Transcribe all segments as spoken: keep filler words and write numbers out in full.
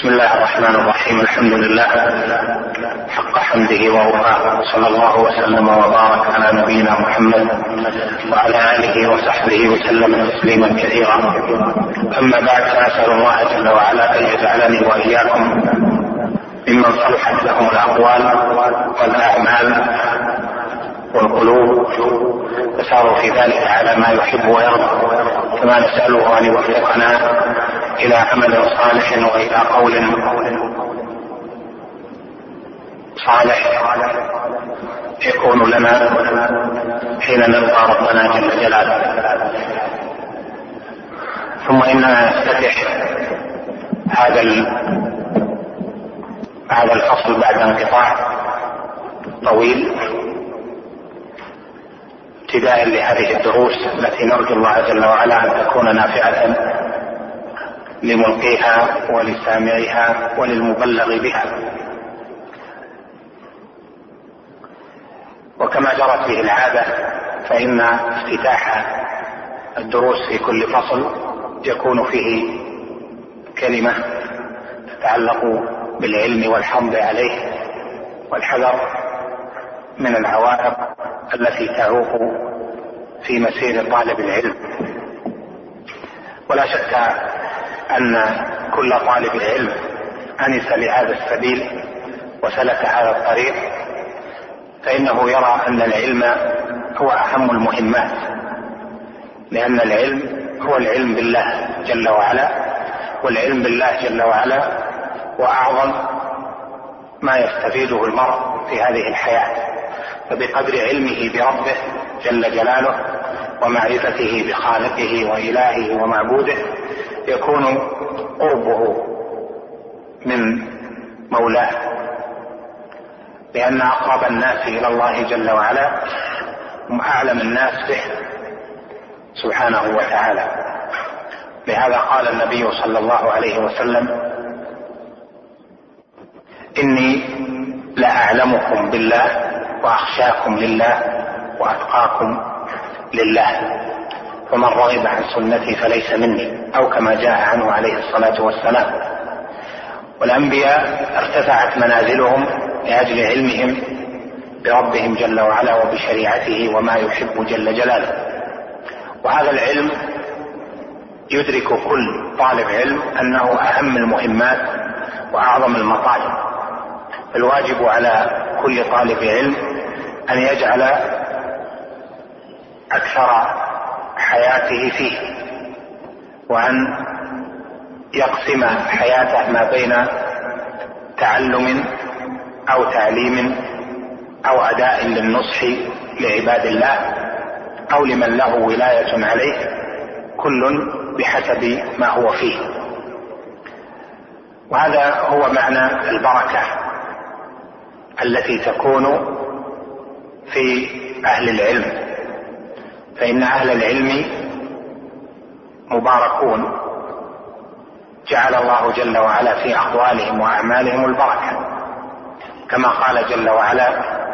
بسم الله الرحمن الرحيم. الحمد لله حق حمده ووفاه، صلى الله وسلم وبارك على نبينا محمد وعلى آله وصحبه وسلم تسليما كثيرا. أما بعد، فأسأل الله جل وعلا أن يجعلني وإياكم ممن صلحت لهم الأقوال والأعمال والقلوب وساروا في ذلك على ما يحب ويرضى، كما نسأله أن يوفقنا إلى عمل صالح وإلى قول صالح يكون لنا حين نلقى ربنا جل جلاله. ثم إننا نفتتح هذا هذا الفصل بعد انقطاع طويل ابتداء لهذه الدروس التي نرجو الله جل وعلا أن تكون نافعة لملقيها ولسامعها وللمبلغ بها. وكما جرت به العادة، فإن افتتاح الدروس في كل فصل يكون فيه كلمة تتعلق بالعلم والحمد عليه والحذر من العوائق التي تعوق في مسير طالب العلم. ولا شك أن كل طالب علم أنس لهذا السبيل وسلك هذا الطريق، فإنه يرى أن العلم هو أهم المهمات، لأن العلم هو العلم بالله جل وعلا، والعلم بالله جل وعلا وأعظم ما يستفيده المرء في هذه الحياة. فبقدر علمه بربه جل جلاله ومعرفته بخالقه وإلهه ومعبوده يكون قربه من مولاه، لأن أقرب الناس إلى الله جل وعلا هم أعلم الناس به سبحانه وتعالى. لهذا قال النبي صلى الله عليه وسلم: إني لأعلمكم بالله وأخشاكم لله وأتقاكم لله، فمن رغب عن سنتي فليس مني، أو كما جاء عنه عليه الصلاة والسلام. والأنبياء ارتفعت منازلهم لأجل علمهم بربهم جل وعلا وبشريعته وما يحب جل جلاله. وهذا العلم يدرك كل طالب علم أنه أهم المهمات وأعظم المطالب. الواجب على كل طالب علم أن يجعل أكثر حياته فيه، وأن يقسم حياته ما بين تعلم أو تعليم أو أداء للنصح لعباد الله أو لمن له ولاية عليه، كل بحسب ما هو فيه. وهذا هو معنى البركة التي تكون في أهل العلم، فإن أهل العلم مباركون جعل الله جل وعلا في أقوالهم وأعمالهم البركة، كما قال جل وعلا: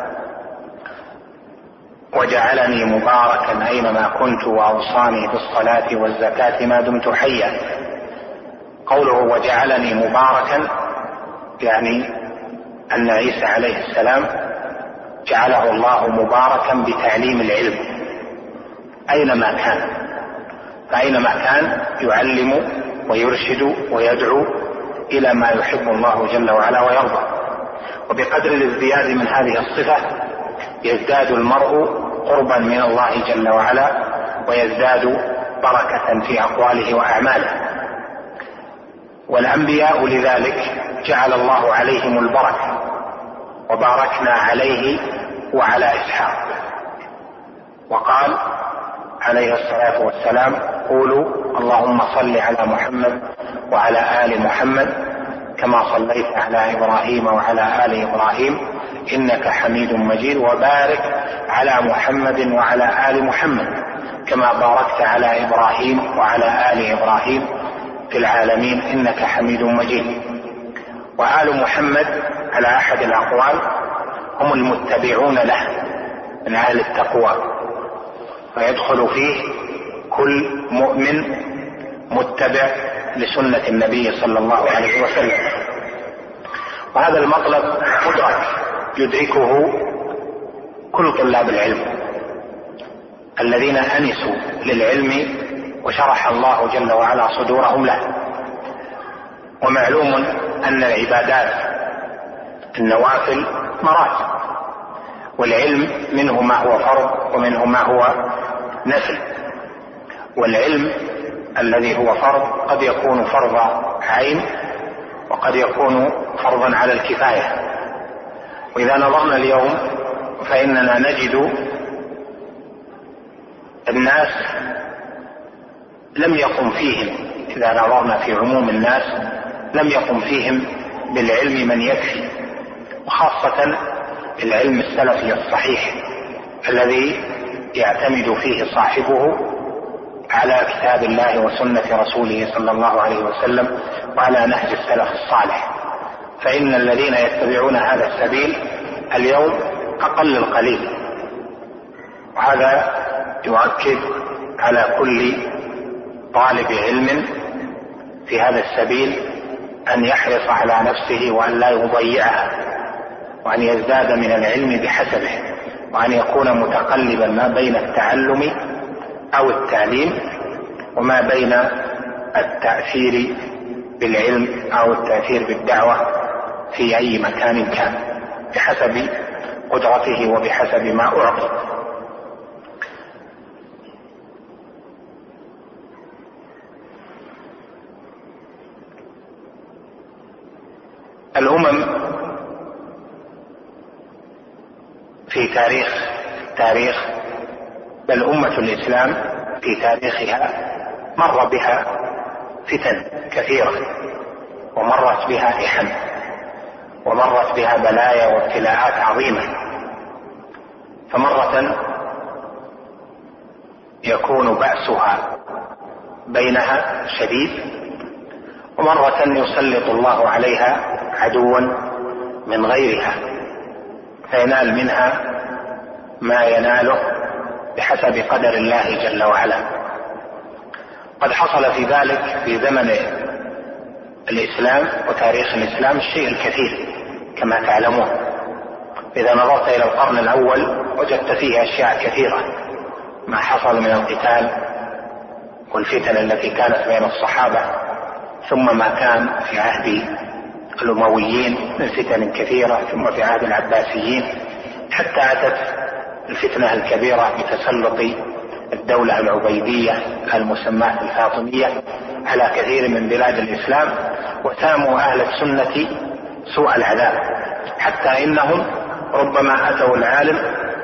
وجعلني مباركا أينما كنت وأوصاني بالصلاة والزكاة ما دمت حيا. قوله وجعلني مباركا يعني أن عيسى عليه السلام جعله الله مباركا بتعليم العلم أينما كان، فأينما كان يعلم ويرشد ويدعو إلى ما يحب الله جل وعلا ويرضى. وبقدر الازدياد من هذه الصفة يزداد المرء قربا من الله جل وعلا ويزداد بركة في أقواله وأعماله. والأنبياء لذلك جعل الله عليهم البركة، وباركنا عليه وعلى إسحاق. وقال عليه الصلاة والسلام: قولوا اللهم صل على محمد وعلى آل محمد كما صليت على إبراهيم وعلى آل إبراهيم إنك حميد مجيد، وبارك على محمد وعلى آل محمد كما باركت على إبراهيم وعلى آل إبراهيم في العالمين إنك حميد مجيد. وآل محمد على أحد الأقوال هم المتبعون له من أهل التقوى، فيدخل فيه كل مؤمن متبع لسنة النبي صلى الله عليه وسلم. وهذا المطلب مدرك يدركه كل طلاب العلم الذين أنسوا للعلم وشرح الله جل وعلا صدورهم له. ومعلوم أن العبادات النوافل مراتب، والعلم منه ما هو فرض ومنه ما هو نفل. والعلم الذي هو فرض قد يكون فرض عين وقد يكون فرضا على الكفاية. وإذا نظرنا اليوم فإننا نجد الناس لم يقم فيهم، إذا نظرنا في عموم الناس لم يقم فيهم بالعلم من يكفي، وخاصة العلم السلفي الصحيح الذي يعتمد فيه صاحبه على كتاب الله وسنة رسوله صلى الله عليه وسلم وعلى نهج السلف الصالح. فإن الذين يتبعون هذا السبيل اليوم أقل القليل، وهذا يؤكد على كل طالب علم في هذا السبيل أن يحرص على نفسه وأن لا يضيعها، وأن يزداد من العلم بحسبه، وأن يكون متقلبا ما بين التعلم أو التعليم وما بين التأثير بالعلم أو التأثير بالدعوة في أي مكان كان بحسب قدرته وبحسب ما أعطي. الأمم في تاريخ تاريخ بل أمة الإسلام في تاريخها مر بها فتن كثيرة، ومرت بها إحن، ومرت بها بلايا وابتلاءات عظيمة. فمرة يكون بأسها بينها شديد، ومرة يسلط الله عليها عدوا من غيرها فينال منها ما يناله بحسب قدر الله جل وعلا. قد حصل في ذلك في زمن الإسلام وتاريخ الإسلام الشيء الكثير كما تعلمون. إذا نظرت إلى القرن الأول وجدت فيه أشياء كثيرة، ما حصل من القتال والفتن التي كانت بين الصحابة، ثم ما كان في عهد الأمويين من فتن كثيرة، ثم في عهد العباسيين، حتى أتت الفتنة الكبيرة بتسلط الدولة العبيدية المسماة الفاطمية على كثير من بلاد الإسلام، وساموا أهل السنة سوء العذاب، حتى إنهم ربما أتوا العالم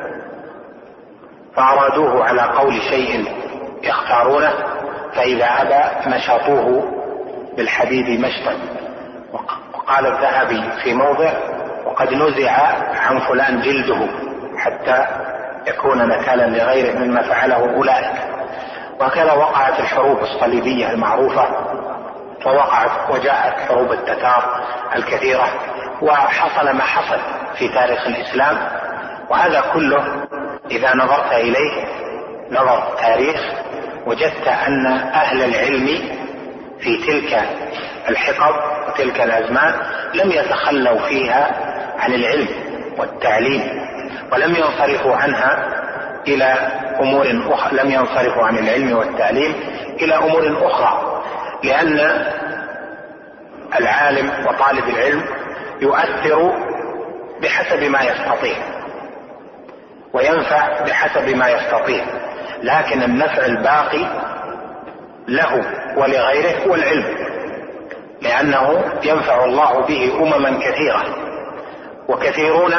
فأرادوه على قول شيء يختارونه، فإذا أبى مشطوه بالحديد مشطا. وقال الذهبي في موضع: وقد نزع عن فلان جلده حتى يكون نكالا لغيره مما فعله أولئك. وهكذا وقعت الحروب الصليبية المعروفة، ووقعت وجاءت حروب التتار الكثيرة، وحصل ما حصل في تاريخ الإسلام. وهذا كله إذا نظرت إليه نظر تاريخ وجدت أن أهل العلم في تلك الحقب وتلك الأزمان لم يتخلوا فيها عن العلم والتعليم، ولم ينصرفوا عنها إلى أمور أخرى، لم ينصرفوا عن العلم والتعليم إلى أمور أخرى، لأن العالم وطالب العلم يؤثر بحسب ما يستطيع وينفع بحسب ما يستطيع، لكن النفع الباقي له ولغيره هو العلم، لأنه ينفع الله به أمما كثيرة. وكثيرون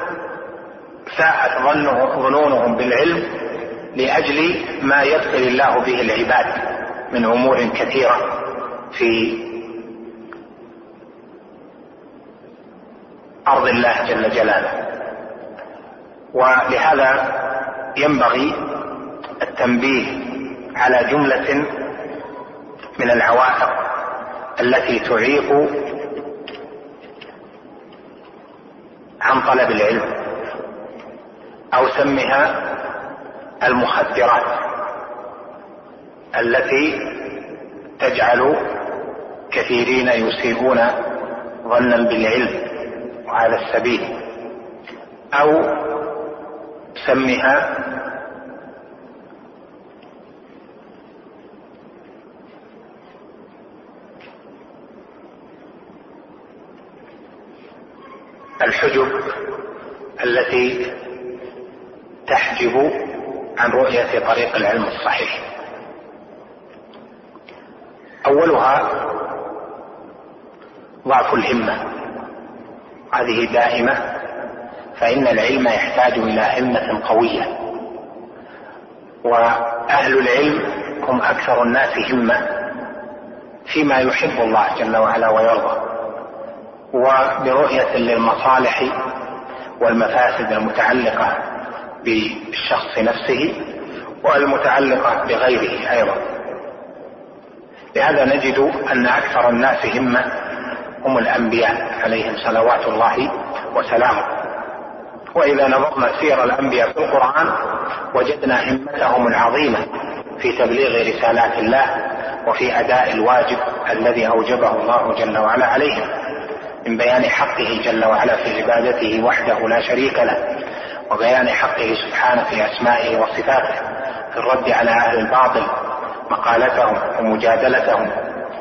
ساءت ظنونهم بالعلم لأجل ما يبتلي الله به العباد من أمور كثيرة في أرض الله جل جلاله. ولهذا ينبغي التنبيه على جملة من العوائق التي تعيق عن طلب العلم، أو سمها المخدرات التي تجعل كثيرين يسيئون ظنا بالعلم وهذا السبيل، أو سمها الحجب التي تحجب عن رؤية طريق العلم الصحيح. أولها ضعف الهمة، هذه دائمة، فإن العلم يحتاج إلى همة قوية، وأهل العلم هم أكثر الناس همة فيما يحب الله جل وعلا ويرضى، وبرؤية للمصالح والمفاسد المتعلقة بالشخص نفسه والمتعلقة بغيره أيضا. لهذا نجد أن أكثر الناس همة هم الأنبياء عليهم صلوات الله وسلامه، وإذا نظرنا سير الأنبياء في القرآن وجدنا همتهم العظيمة في تبليغ رسالات الله وفي أداء الواجب الذي أوجبه الله جل وعلا عليهم من بيان حقه جل وعلا في عبادته وحده لا شريك له، وبيان حقه سبحانه في أسمائه وصفاته، في الرد على أهل الباطل مقالتهم ومجادلتهم،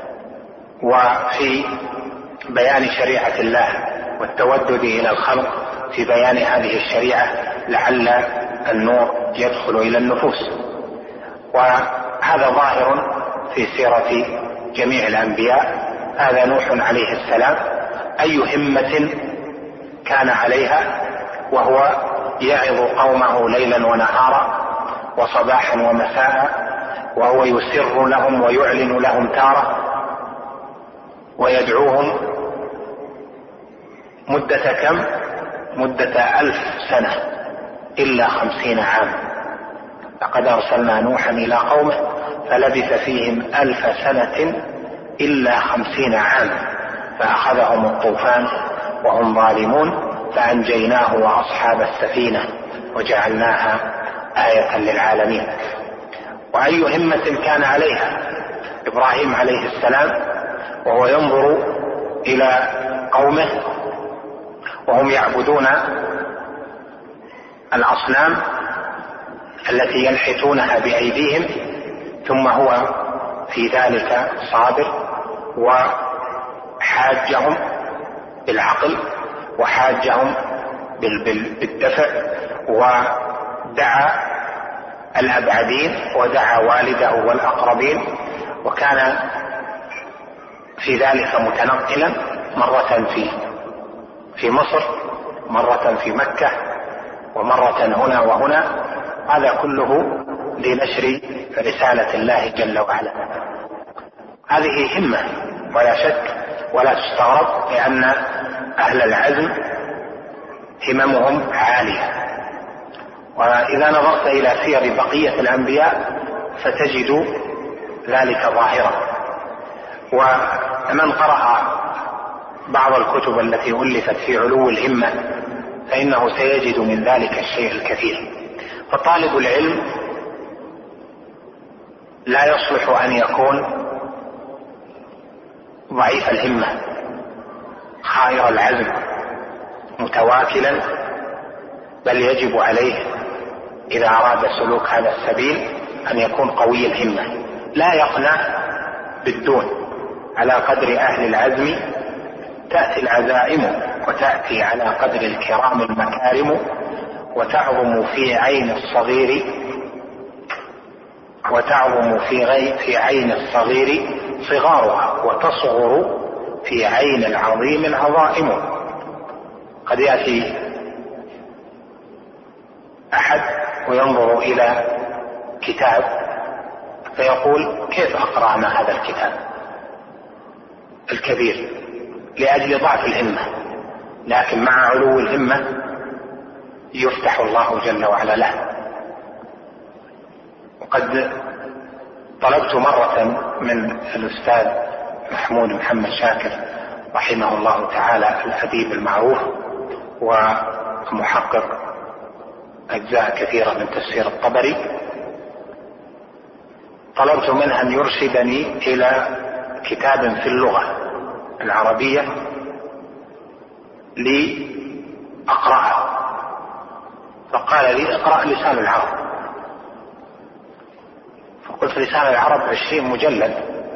وفي بيان شريعة الله والتودد إلى الخلق في بيان هذه الشريعة لعل النور يدخل إلى النفوس. وهذا ظاهر في سيرة جميع الأنبياء. هذا نوح عليه السلام أي همة كان عليها وهو يعظ قومه ليلا ونهارا وصباحا ومساء، وهو يسر لهم ويعلن لهم تارة، ويدعوهم مدة كم؟ مدة ألف سنة إلا خمسين عام. لقد أرسلنا نوحا إلى قومه فلبث فيهم ألف سنة إلا خمسين عام فأخذهم الطوفان وهم ظالمون فأنجيناه وأصحاب السفينة وجعلناها آية للعالمين. وأي همة كان عليها إبراهيم عليه السلام وهو ينظر إلى قومه وهم يعبدون الأصنام التي ينحتونها بأيديهم، ثم هو في ذلك صابر وحاجهم بالعقل وحاجهم بالدفع، ودعا الأبعدين ودعا والده والأقربين، وكان في ذلك متنقلا مرة في في مصر، مرة في مكة، ومرة هنا وهنا، هذا كله لنشر رسالة الله جل وعلا. هذه همة ولا شك ولا تستغرب، لأن أهل العزم هممهم عالية. وإذا نظرت إلى سير بقية الأنبياء فتجد ذلك ظاهرا. ومن قرأ بعض الكتب التي ألفت في علو الهمة فإنه سيجد من ذلك الشيء الكثير. فطالب العلم لا يصلح أن يكون ضعيف الهمة خائر العزم متواكلا، بل يجب عليه إذا أراد سلوك هذا السبيل أن يكون قوي الهمة، لا يقنع بالدون. على قدر أهل العزم تأتي العزائم، وتأتي على قدر الكرام المكارم، وتعظم في عين الصغير وتعظم في, غي في عين الصغير صغارها، وتصغر في عين العظيم العظائم. قد يأتي أحد وينظر إلى كتاب فيقول كيف أقرأ مع هذا الكتاب الكبير لأجل ضعف الهمة، لكن مع علو الهمة يفتح الله جل وعلا له. وقد طلبت مرة من الأستاذ محمود محمد شاكر رحمه الله تعالى الأديب المعروف ومحقق أجزاء كثيرة من تفسير الطبري، طلبت منه أن يرشدني إلى كتاب في اللغة العربية لأقرأه، فقال لي اقرأ لسان العرب. فقلت لسان العرب عشرين مجلد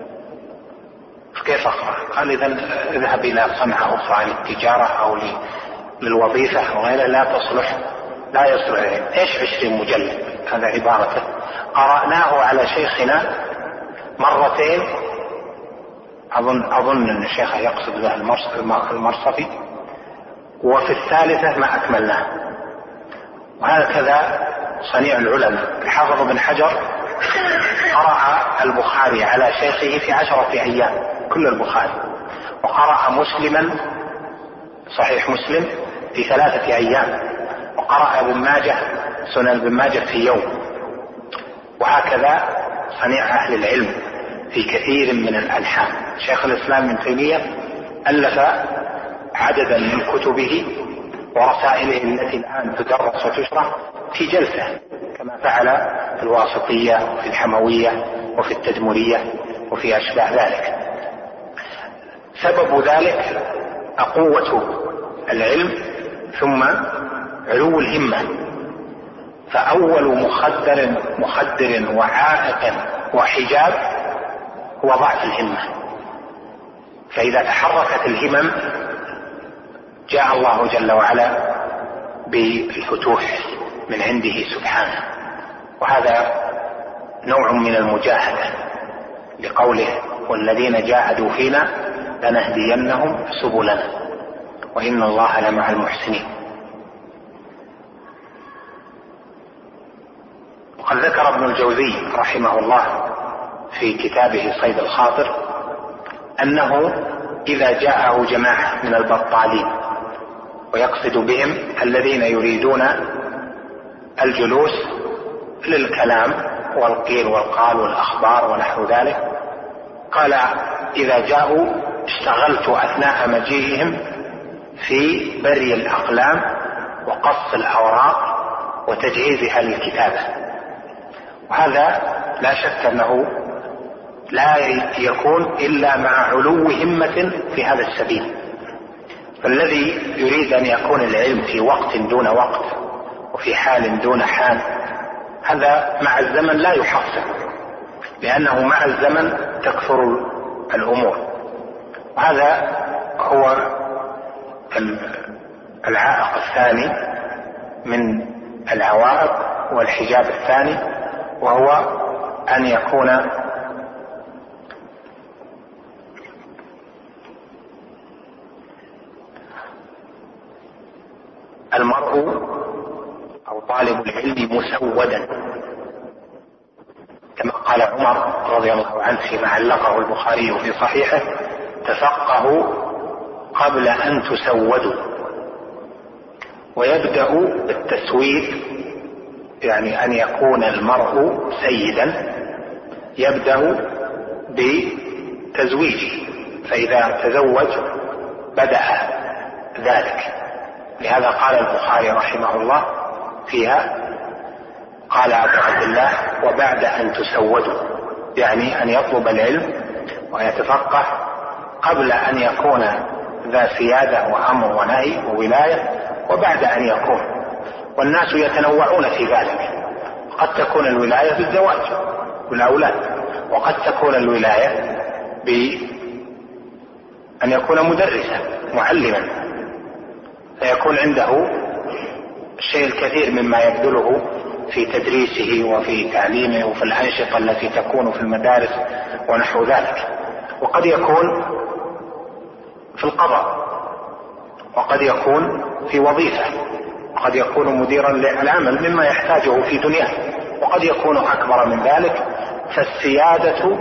كيف أقرأ؟ قال إذا اذهب إلى صنعة أخرى للتجارة أو للوظيفة وغيرها لا تصلح لا يصلح. إيش عشرين مجلد؟ هذا عبارته. قرأناه على شيخنا مرتين، أظن أظن أن الشيخ يقصد به المرصفي، وفي الثالثة ما أكملناه. وهكذا صنيع العلماء. الحافظ بن حجر قرأ البخاري على شيخه في عشرة أيام كل البخاري، وقرأ مسلما صحيح مسلم في ثلاثة أيام، وقرأ ابن ماجه سنن ابن ماجه في يوم. وهكذا صنيع أهل العلم في كثير من الألحان. شيخ الإسلام ابن تيمية ألف عددا من كتبه ورسائله التي الآن تدرس وتشرح في جلسة، كما فعل في الواسطية وفي الحموية وفي التدمرية وفي أشباه ذلك. سبب ذلك قوة العلم ثم علو الهمة. فأول مخدر مخدر وعائق وحجاب هو ضعف الهمة. فإذا تحركت الهمم جاء الله جل وعلا بالفتوح من عنده سبحانه. وهذا نوع من المجاهدة لقوله والذين جاهدوا فينا لنهدينهم سبلنا وإن الله لمع المحسنين. وقد ذكر ابن الجوزي رحمه الله في كتابه صيد الخاطر أنه إذا جاءه جماعة من البطالين، ويقصد بهم الذين يريدون الجلوس للكلام والقيل والقال والأخبار ونحو ذلك، قال إذا جاءوا اشتغلت أثناء مجيئهم في بري الأقلام وقص الأوراق وتجهيزها للكتابة. وهذا لا شك أنه لا يكون إلا مع علو همة في هذا السبيل. فالذي يريد أن يكون العلم في وقت دون وقت وفي حال دون حال، هذا مع الزمن لا يحصل، لأنه مع الزمن تكثر الأمور. وهذا هو العائق الثاني من العوائق والحجاب الثاني، وهو أن يكون المرء أو طالب العلم مسودا، كما قال عمر رضي الله عنه فيما علقه البخاري في صحيحه: تفقهوا قبل أن تسودوا. ويبدأ بالتسويد، يعني أن يكون المرء سيدا، يبدأ بتزويجه، فإذا تزوج بدأ ذلك. لهذا قال البخاري رحمه الله فيها، قال أبو عبد الله: وبعد أن تسودوا، يعني أن يطلب العلم ويتفقه قبل أن يكون ذا سيادة وأمر ونهي وولاية، وبعد أن يكون. والناس يتنوعون في ذلك، قد تكون الولاية بالزواج والأولاد، وقد تكون الولاية بأن يكون مدرسا معلما، فيكون عنده الشيء الكثير مما يبذله في تدريسه وفي تعليمه وفي الأنشطة التي تكون في المدارس ونحو ذلك. وقد يكون في القضاء، وقد يكون في وظيفة، وقد يكون مديرا للعمل مما يحتاجه في دنياه، وقد يكون أكبر من ذلك. فالسيادة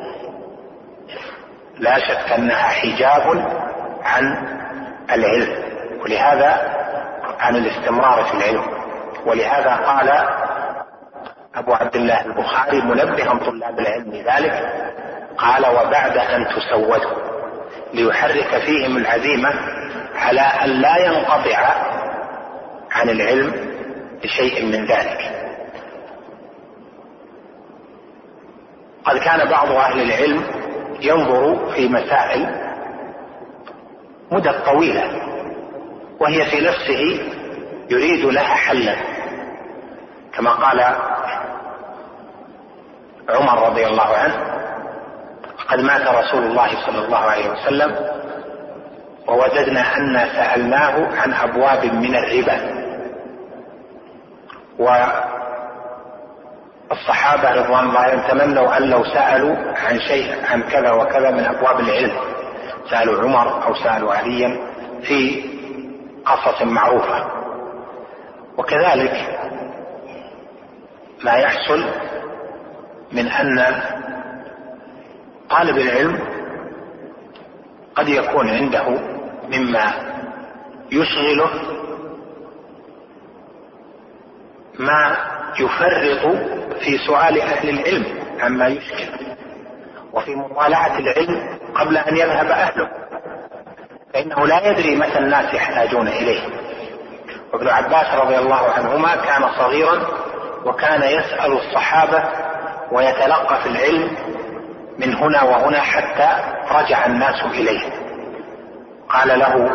لا شك أنها حجاب عن العلم، ولهذا عن الاستمرار في العلم. ولهذا قال أبو عبد الله البخاري منبها طلاب العلم ذلك، قال: وبعد أن تسودوا، ليحرك فيهم العزيمة على أن لا ينقطع عن العلم بشيء من ذلك. قد كان بعض أهل العلم ينظر في مسائل مدة طويلة وهي في نفسه يريد لها حلا، كما قال عمر رضي الله عنه: قد مات رسول الله صلى الله عليه وسلم ووجدنا أن سألناه عن أبواب من الربا. والصحابة رضوان الله عنهم تمنوا أن لو سألوا عن شيء عن كذا وكذا من أبواب العلم سألوا عمر أو سألوا عليا في قصص معروفة. وكذلك ما يحصل من أن طالب العلم قد يكون عنده مما يشغله ما يفرط في سؤال أهل العلم عما يشكل وفي مطالعة العلم قبل أن يذهب أهله، فإنه لا يدري متى الناس يحتاجون إليه. وابن عباس رضي الله عنهما كان صغيرا وكان يسأل الصحابة ويتلقى في العلم من هنا وهنا حتى رجع الناس إليه. قال له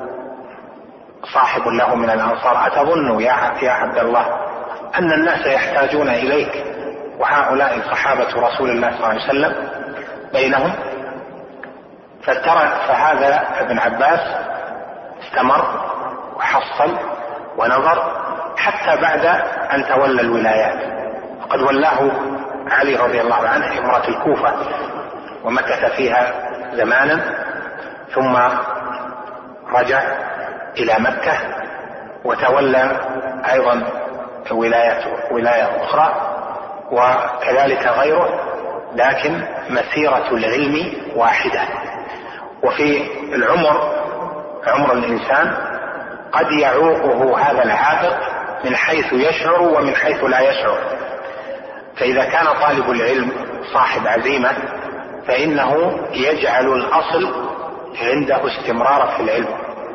صاحب له من الأنصار: أتظن يا عبد الله أن الناس يحتاجون إليك وهؤلاء صحابة رسول الله صلى الله عليه وسلم بينهم؟ فترك فهذا ابن عباس استمر وحصل ونظر حتى بعد أن تولى الولايات، وقد ولاه علي رضي الله عنه إمارة الكوفة ومكث فيها زمانا، ثم رجع إلى مكة وتولى أيضا ولاية ولاية أخرى وكذلك غيره، لكن مسيرة العلم واحدة. وفي العمر عمر الإنسان قد يعوقه هذا العائق من حيث يشعر ومن حيث لا يشعر. فإذا كان طالب العلم صاحب عزيمة فإنه يجعل الأصل عنده استمرار في العلم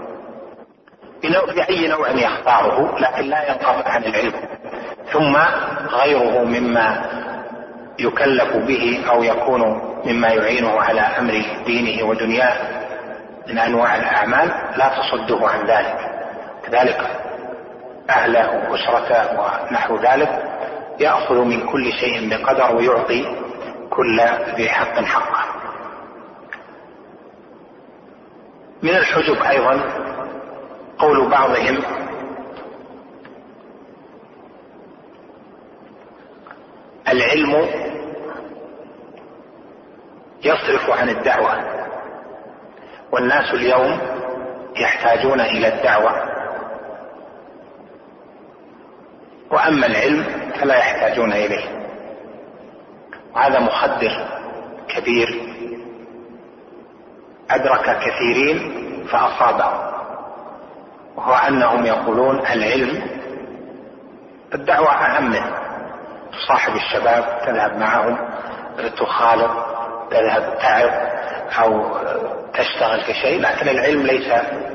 بأي نوع يختاره، لكن لا ينقطع عن العلم. ثم غيره مما يكلف به أو يكون مما يعينه على أمر دينه ودنياه من أنواع الأعمال لا تصده عن ذلك، كذلك أهله وأسرته ونحو ذلك يأخذ من كل شيء بقدر ويعطي كل ذي حق حقه. من الحجب أيضا قول بعضهم: العلم يصرف عن الدعوة، والناس اليوم يحتاجون إلى الدعوة، وأما العلم فلا يحتاجون إليه. وهذا مخدر كبير أدرك كثيرين فأصابه، وهو أنهم يقولون العلم الدعوة أهم منه. تصاحب الشباب، تذهب معهم، تخالط، تذهب تعب أو تشتغل في شيء، لكن العلم ليس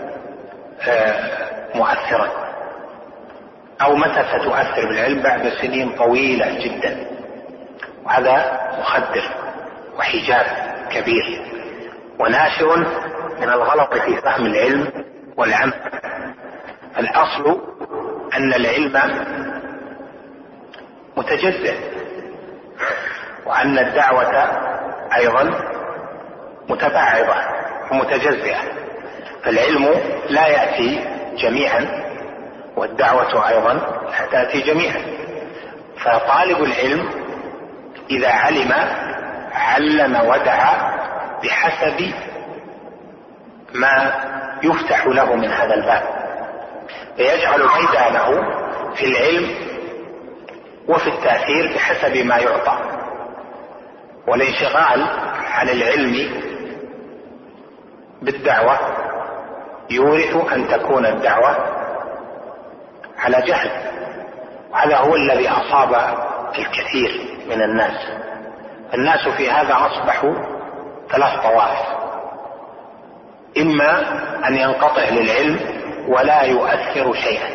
مؤثرا، أو متى ستؤثر بالعلم؟ بعد سنين طويلة جدا. وهذا مخدر وحجاب كبير وناشئ من الغلط في فهم العلم والعمل. الأصل أن العلم متجزئ، وأن الدعوة أيضا متبعضة ومتجزئة، فالعلم لا يأتي جميعا والدعوة أيضا لا تأتي جميعا. فطالب العلم إذا علم علم ودعا بحسب ما يفتح له من هذا الباب، فيجعل ميدانه في العلم وفي التأثير بحسب ما يعطى. والانشغال عن العلم بالدعوة يورث أن تكون الدعوة على جهل، وهذا هو الذي أصاب الكثير من الناس. الناس في هذا أصبحوا ثلاث طوائف: إما أن ينقطع للعلم ولا يؤثر شيئا،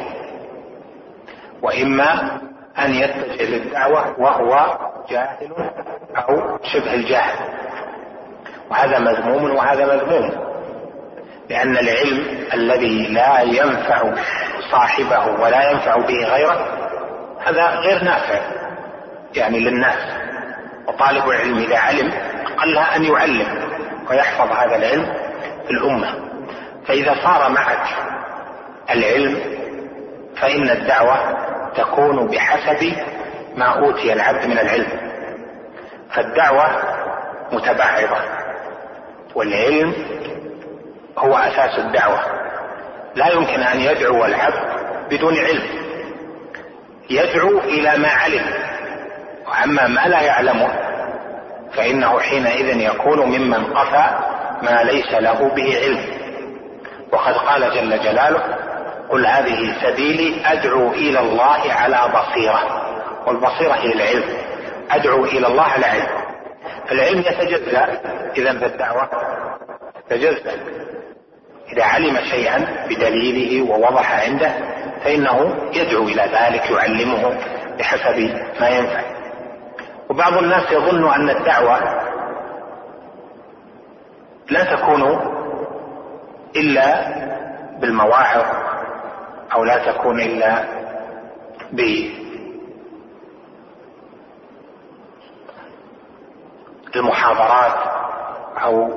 وإما أن يتجه للدعوة وهو جاهل أو شبه الجاهل. وهذا مذموم وهذا مذموم، لأن العلم الذي لا ينفع صاحبه ولا ينفع به غيره هذا غير نافع يعني للناس. وطالب العلم إذا علم أقلها أن يعلم ويحفظ هذا العلم في الأمة. فإذا صار معك العلم فإن الدعوة تكون بحسب ما أوتي العبد من العلم، فالدعوة متبعضة، والعلم هو أساس الدعوة. لا يمكن أن يدعو العبد بدون علم، يدعو إلى ما علم، وأما ما لا يعلمه فإنه حينئذ يكون ممن قفى ما ليس له به علم. وقد قال جل جلاله: قل هذه سبيلي أدعو إلى الله على بصيرة، والبصيرة هي العلم، أدعو إلى الله على علم. العلم يتجزأ إذن بالدعوة تجزأ، إذا علم شيئا بدليله ووضح عنده فإنه يدعو إلى ذلك، يعلمه بحسب ما ينفع. وبعض الناس يظن أن الدعوة لا تكون إلا بالمواعظ أو لا تكون إلا بالمحاضرات أو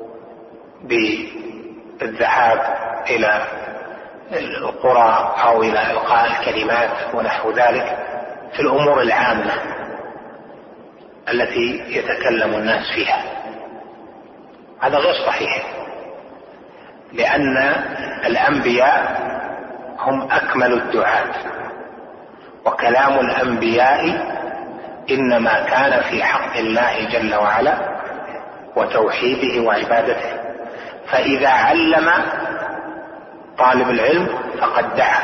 بالذهاب إلى القرى أو إلى إلقاء الكلمات ونحو ذلك في الأمور العامة التي يتكلم الناس فيها. هذا غير صحيح، لأن الأنبياء هم أكمل الدعاة، وكلام الأنبياء إنما كان في حق الله جل وعلا وتوحيده وعبادته. فإذا علم طالب العلم فقد دعا،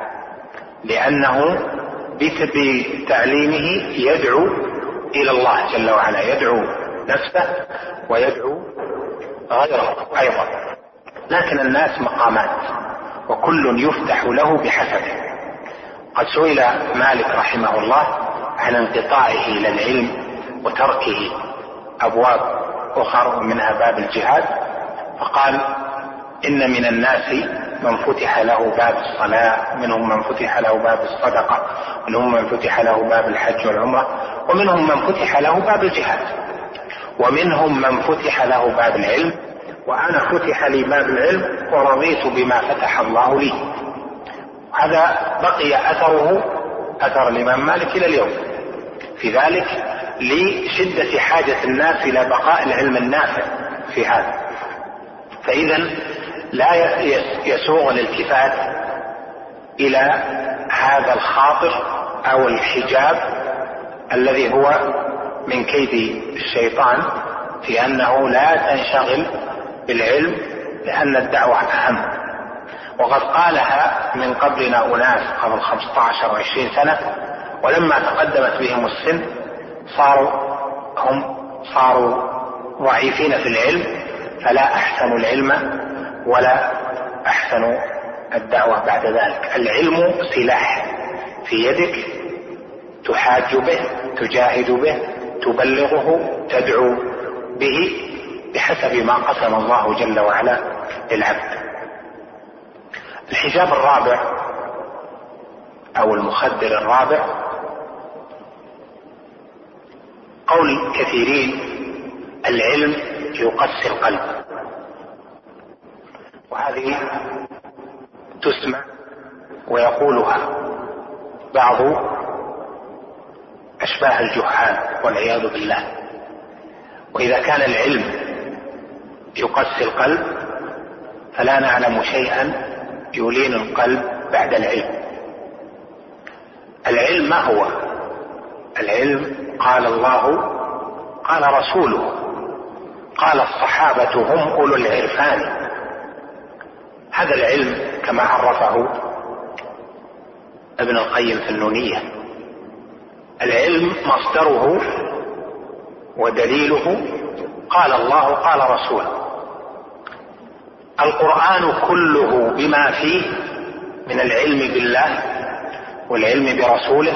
لأنه بتعليمه يدعو إلى الله جل وعلا، يدعو نفسه ويدعو غيره أيضا. لكن الناس مقامات وكل يفتح له بحسبه. قد سئل مالك رحمه الله عن انقطاعه إلى العلم وتركه أبواب أخرى منها باب الجهاد، فقال: إن من الناس من فتح له باب الصلاة، منهم من فتح له باب الصدقة، ومنهم من فتح له باب الحج والعمرة، ومنهم من فتح له باب الجهاد، ومنهم من فتح له باب العلم، وأنا فتح لي باب العلم ورضيت بما فتح الله لي. هذا بقي أثره أثر الإمام مالك إلى اليوم في ذلك، لشدة حاجة الناس إلى بقاء العلم النافع في هذا. فإذا لا يسوغ الالتفات إلى هذا الخاطر أو الحجاب الذي هو من كيد الشيطان في أنه لا تنشغل بالعلم، لأن الدعوة أهم. وقد قالها من قبلنا أناس قبل خمسة عشر وعشرين سنة، ولما تقدمت بهم السن صاروا هم صاروا ضعيفين في العلم، فلا أحسنوا العلم ولا أحسنوا الدعوة بعد ذلك. العلم سلاح في يدك تحاج به، تجاهد به، تبلغه، تدعو به بحسب ما قسم الله جل وعلا للعبد. الحجاب الرابع أو المخدر الرابع قول كثيرين: العلم يقسي القلب. وهذه تسمع ويقولها بعض أشباه الجهال والعياذ بالله. وإذا كان العلم يقسي القلب فلا نعلم شيئا يلين القلب بعد العلم. العلم ما هو؟ العلم قال الله، قال رسوله، قال الصحابة هم أولو العرفان. هذا العلم كما عرفه ابن القيم في النونية: العلم مصدره ودليله قال الله قال رسوله. القرآن كله بما فيه من العلم بالله والعلم برسوله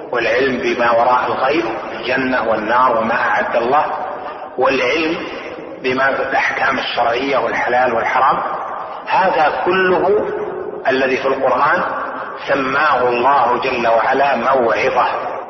والعلم بما وراء الغيب، الجنة والنار وما أعد الله، والعلم بما بالأحكام الشرعية والحلال والحرام. هذا كله الذي في القرآن سماه الله جل وعلا موعظة،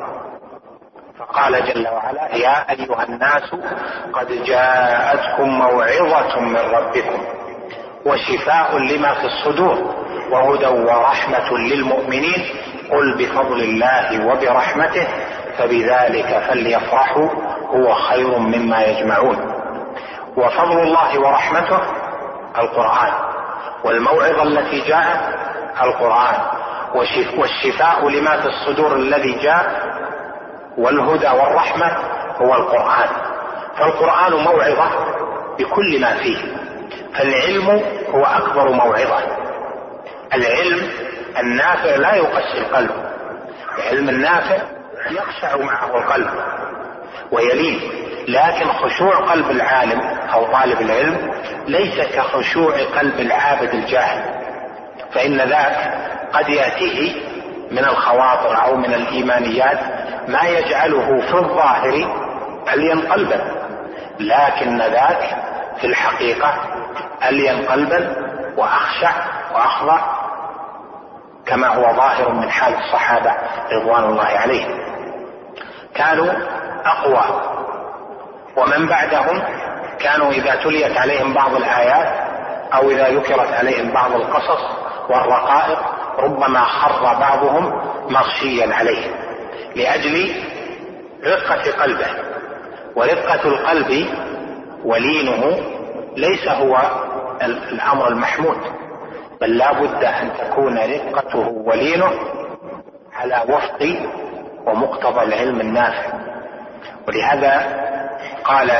فقال جل وعلا: يا أيها الناس قد جاءتكم موعظة من ربكم وشفاء لما في الصدور وهدى ورحمة للمؤمنين قل بفضل الله وبرحمته فبذلك فليفرحوا هو خير مما يجمعون. وفضل الله ورحمته القرآن، والموعظة التي جاءت القرآن، والشفاء لما في الصدور الذي جاء، والهدى والرحمة هو القرآن. فالقرآن موعظة بكل ما فيه، فالعلم هو أكبر موعظة. العلم النافع لا يقسي القلب، العلم النافع يخشع معه القلب ويلين، لكن خشوع قلب العالم أو طالب العلم ليس كخشوع قلب العابد الجاهل، فإن ذاك قد يأتيه من الخواطر أو من الإيمانيات ما يجعله في الظاهر ألين قلبا، لكن ذاك في الحقيقة ألين قلبا وأخشع وأخضع، كما هو ظاهر من حال الصحابة رضوان الله عليهم. كانوا أقوى، ومن بعدهم كانوا إذا تليت عليهم بعض الآيات أو إذا ذكرت عليهم بعض القصص والرقائق ربما خر بعضهم مغشيا عليه لأجل رقة قلبه. ورقة القلب ولينه ليس هو الأمر المحمود، بل لا بد أن تكون رقته ولينه على وفق ومقتضى العلم النافع. ولهذا قال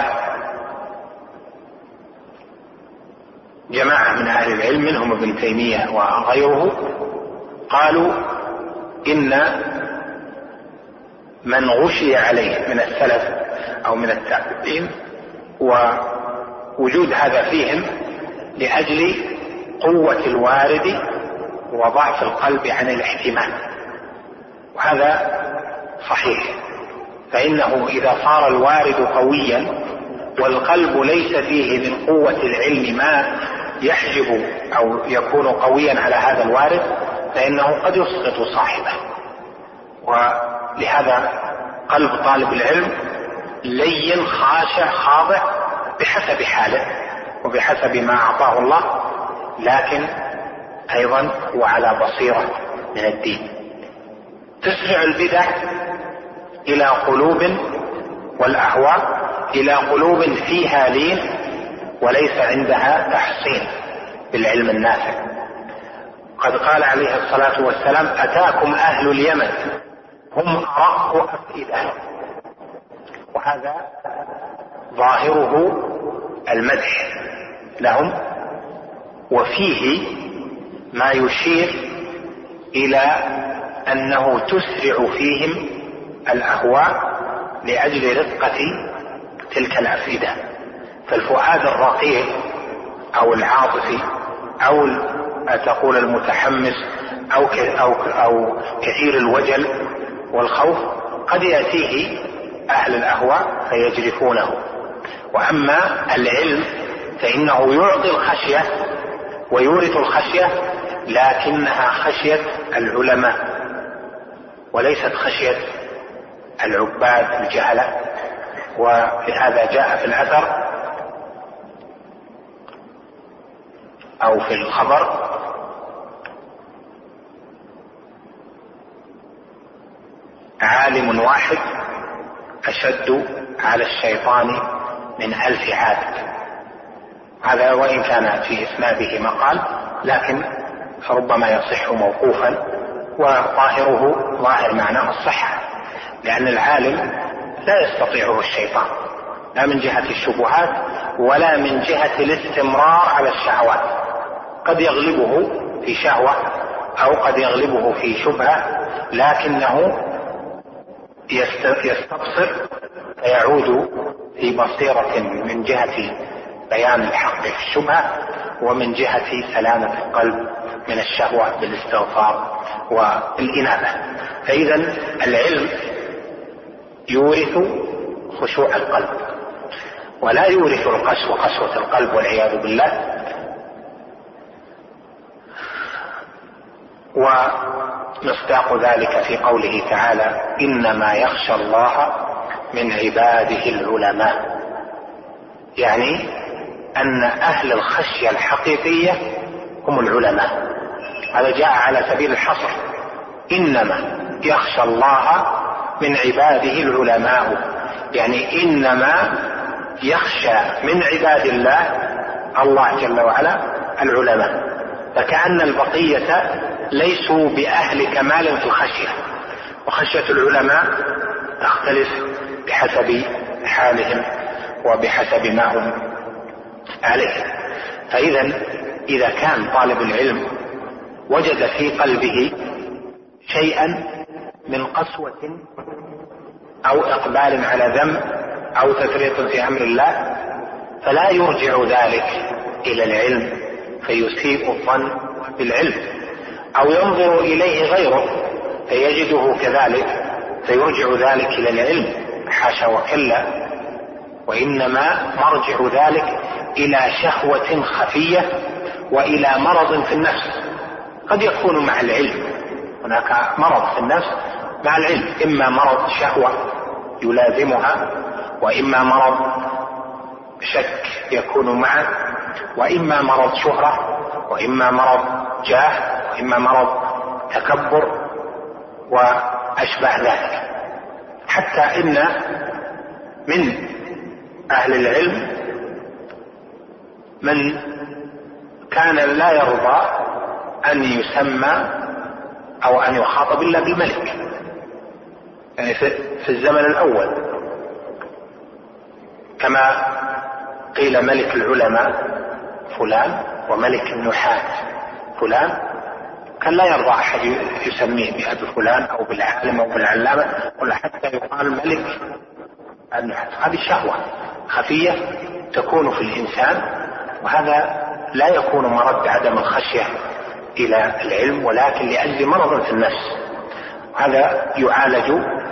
جماعة من أهل العلم منهم ابن تيمية وغيره، قالوا إن من غشي عليه من السلف أو من التابعين ووجود هذا فيهم لأجل قوة الوارد وضعف القلب عن الاحتمال، وهذا صحيح، فإنه إذا صار الوارد قويا والقلب ليس فيه من قوة العلم ما يحجب أو يكون قويا على هذا الوارد فإنه قد يسقط صاحبه. ولهذا قلب طالب العلم لين خاشع خاضع بحسب حاله وبحسب ما أعطاه الله، لكن أيضا وعلى بصيرة من الدين. تسرع البدع إلى قلوب والأهواء إلى قلوب فيها لين وليس عندها تحصين بالعلم النافع. قد قال عليه الصلاة والسلام: أتاكم أهل اليمن هم أرق أفئدة، وهذا ظاهره المدح لهم، وفيه ما يشير إلى أنه تسرع فيهم الأهواء لأجل رقة تلك الأفئدة. فالفؤاد الرقيق أو العاطفي أو تقول المتحمس أو أو أو كثير الوجل والخوف قد يأتيه أهل الأهواء فيجرفونه. وأما العلم فإنه يعطي الخشية ويورث الخشية، لكنها خشية العلماء وليست خشية العباد الجهلة. ولهذا جاء في الأثر أو في الخبر: عالم واحد أشد على الشيطان من ألف عابد. هذا وإن كان في إسناده مقال لكن ربما يصح موقوفا، وظاهره ظاهر معناه الصحة، لأن العالم لا يستطيعه الشيطان لا من جهة الشبهات ولا من جهة الاستمرار على الشهوات. قد يغلبه في شهوة أو قد يغلبه في شبهة، لكنه يستبصر فيعود في بصيرة من جهة بيان الحق في الشبهة ومن جهة سلامة القلب من الشهوة بالاستغفار والإنابة. فإذا العلم يورث خشوع القلب. ولا يورث القسوة قسوة القلب والعياذ بالله. ومصداق ذلك في قوله تعالى: إنما يخشى الله من عباده العلماء، يعني أن أهل الخشية الحقيقية هم العلماء. هذا جاء على سبيل الحصر، إنما يخشى الله من عباده العلماء، يعني إنما يخشى من عباد الله الله جل وعلا العلماء. فكأن البقية ليسوا بأهل كمال في الخشية، وخشية العلماء تختلف بحسب حالهم وبحسب ما هم عليه. فإذا إذا كان طالب العلم وجد في قلبه شيئا من قسوة أو إقبال على ذنب أو تفريط في أمر الله، فلا يرجع ذلك إلى العلم فيسيء الظن بالعلم، أو ينظر إليه غيره فيجده كذلك فيرجع ذلك إلى العلم، حاشا وكلا، وإنما مرجع ذلك إلى شهوة خفية وإلى مرض في النفس. قد يكون مع العلم هناك مرض في النفس مع العلم، إما مرض شهوة يلازمها، وإما مرض شك يكون معه، وإما مرض شهرة، وإما مرض جاه، وإما مرض تكبر وأشبه ذلك. حتى إن من أهل العلم من كان لا يرضى أن يسمى أو أن يخاطب إلا بالملك، يعني في الزمن الأول كما قيل ملك العلماء فلان وملك النحاة فلان، كان لا يرضى أحد يسميه بأبي فلان أو بالعالم أو بالعلامة، ولا حتى يقال ملك النحاة. هذه شهوة خفية تكون في الإنسان، وهذا لا يكون مرد عدم الخشية إلى العلم، ولكن لأجل مرض في النفس. هذا يعالج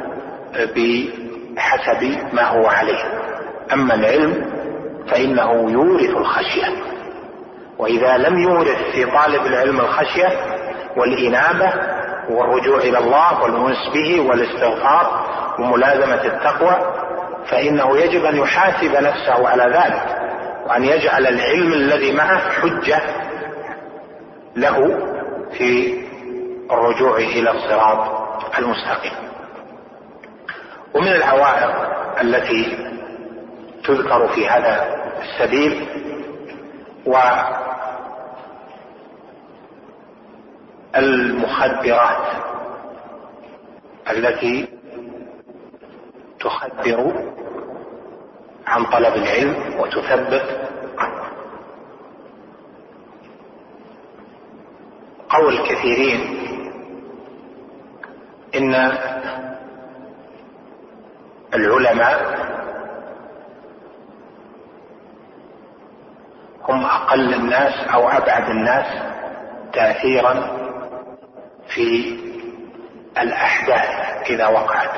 بحسب ما هو عليه. أما العلم فإنه يورث الخشية، وإذا لم يورث في طالب العلم الخشية والإنابة والرجوع إلى الله والأنس به والاستغفار وملازمة التقوى، فإنه يجب أن يحاسب نفسه على ذلك، وأن يجعل العلم الذي معه حجة له في الرجوع إلى الصراط المستقيم. ومن العوائق التي تذكر في هذا السبيل والمخدرات التي تخدر عن طلب العلم وتثبت. قول الكثيرين إن العلماء هم أقل الناس أو أبعد الناس تأثيرا في الأحداث إذا وقعت،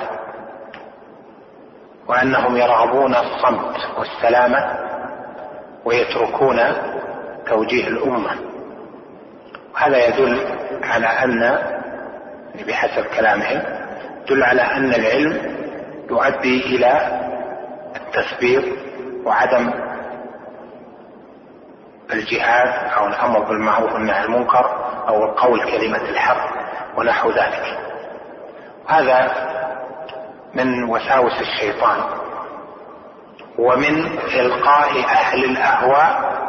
وأنهم يرغبون الصمت والسلامة ويتركون توجيه الأمة. وهذا يدل على أن بحسب كلامهم يدل على أن العلم يؤدي إلى التثبيط وعدم الجهاد أو الأمر بالمعروف والنهي عن المنكر أو القول كلمة الحق ونحو ذلك. هذا من وساوس الشيطان ومن إلقاء أهل الأهواء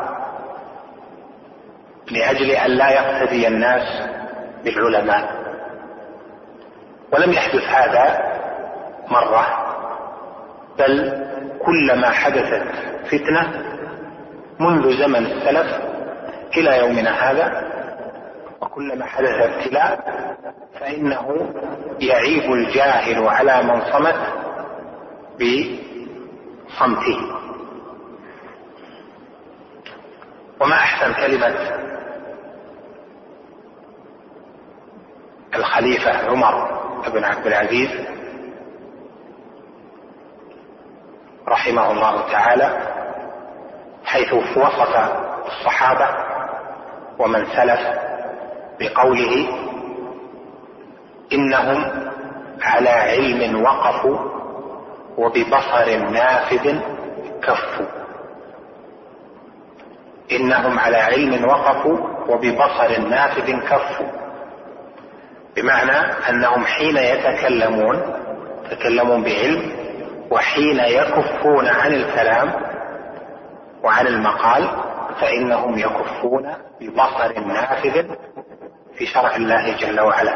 لأجل أن لا يقتدي الناس بالعلماء. ولم يحدث هذا مرة، بل كلما حدثت فتنة منذ زمن السلف إلى يومنا هذا، وكلما حدث ابتلاء فإنه يعيب الجاهل على من صمت بصمته. وما أحسن كلمة الخليفة عمر بن عبد العزيز رحمه رحمه الله تعالى حيث وصف الصحابة ومن سلف بقوله إنهم على علم وقفوا وببصر نافذ كفوا. إنهم على علم وقفوا وببصر نافذ كفوا، بمعنى أنهم حين يتكلمون يتكلمون بعلم، وحين يكفون عن الكلام وعن المقال فإنهم يكفون ببصر نافذ في شرع الله جل وعلا.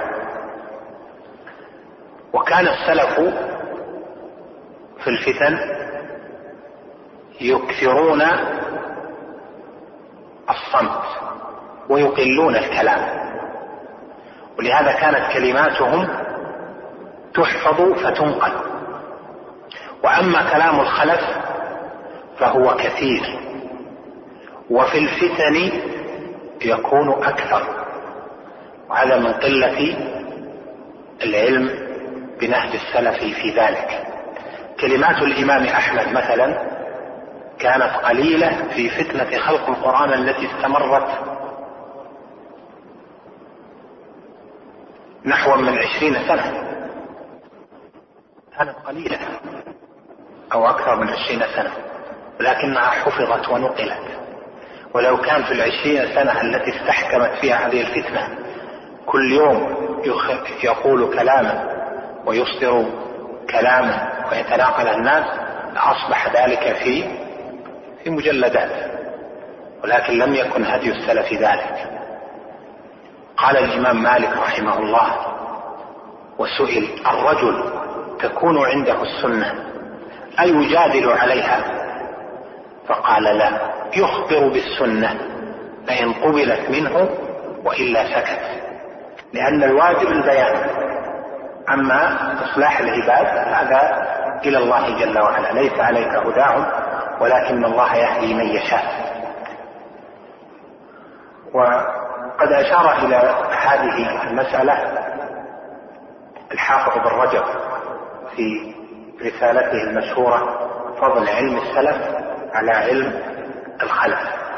وكان السلف في الفتن يكثرون الصمت ويقلون الكلام، ولهذا كانت كلماتهم تحفظ فتنقل. وأما كلام الخلف فهو كثير، وفي الفتن يكون أكثر، وهذا من قلة العلم بنهج السلف في ذلك. كلمات الإمام أحمد مثلا كانت قليلة في فتنة خلق القرآن التي استمرت نحو من عشرين سنة، كانت قليلة أو أكثر من عشرين سنة، ولكنها حفظت ونقلت. ولو كان في العشرين سنة التي استحكمت فيها هذه الفتنة كل يوم يقول كلاما ويصدر كلاما ويتناقل الناس لأصبح ذلك في في مجلدات، ولكن لم يكن هدي السلف ذلك. قال الإمام مالك رحمه الله وسئل: الرجل تكون عنده السنة أيجادل عليها؟ فقال: لا، يخبر بالسنة فإن قبلت منه وإلا سكت، لأن الواجب البيان، أما إصلاح العباد هذا إلى الله جل وعلا، ليس عليك هداهم ولكن الله يهدي من يشاء. وقد أشار إلى هذه المسألة الحافظ بن رجب في رسالته المشهورة فضل علم السلف على علم الخلف،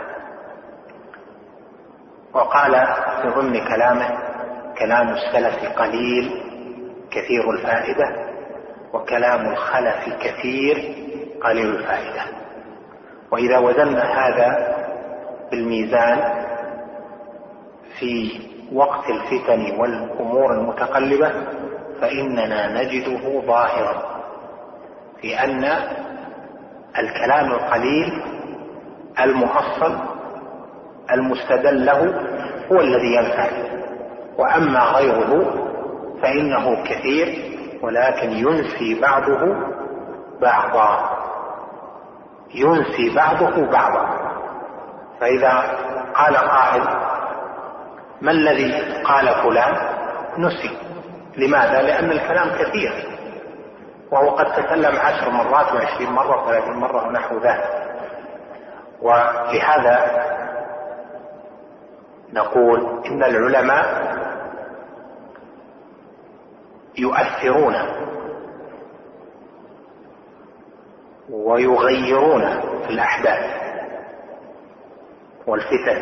وقال في ضمن كلامه: كلام السلف قليل كثير الفائدة، وكلام الخلف كثير قليل الفائدة. وإذا وزننا هذا بالميزان في وقت الفتن والأمور المتقلبة فإننا نجده ظاهرا في أن الكلام القليل المؤصل المستدل له هو الذي ينفع، وأما غيره فإنه كثير ولكن ينسي بعضه بعضا ينسي بعضه بعضا. فإذا قال قائل: ما الذي قال فلان؟ نسي. لماذا؟ لأن الكلام كثير، وهو قد تكلم عشر مرات وعشرين مرة وثلاثين مرة ونحو ذلك. ولهذا نقول إن العلماء يؤثرون ويغيرون في الأحداث والفتن،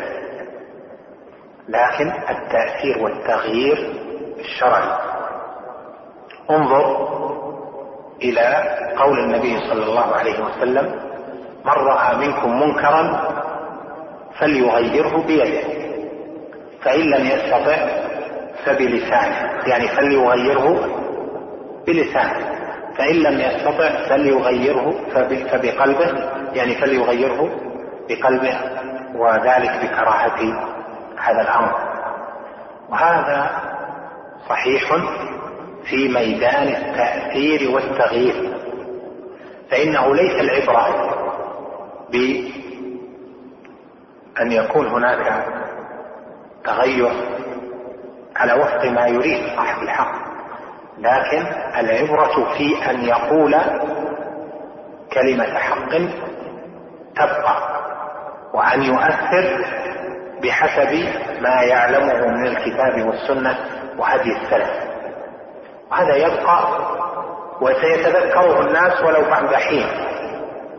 لكن التأثير والتغيير الشرعي. انظر إلى قول النبي صلى الله عليه وسلم: من رأى منكم منكرا فليغيره بيده، فإن لم يستطع فبلسانه، يعني فليغيره بلسانه، فإن لم يستطع فليغيره فبقلبه، يعني فليغيره بقلبه، وذلك بكراهة هذا الأمر. وهذا صحيح في ميدان التأثير والتغيير، فإنه ليس العبرة بأن يكون هناك تغير على وفق ما يريد صاحب الحق، لكن العبرة في أن يقول كلمة حق تبقى، وأن يؤثر بحسب ما يعلمه من الكتاب والسنة وهدي السلف، وهذا يبقى وسيتذكره الناس ولو بعد حين،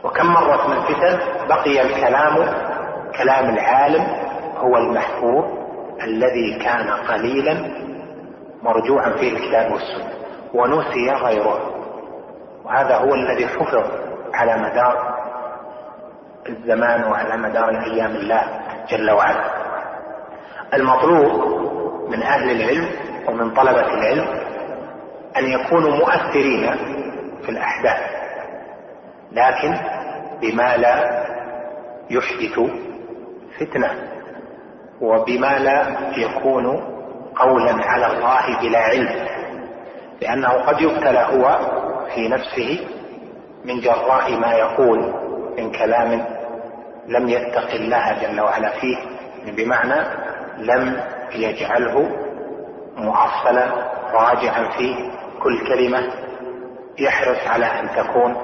وكم مرت من فتن بقي الكلام كلام العالم هو المحفوظ الذي كان قليلا مرجوعا فيه الكتاب والسنة، ونسي غيره، وهذا هو الذي حفظ على مدار الزمان وعلى مدار الأيام الله جل وعلا. المطلوب من أهل العلم ومن طلبة العلم أن يكونوا مؤثرين في الأحداث، لكن بما لا يحدث فتنة، وبما لا يكون قولا على الله بلا علم، لأنه قد يبتلى هو في نفسه من جراء ما يقول من كلام لم يتق الله جل وعلا فيه، بمعنى لم يجعله مؤصلا راجعا فيه كل كلمة، يحرص على أن تكون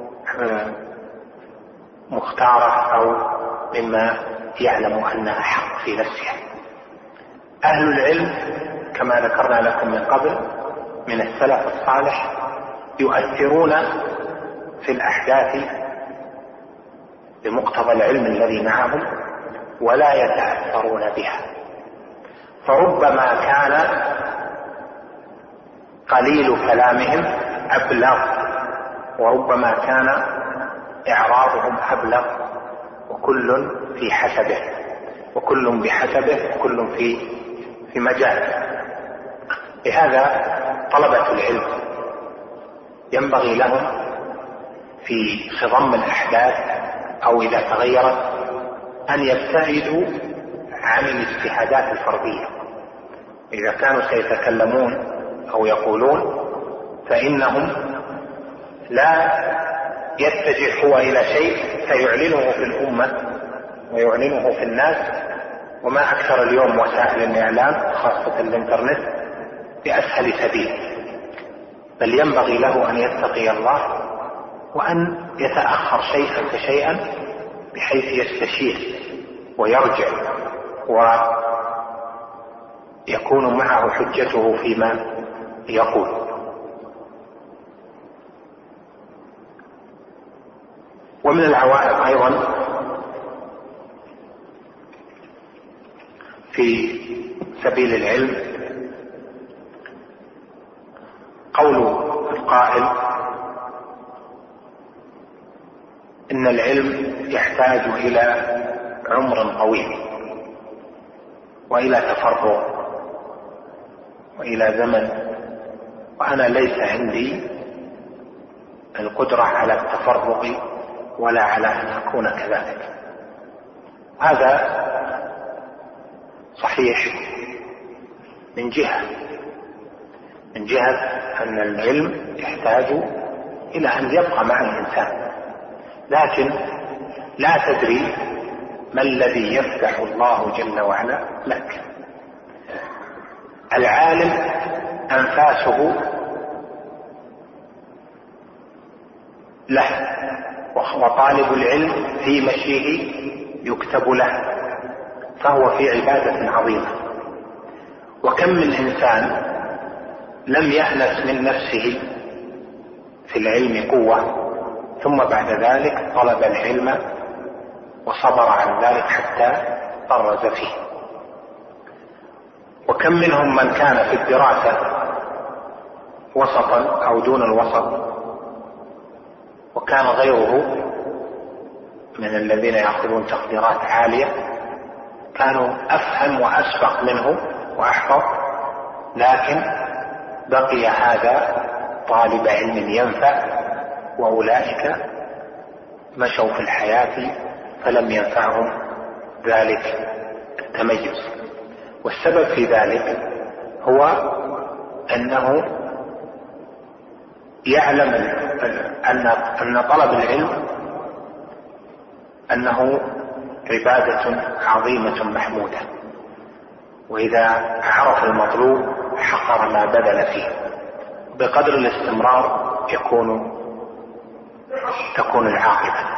مختارة أو مما يعلم أنها حق في نفسها. أهل العلم كما ذكرنا لكم من قبل من السلف الصالح يؤثرون في الأحداث بمقتضى العلم الذي معهم ولا يتأثرون بها، فربما كان قليل كلامهم أبلغ، وربما كان إعراضهم أبلغ، وكل في حسبه، وكل بحسبه، وكل في في مجال. لهذا طلبة العلم ينبغي لهم في خضم الأحداث أو إذا تغيرت أن يبتعدوا عن الاجتهادات الفردية. إذا كانوا سيتكلمون أو يقولون فإنهم لا يتجه هو إلى شيء سيعلنه في الأمة ويعلنه في الناس، وما أكثر اليوم وسائل الإعلام خاصة الإنترنت بأسهل سبيل، بل ينبغي له أن يتقي الله وأن يتأخر شيئا فشيئا بحيث يستشير ويرجع ويكون معه حجته فيما يقول. ومن العوائق أيضا في سبيل العلم قول القائل إن العلم يحتاج إلى عمر طويل وإلى تفرغ وإلى زمن، وأنا ليس عندي القدرة على التفرغ ولا على أن أكون كذلك. هذا صحيح من جهة من جهة أن العلم يحتاج إلى أن يبقى مع الإنسان، لكن لا تدري ما الذي يفتح الله جل وعلا لك. العالم أنفاسه له، وطالب العلم في مشيه يكتب له، فهو في عبادة عظيمة. وكم من إنسان لم يأنس من نفسه في العلم قوة، ثم بعد ذلك طلب العلم وصبر عن ذلك حتى طرز فيه. وكم منهم من كان في الدراسة وسطا أو دون الوسط، وكان غيره من الذين يأخذون تقديرات عالية كانوا أفهم وأسبق منه وأحفظ، لكن بقي هذا طالب علم ينفع، وأولئك مشوا في الحياة فلم ينفعهم ذلك التميز. والسبب في ذلك هو أنه يعلم أن أن طلب العلم أنه عبادة عظيمة محمودة، وإذا عرف المطلوب حقر ما بذل فيه. بقدر الاستمرار يكون تكون العاقبة.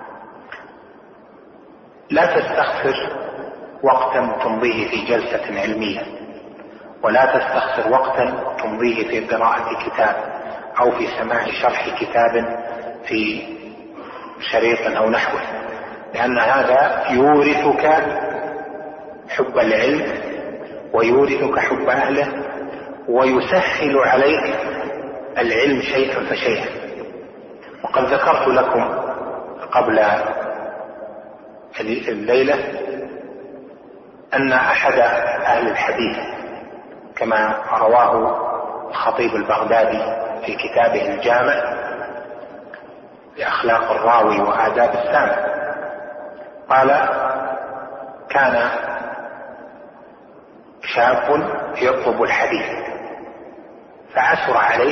لا تستخسر وقتا تمضيه في جلسة علمية، ولا تستخسر وقتا تمضيه في قراءة كتاب أو في سماع شرح كتاب في شريطا أو نحوه، لأن هذا يورثك حب العلم ويورثك حب أهله ويسهل عليك العلم شيئا فشيئا. وقد ذكرت لكم قبل الليلة أن أحد أهل الحديث كما رواه الخطيب البغدادي في كتابه الجامع لأخلاق الراوي وآداب السامع قال: كان شاب يطلب الحديث فعثر عليه،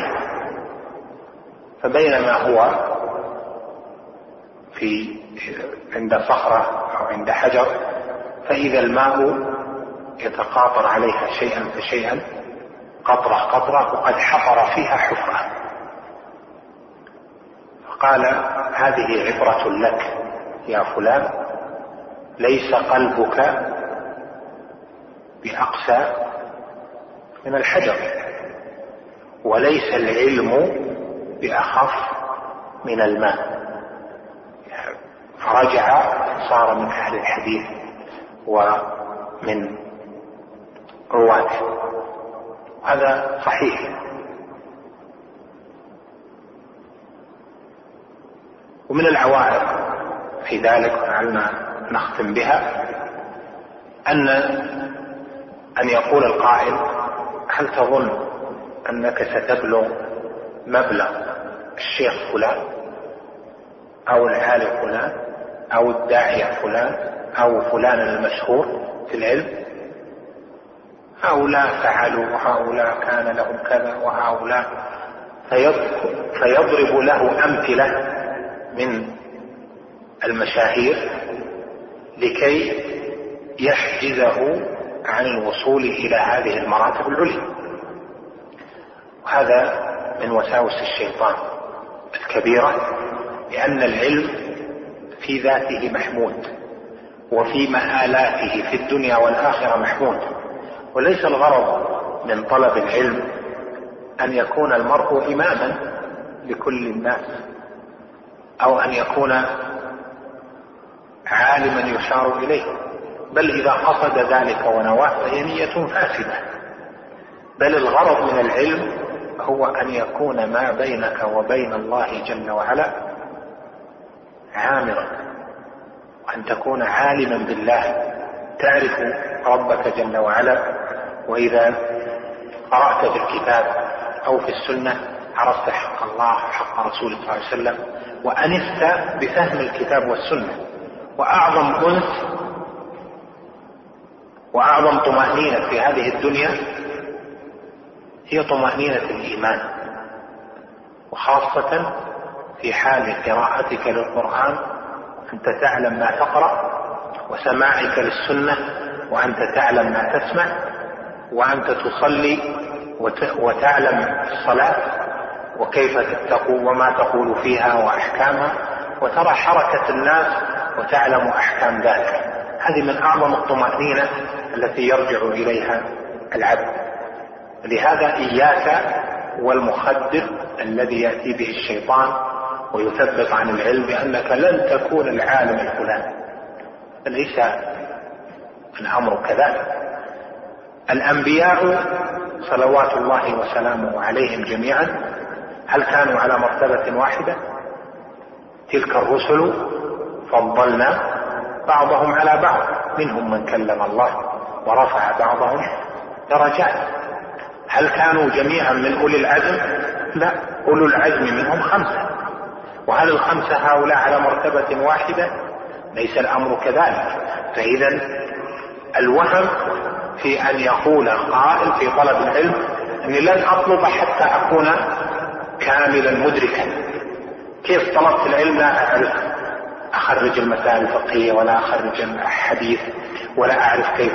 فبينما هو في عند صخرة أو عند حجر فإذا الماء يتقاطر عليها شيئا فشيئا قطرة قطرة وقد حفر فيها حفرة، فقال: هذه عبرة لك يا فلان، ليس قلبك بأقسى من الحجر، وليس العلم بأخف من الماء. فرجع صار من أهل الحديث ومن رواته، هذا صحيح. ومن العوائق في ذلك ولعلنا نختم بها أن أن يقول القائل: هل تظن أنك ستبلغ مبلغ الشيخ فلان أو العالم فلان أو الداعية فلان أو فلان المشهور في العلم؟ هؤلاء فعلوا وهؤلاء كان لهم كذا وهؤلاء، فيضرب له أمثلة من المشاهير لكي يحجزه عن الوصول إلى هذه المراتب العليا. وهذا من وساوس الشيطان الكبيرة، لأن العلم في ذاته محمود وفي مآلاته في الدنيا والآخرة محمود، وليس الغرض من طلب العلم أن يكون المرء إماما لكل الناس أو أن يكون عالما يشار إليه، بل إذا قصد ذلك ونواه فهي نية فاسدة. بل الغرض من العلم هو أن يكون ما بينك وبين الله جل وعلا عامرا، وأن تكون عالما بالله، تعرف ربك جل وعلا. وإذا قرأت في الكتاب أو في السنة عرفت حق الله وحق رسوله صلى الله عليه وسلم، وأنست بفهم الكتاب والسنة. وأعظم أنس وأعظم طمأنينة في هذه الدنيا هي طمأنينة الإيمان، وخاصة في حال قراءتك للقرآن أنت تعلم ما تقرأ، وسماعك للسنة وأنت تعلم ما تسمع، وأنت تصلي وتعلم الصلاة وكيف تتقو وما تقول فيها وأحكامها، وترى حركة الناس وتعلم أحكام ذلك. هذه من أعظم الطمأنينة التي يرجع إليها العبد. لهذا إياك والمخدر الذي يأتي به الشيطان ويثبت عن العلم بأنك لن تكون العالم الفلاني، ليس الأمر كذلك. الأنبياء صلوات الله وسلامه عليهم جميعا هل كانوا على مرتبة واحدة؟ تلك الرسل فضلنا بعضهم على بعض، منهم من كلم الله ورفع بعضهم درجات. هل كانوا جميعا من أولي العزم؟ لا، أولو العزم منهم خمسة. وهل الخمسة هؤلاء على مرتبة واحدة؟ ليس الأمر كذلك. فإذا الوهم في أن يقول قائل في طلب العلم أني لن أطلب حتى أكون كاملا مدركا. كيف طلبت العلم؟ لا أعرف أخرج المسائل الفقهية ولا أخرج الحديث ولا أعرف كيف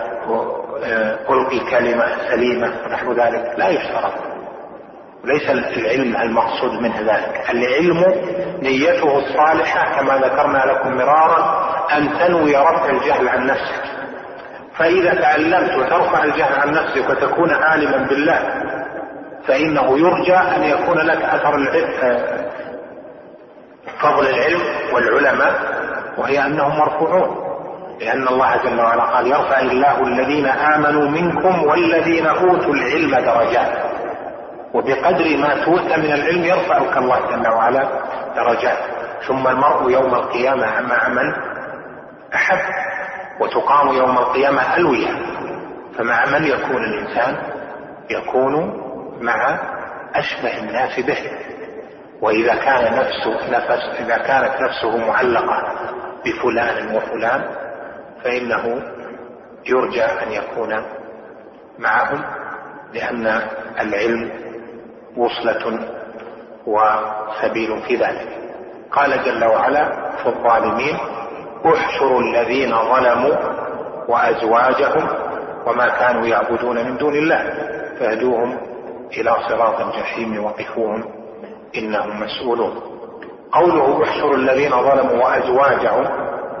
ألقي كلمة سليمة ونحو ذلك. لا يشترط، ليس العلم المقصود منه ذلك. العلم نيته الصالحة كما ذكرنا لكم مرارا أن تنوي رفع الجهل عن نفسك. فإذا تعلمت وترفع الجهل عن نفسك وتكون عالما بالله فإنه يرجى أن يكون لك أثر فضل العلم والعلماء، وهي أنهم مرفوعون، لأن الله جل وعلا قال يرفع الله الذين آمنوا منكم والذين أوتوا العلم درجات، وبقدر ما تؤتى من العلم يرفعك الله جل وعلا درجات. ثم المرء يوم القيامة مع من أحب، وتقام يوم القيامة ألوية، فمع من يكون الإنسان؟ يكون مع أشبه الناس به. وإذا كان نفسه نفس إذا كانت نفسه معلقة بفلان وفلان فإنه يرجى أن يكون معهم، لأن العلم وصلة وسبيل في ذلك. قال جل وعلا في الظالمين احشروا الذين ظلموا وأزواجهم وما كانوا يعبدون من دون الله فاهدوهم إلى صراط الجحيم وقفوهم إنهم مسؤولون. قوله احشروا الذين ظلموا وأزواجهم،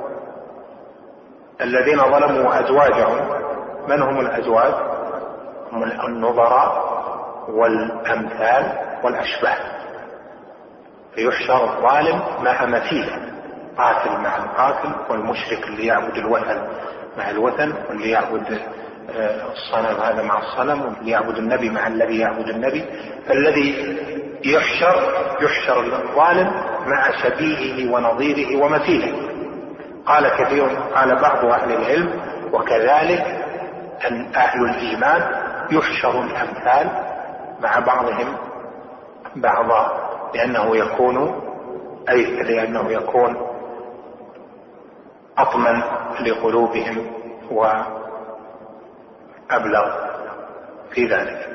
الذين ظلموا وأزواجهم من هم الأزواج؟ هم النظراء والأمثال والأشباه. فيحشر الظالم مع مثيله، قاتل مع القاتل، والمشرك اللي يعبد الوثن مع الوثن، واللي يعبد الصنم هذا مع الصنم، واللي يعبد النبي مع الذي يعبد النبي. فالذي يحشر يحشر الظالم مع شبيهه ونظيره ومثيله. قال كثير قال بعض أهل العلم وكذلك أن أهل الإيمان يحشر الأمثال مع بعضهم بعضا، لأنه يكون أي لأنه يكون أطمن لقلوبهم وأبلغ في ذلك.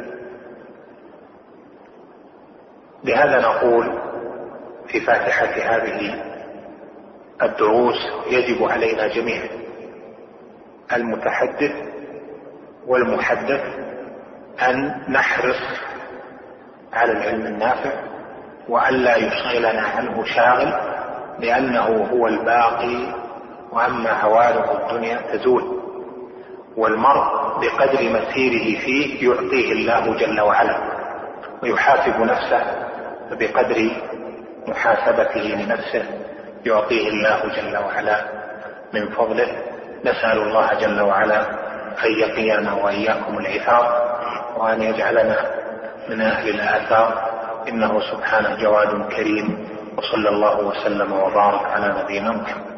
لهذا نقول في فاتحة هذه الدروس يجب علينا جميعا المتحدث والمحدث أن نحرص على العلم النافع، وأن لا يشغلنا عنه شاغل، لأنه هو الباقي، وأما عوارض الدنيا تزول، والمرء بقدر مسيره فيه يعطيه الله جل وعلا، ويحاسب نفسه بقدر محاسبته لنفسه يعطيه الله جل وعلا من فضله. نسأل الله جل وعلا أن يقينا وإياكم العثار، وأن يجعلنا من أهل الآثار، إنه سبحانه جواد كريم. وصلى الله وسلم وبارك على نبينا محمد.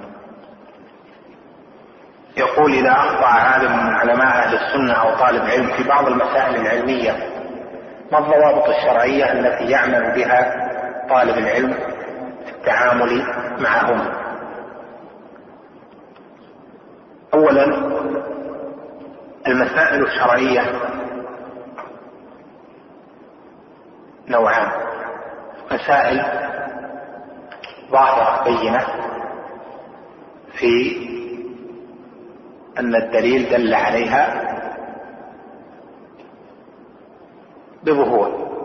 يقول إذا أخطأ عالم من علماء أهل السنة أو طالب علم في بعض المسائل العلمية ما الضوابط الشرعية التي يعمل بها طالب العلم في التعامل معهم؟ أولا المسائل الشرعية نوعان: مسائل ظاهرة بينة في أن الدليل دل عليها بظهور،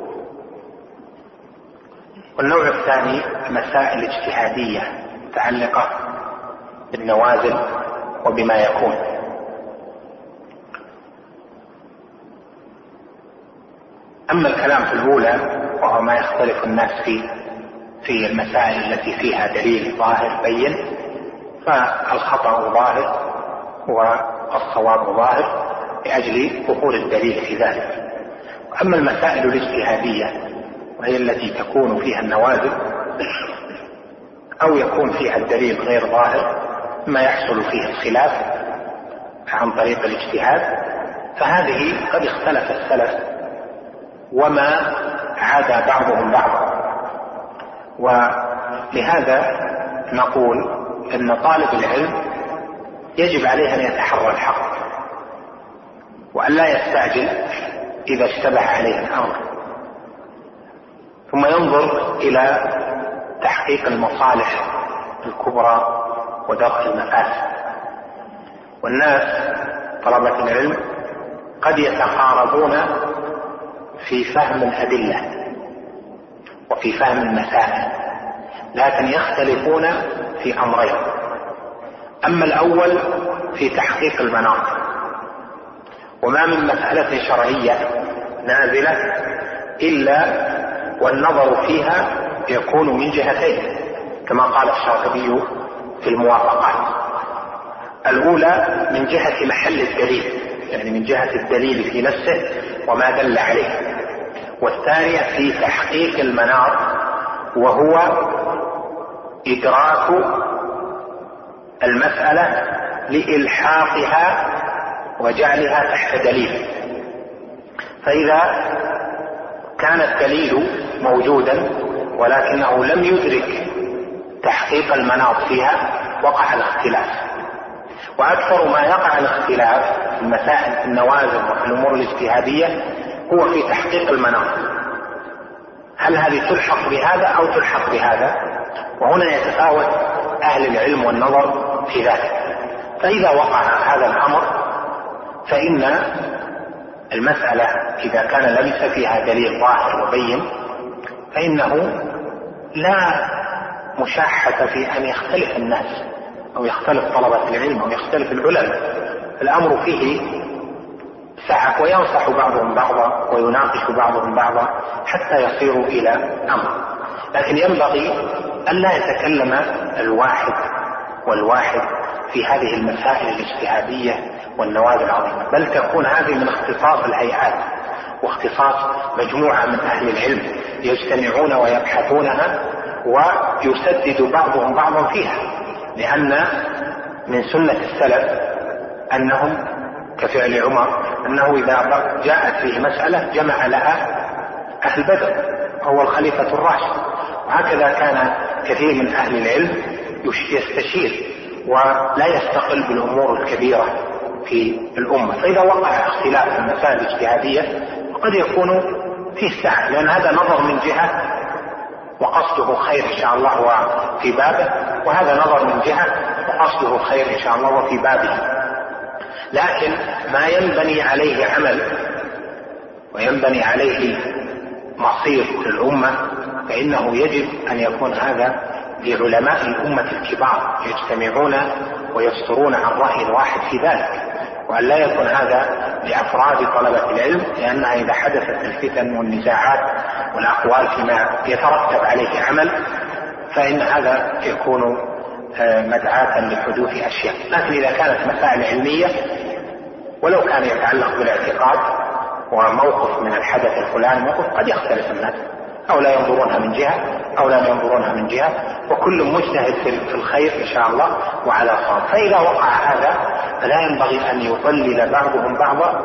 والنوع الثاني مسائل اجتهادية متعلقة بالنوازل وبما يكون. أما الكلام في الأولى وهو ما يختلف الناس فيه في المسائل التي فيها دليل ظاهر بين، فالخطأ ظاهر والصواب ظاهر لأجل ظهور الدليل في ذلك. أما المسائل الاجتهادية وهي التي تكون فيها النوازل أو يكون فيها الدليل غير ظاهر ما يحصل فيه الخلاف عن طريق الاجتهاد، فهذه قد اختلف السلف وما عدا بعضهم بعضا. ولهذا نقول أن طالب العلم يجب عليه أن يتحرى الحق، وأن لا يستعجل إذا اشتبه عليه الأمر، ثم ينظر إلى تحقيق المصالح الكبرى ودرء المفاسد. والناس طلبة العلم قد يتقاربون في فهم الأدلة وفي فهم المسائل، لكن يختلفون في أمرين: أما الأول في تحقيق المناط، وما من مسألة شرعية نازلة إلا والنظر فيها يكون من جهتين، كما قال الشاطبي في الموافقات. الأولى من جهة محل الدليل، يعني من جهة الدليل في نفسه وما دل عليه، والثانية في تحقيق المناط، وهو إدراك المسألة لإلحاقها وجعلها تحت دليل. فإذا كان الدليل موجودا ولكنه لم يدرك تحقيق المناط فيها وقع الاختلاف. وأكثر ما يقع الاختلاف في المسائل في النوازل وفي الأمور الاجتهادية هو في تحقيق المناط، هل هذه تلحق بهذا أو تلحق بهذا، وهنا يتفاوت أهل العلم والنظر في ذلك. فإذا وقع هذا الأمر فإن المسألة إذا كان ليس فيها دليل ظاهر وبين فإنه لا مشاحة في أن يختلف الناس أو يختلف طلبة العلم أو يختلف العلماء. الأمر فيه سعة، وينصح بعضهم بعضا ويناقش بعضهم بعضا حتى يصيروا إلى أمر. لكن ينبغي أن لا يتكلم الواحد والواحد في هذه المسائل الاجتهادية والنوازل العظيمة، بل تكون هذه من اختصاص الهيئات واختصاص مجموعة من أهل العلم يجتمعون ويبحثونها ويسدد بعضهم بعضا فيها. لأن من سنة السلف أنهم كفعل عمر أنه إذا جاءت فيه مسألة جمع لها أهل بدر، هو الخليفة الراشد. وهكذا كان كثير من أهل العلم يستشير ولا يستقل بالأمور الكبيرة في الأمة. فإذا وقع اختلاف في المسائل الاجتهادية قد يكون فيه سعة، لأن هذا نظر من جهة وقصده خير إن شاء الله وفي بابه، وهذا نظر من جهة وقصده خير إن شاء الله وفي بابه. لكن ما ينبني عليه عمل وينبني عليه مصير الأمة فإنه يجب أن يكون هذا لعلماء الأمة الكبار يجتمعون ويصدرون عن رأي واحد في ذلك، وأن لا يكون هذا لأفراد طلبة العلم، لأنها إذا حدثت الفتن والنزاعات والأقوال فيما يترتب عليه عمل فإن هذا يكون مدعاة لحدوث أشياء. لكن إذا كانت مسائل علمية ولو كان يتعلق بالاعتقاد وموقف من الحدث الفلاني موقف قد يختلف الناس، أو لا ينظرونها من جهة أو لا ينظرونها من جهة، وكل مجتهد في الخير إن شاء الله وعلى صواب. فإذا وقع هذا فلا ينبغي أن يضلل بعضهم بعضا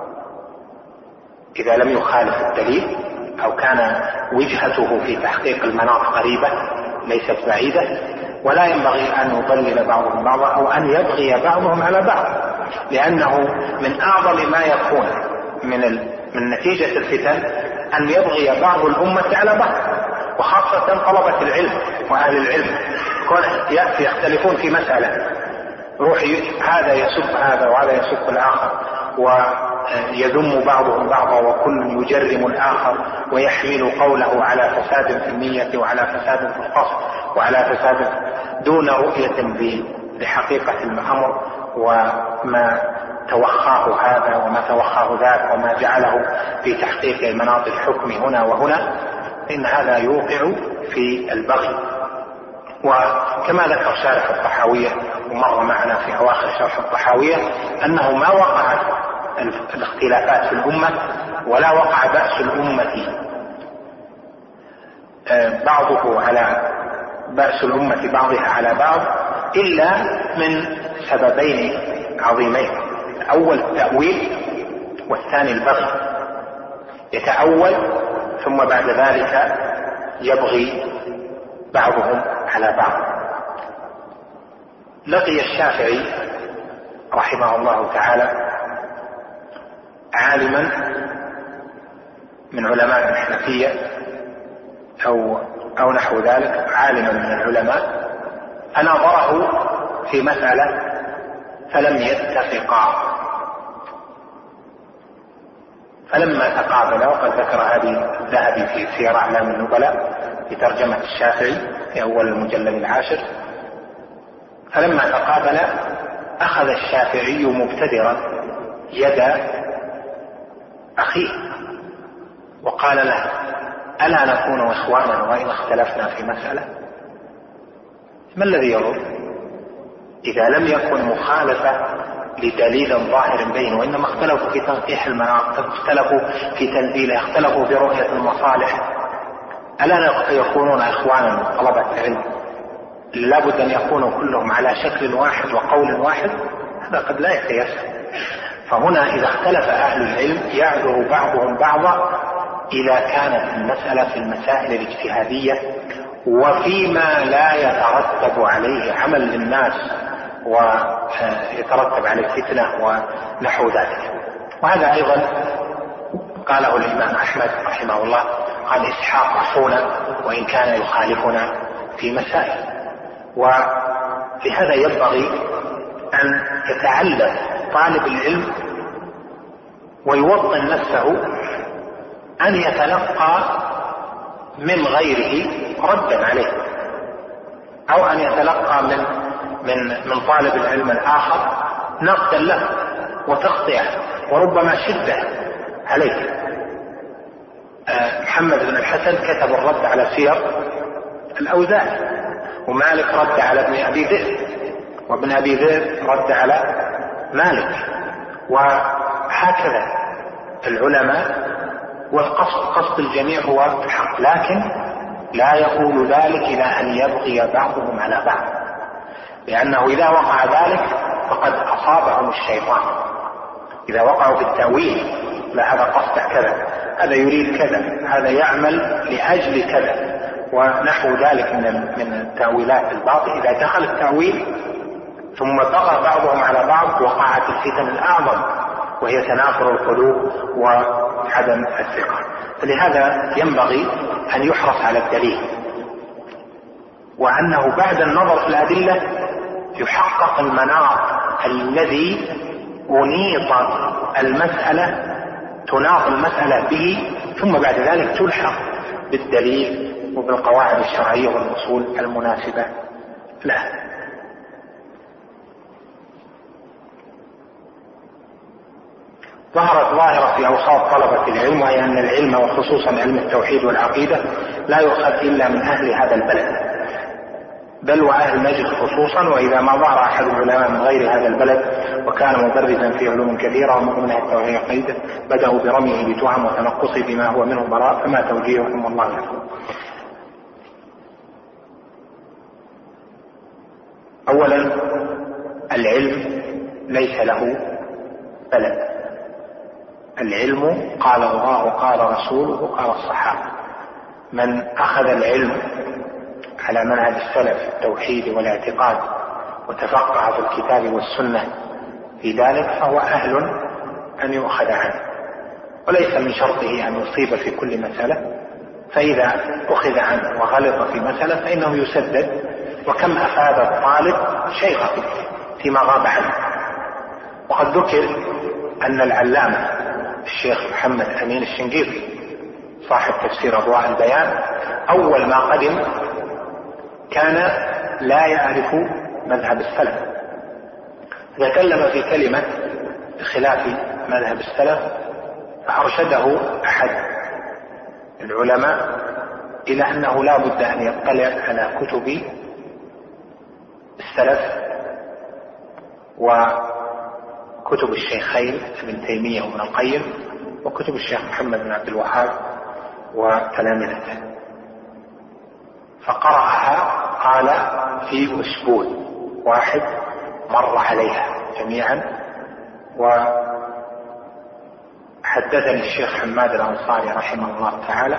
إذا لم يخالف الدليل أو كان وجهته في تحقيق المناط قريبة ليست بعيدة، ولا ينبغي أن يضلل بعضهم بعضا أو أن يبغي بعضهم على بعض، لأنه من أعظم ما يكون من من نتيجة الفتن أن يبغي بعض الأمة على بعض، وخاصة طلبة العلم وأهل العلم يأتي يختلفون في مسألة، روح هذا يسب هذا وهذا يسب الآخر ويذم بعضهم بعضا وكل يجرم الآخر ويحمل قوله على فساد في النية وعلى فساد في القصد وعلى فساد دون رؤية لحقيقة الأمر وما توخاه هذا وما توخاه ذاك وما جعله في تحقيق مناط الحكم هنا وهنا، إن هذا يوقع في البغي. وكما ذكر شارح الطحاوية ومر معنا في أواخر شرح الطحاوية أنه ما وقعت الاختلافات في الأمة ولا وقع بأس الأمة بعضه على بأس الأمة بعضها على بعض إلا من سببين عظيمين: الأول التأويل والثاني البغي. يتأول ثم بعد ذلك يبغي بعضهم على بعض. لقي الشافعي رحمه الله تعالى عالما من علماء الحنفية أو أو نحو ذلك، عالما من العلماء، فناظره في مسألة فلم يتفقا، فلما تقابلا، وقد ذكر هذه الذهبي في سير أعلام النبلاء في ترجمة الشافعي في أول المجلد العاشر، فلما تقابلا أخذ الشافعي مبتدرا يد أخيه وقال له: ألا نكون إخوانا وإن اختلفنا في مسألة؟ ما الذي يضر؟ إذا لم يكن مخالفة لدليل ظاهر بين، وإنما اختلفوا في تنقيح المناط، اختلفوا في تنزيله، اختلفوا في رؤية المصالح، ألا يكونون إخوانا من طلبة العلم لابد أن يكونوا كلهم على شكل واحد وقول واحد؟ هذا قد لا يتيسر. فهنا إذا اختلف أهل العلم يعذر بعضهم بعضا إذا كانت المسألة في المسائل الاجتهادية وفيما لا يترتب عليه عمل للناس ويترتب عليه فتنة ونحو ذلك. وهذا أيضا قاله الإمام أحمد رحمه الله، قال إسحاق أخونا وإن كان يخالفنا في مسائل. ولهذا ينبغي أن يتعلم طالب العلم ويوطن نفسه أن يتلقى من غيره ردا عليه، أو أن يتلقى من من من طالب العلم الآخر نقدا له وتخطئه وربما شدة عليه. محمد بن الحسن كتب الرد على سير الأوزاعي، ومالك رد على ابن أبي ذئب، وابن أبي ذئب رد على مالك، وهكذا العلماء. والقصد قصد الجميع هو الحق، لكن لا يقول ذلك إلى أن يبغي بعضهم على بعض، لأنه إذا وقع ذلك فقد أصابهم الشيطان. إذا وقعوا في التأويل، لا هذا قصد كذا، هذا يريد كذا، هذا يعمل لأجل كذا ونحو ذلك من من التأويلات الباطل، إذا دخل التأويل ثم بغى بعضهم على بعض وقعت الفتن الأعظم وهي تنافر القلوب وعدم الثقة. فلهذا ينبغي أن يحرص على الدليل، وأنه بعد النظر في الأدلة يحقق المناط الذي أنيط المسألة تناط المسألة به، ثم بعد ذلك تلحق بالدليل وبالقواعد الشرعية والأصول المناسبة له. ظهرت ظاهرة في أوساط طلبة العلم، وهي أن العلم وخصوصا علم التوحيد والعقيدة لا يؤخذ إلا من أهل هذا البلد، بل وأهل نجد خصوصا. وإذا ما ظهر أحد العلماء من غير هذا البلد وكان مدرسا في علوم كثيرة ومن منها التوحيد والعقيدة بدأوا برميه بتهم وتنقصه بما هو منه براء، فما توجيههم والله يعلم. أولا، العلم ليس له بلد. العلم قال الله قال رسوله قال الصحابة. من أخذ العلم على منهج السلف في التوحيد والاعتقاد وتفقه في الكتاب والسنة في ذلك فهو أهل أن يؤخذ عنه، وليس من شرطه أن يصيب في كل مسألة، فإذا أخذ عنه وغلط في مسألة فإنه يسدد. وكم أفاد الطالب شيخه فيما غاب عنه. وقد ذكر أن العلامة الشيخ محمد أمين الشنقيطي صاحب تفسير أضواء البيان أول ما قدم كان لا يعرف مذهب السلف، تكلم في كلمة بخلاف مذهب السلف، فأرشده أحد العلماء إلى أنه لا بد أن يطلع على كتب السلف وكتب الشيخين ابن تيمية وابن القيم وكتب الشيخ محمد بن عبد الوهاب وتلامذته. فقرأها قال في أسبوع واحد مر عليها جميعا. وحدثني الشيخ حماد الأنصاري رحمه الله تعالى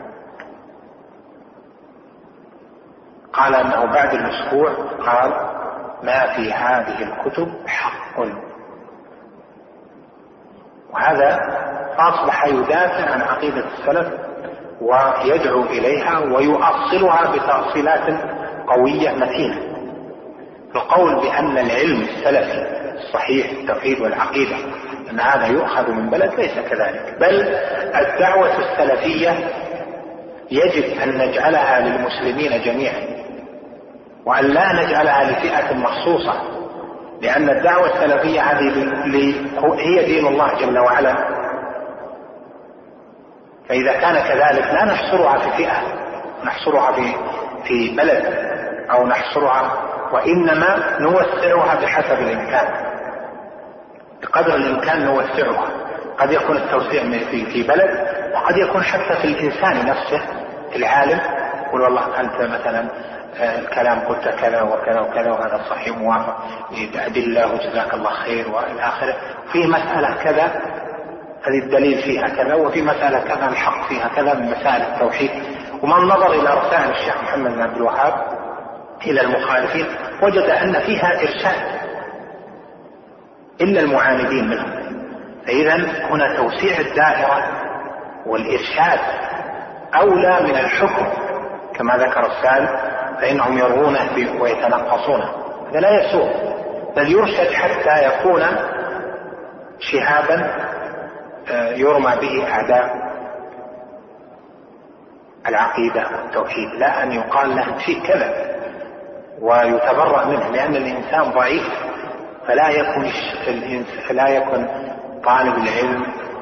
قال أنه بعد الأسبوع قال ما في هذه الكتب حق، وهذا أصبح يدافع عن عقيدة السلف ويدعو إليها ويؤصلها بتأصيلات قوية متينة. القول بأن العلم السلفي الصحيح التوحيد والعقيدة أن هذا يؤخذ من بلد ليس كذلك، بل الدعوة السلفية يجب أن نجعلها للمسلمين جميعا وأن لا نجعلها لفئة مخصوصة، لأن الدعوة السلفية هذه هي دين الله جل وعلا. فإذا كان كذلك لا نحصرها في فئة، نحصرها في في بلد، أو نحصرها، وإنما نوسعها بحسب الإمكان، بقدر الإمكان نوسعها. قد يكون التوسيع في بلد، وقد يكون حتى في الإنسان نفسه العالم، يقول والله أنت مثلا الكلام قلت كذا وكذا وكذا وهذا صحيح موافق بأدلة وجزاك الله خير وإلى آخره، في مسألة كذا هذه الدليل فيها كذا، وفي مسألة كذا الحق فيها كذا من مسائل التوحيد. ومن نظر إلى رسائل الشيخ محمد بن عبد الوهاب إلى المخالفين وجد أن فيها إرشاد إلا المعاندين منهم. فإذا هنا توسيع الدائرة والإرشاد أولى من الحكم كما ذكر السائل، فإنهم يرونه ويتنقصونه، هذا لا يسوء، بل يرشد حتى يكون شهابا يرمى به أعداء العقيدة والتوحيد، لا أن يقال له شيء كذا ويتبرأ منه، لأن الإنسان ضعيف، فلا يكون فلا يكون طالب العلم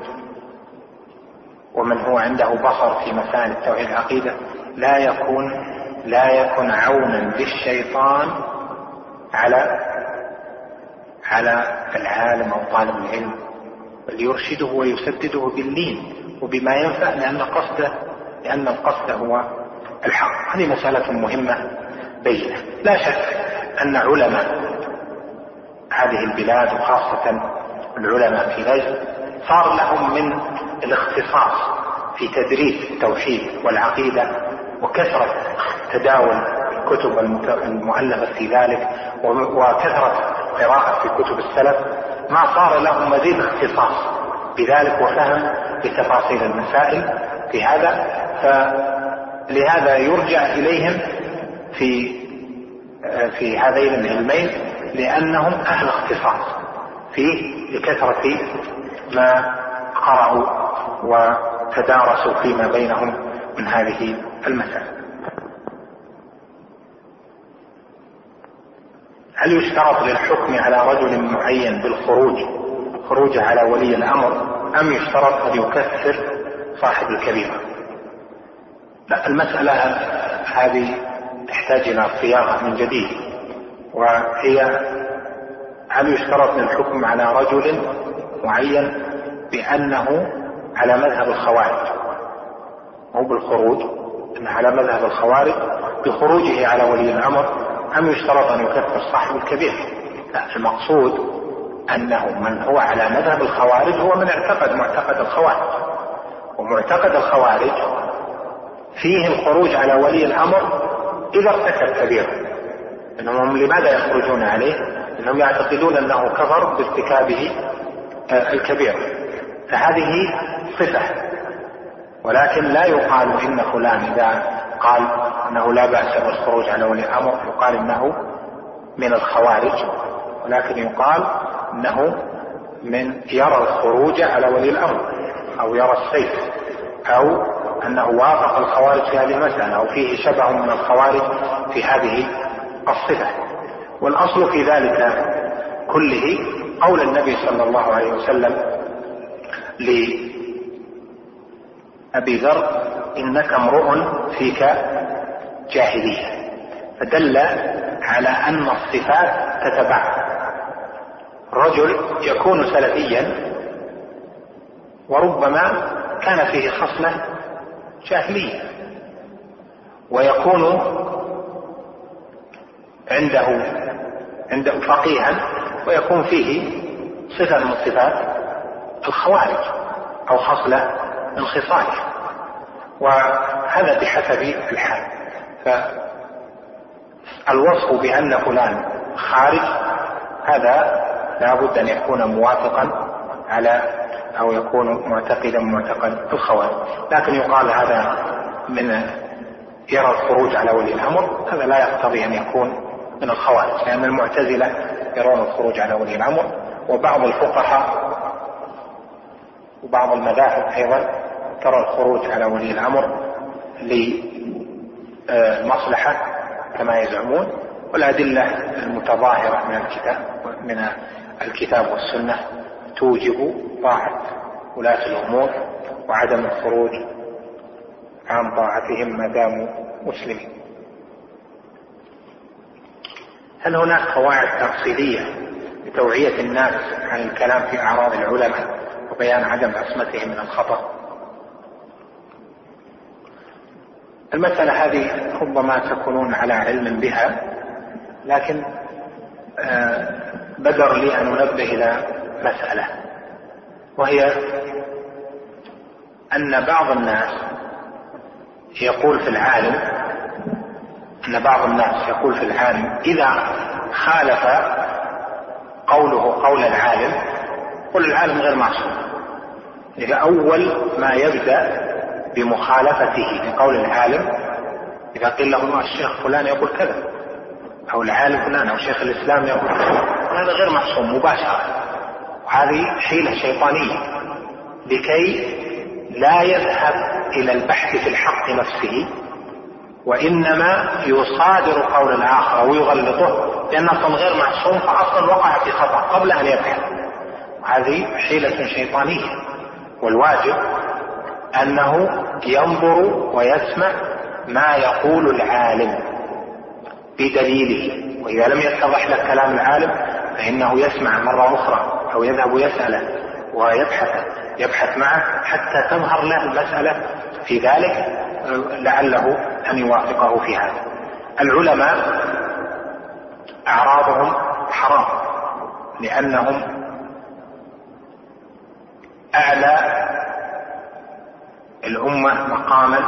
ومن هو عنده بصر في مسائل التوحيد العقيدة لا يكون لا يكون عونا للشيطان على على العالم أو طالب العلم، بل يرشده ويسدده باللين وبما ينفع، لأن قصده لأن القصد هو الحق. هذه مسألة مهمة بينة. لا شك أن علماء هذه البلاد وخاصة العلماء في غزة صار لهم من الاختصاص في تدريس التوحيد والعقيدة وكثرة تداول الكتب المؤلفة في ذلك وكثرة قراءة في كتب السلف، ما صار لهم مزيد اختصاص بذلك وفهم لتفاصيل المسائل في هذا، فلهذا يرجع إليهم في في هذين العلمين لأنهم أهل اختصاص فيه لكثرة ما قرأوا وتدارسوا فيما بينهم من هذه المسائل. هل يشترط للحكم على رجل معين بالخروج خروج على ولي الأمر، أم يشترط أن يكفر صاحب الكبيرة؟ لا، المسألة هذه تحتاج إلى صياغة من جديد، وهي هل يشترط للحكم على رجل معين بأنه على مذهب الخوارج، أو بالخروج أنه على مذهب الخوارج بخروجه على ولي الأمر، أم يشترط أن يكفر صاحب الكبير؟ لا، المقصود أنه من هو على مذهب الخوارج هو من اعتقد معتقد الخوارج، ومعتقد الخوارج فيه الخروج على ولي الأمر إذا ارتكب كبيرة. إنهم لماذا يخرجون عليه؟ إنهم يعتقدون أنه كفر بارتكابه الكبيرة، فهذه صفة. ولكن لا يقال إن فلان إذا قال أنه لا بأس بالخروج على ولي الأمر يقال إنه من الخوارج، ولكن يقال أنه من يرى الخروج على ولي الأمر أو يرى السيف، أو أنه وافق الخوارج في هذه المسألة، أو فيه شبه من الخوارج في هذه الصفة. والأصل في ذلك كله قول النبي صلى الله عليه وسلم لأبي ذر: إنك امرؤ فيك جاهلية، فدل على أن الصفات تتبع. رجل يكون سلفيا وربما كان فيه خصلة جاهلية، ويكون عنده عنده فقيها ويكون فيه صفة من صفات الخوارج أو خصلة من خصاله، وهذا بحسب الحال. فالوصف بأن فلان خارج هذا لا بد أن يكون موافقا على أو يكون معتقدا معتقد الخوارج. لكن يقال هذا من يرى الخروج على ولي الأمر، هذا لا يقتضي أن يكون من الخوارج، لأن المعتزلة يرون الخروج على ولي الأمر، وبعض الفقهاء وبعض المذاهب أيضا ترى الخروج على ولي الأمر لمصلحة كما يزعمون. والأدلة المتظاهرة من الكتاب من الكتاب والسنة توجب طاعة ولاة الأمور وعدم الخروج عن طاعتهم ما داموا مسلمين. هل هناك قواعد تفصيلية لتوعية الناس عن الكلام في أعراض العلماء وبيان عدم عصمتهم من الخطأ؟ المسألة هذه ربما تكونون على علم بها، لكن بدر لي أن أنبه إلى مسألة، وهي أن بعض الناس يقول في العالم أن بعض الناس يقول في العالم إذا خالف قوله قول العالم قل العالم غير معصوم. إذا أول ما يبدأ بمخالفته لقول العالم، إذا قيل له الشيخ فلان يقول كذا أو العالم فلان أو شيخ الإسلام يقول كذا، هذا غير معصوم مباشرة. وهذه حيلة شيطانية لكي لا يذهب إلى البحث في الحق نفسه، وإنما يصادر قول الآخر أو يغلطه، لأنه أصلا غير معصوم فأصلا وقع في خطأ قبل أن يبحث. هذه حيلة شيطانية، والواجب أنه ينظر ويسمع ما يقول العالم بدليله، وإذا لم يتضح لك كلام العالم فإنه يسمع مرة أخرى أو يذهب يسأله ويبحث يبحث معه حتى تظهر له المسألة في ذلك، لعله أن يوافقه في هذا. العلماء أعراضهم حرام لأنهم أعلى الأمة مقاما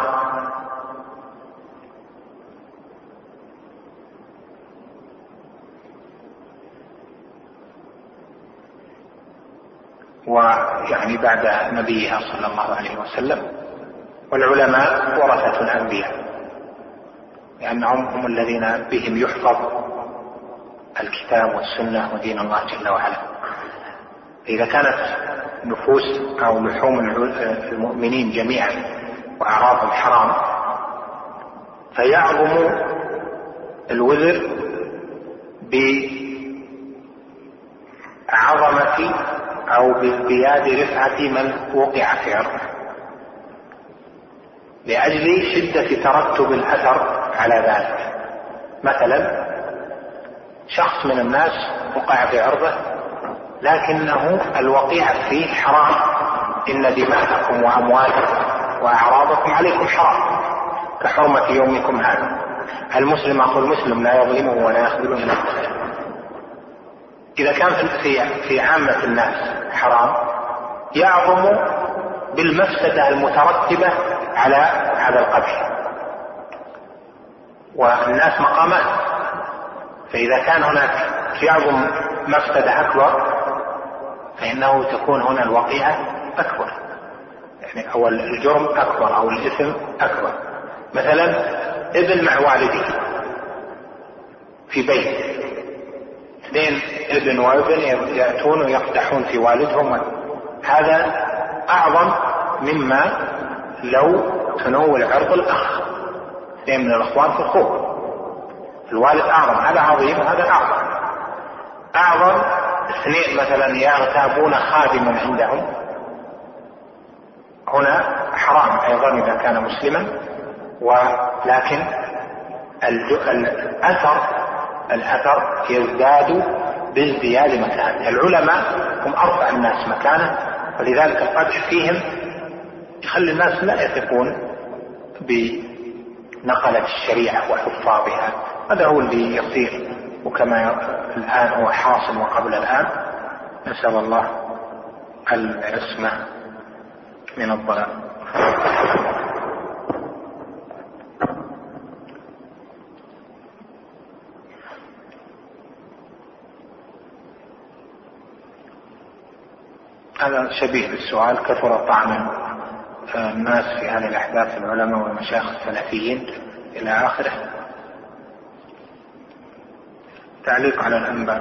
ويعني بعد نبيها صلى الله عليه وسلم. والعلماء ورثة الأنبياء لأنهم هم الذين بهم يحفظ الكتاب والسنة ودين الله جل وعلا. إذا كانت نفوس أو لحوم المؤمنين جميعا وأعراضهم حرام، فيعظم الوزر بعظمة أو بازدياد رفعة من وقع في عرضه، لأجل شدة ترتب الأثر على ذلك. مثلا شخص من الناس وقع في عرضه لكنه الوقيعة فيه حرام، إن دماءكم وأموالكم وأعراضكم عليكم حرام كحرمة يومكم هذا، المسلم أخو المسلم لا يظلمه ولا يخذله من نفسه. إذا كان في في عامة الناس حرام، يعظم بالمفسدة المترتبة على هذا القدح. والناس مقامات، فإذا كان هناك يعظم مفسدة أكبر فإنه تكون هنا الوقيعة أكبر، يعني أو الجرم أكبر أو الإثم أكبر. مثلا ابن مع والده في بيت، اثنين ابن وابن يأتون ويقدحون في والدهم، هذا أعظم مما لو تنول عرض الأخ، اثنين من الأخوان في الخوف، الوالد أعظم، هذا عظيم هذا أعظم. أعظم اثنين مثلا يغتابون خادما عندهم، هنا حرام أيضا إذا كان مسلما، ولكن الأثر الأثر يزداد بازدياد مكانه. العلماء هم أرفع الناس مكانه، ولذلك القدح فيهم يخلي الناس لا يثقون بنقلة الشريعة وحفاظها. هذا هو اللي يصير، وكما الآن هو حاصل وقبل الآن. نسأل الله العصمة من الضلال. هذا شبيه بالسؤال: كثر طعن الناس في هذه الأحداث العلماء والمشايخ السلفيين إلى آخره. تعليق على الأنباء: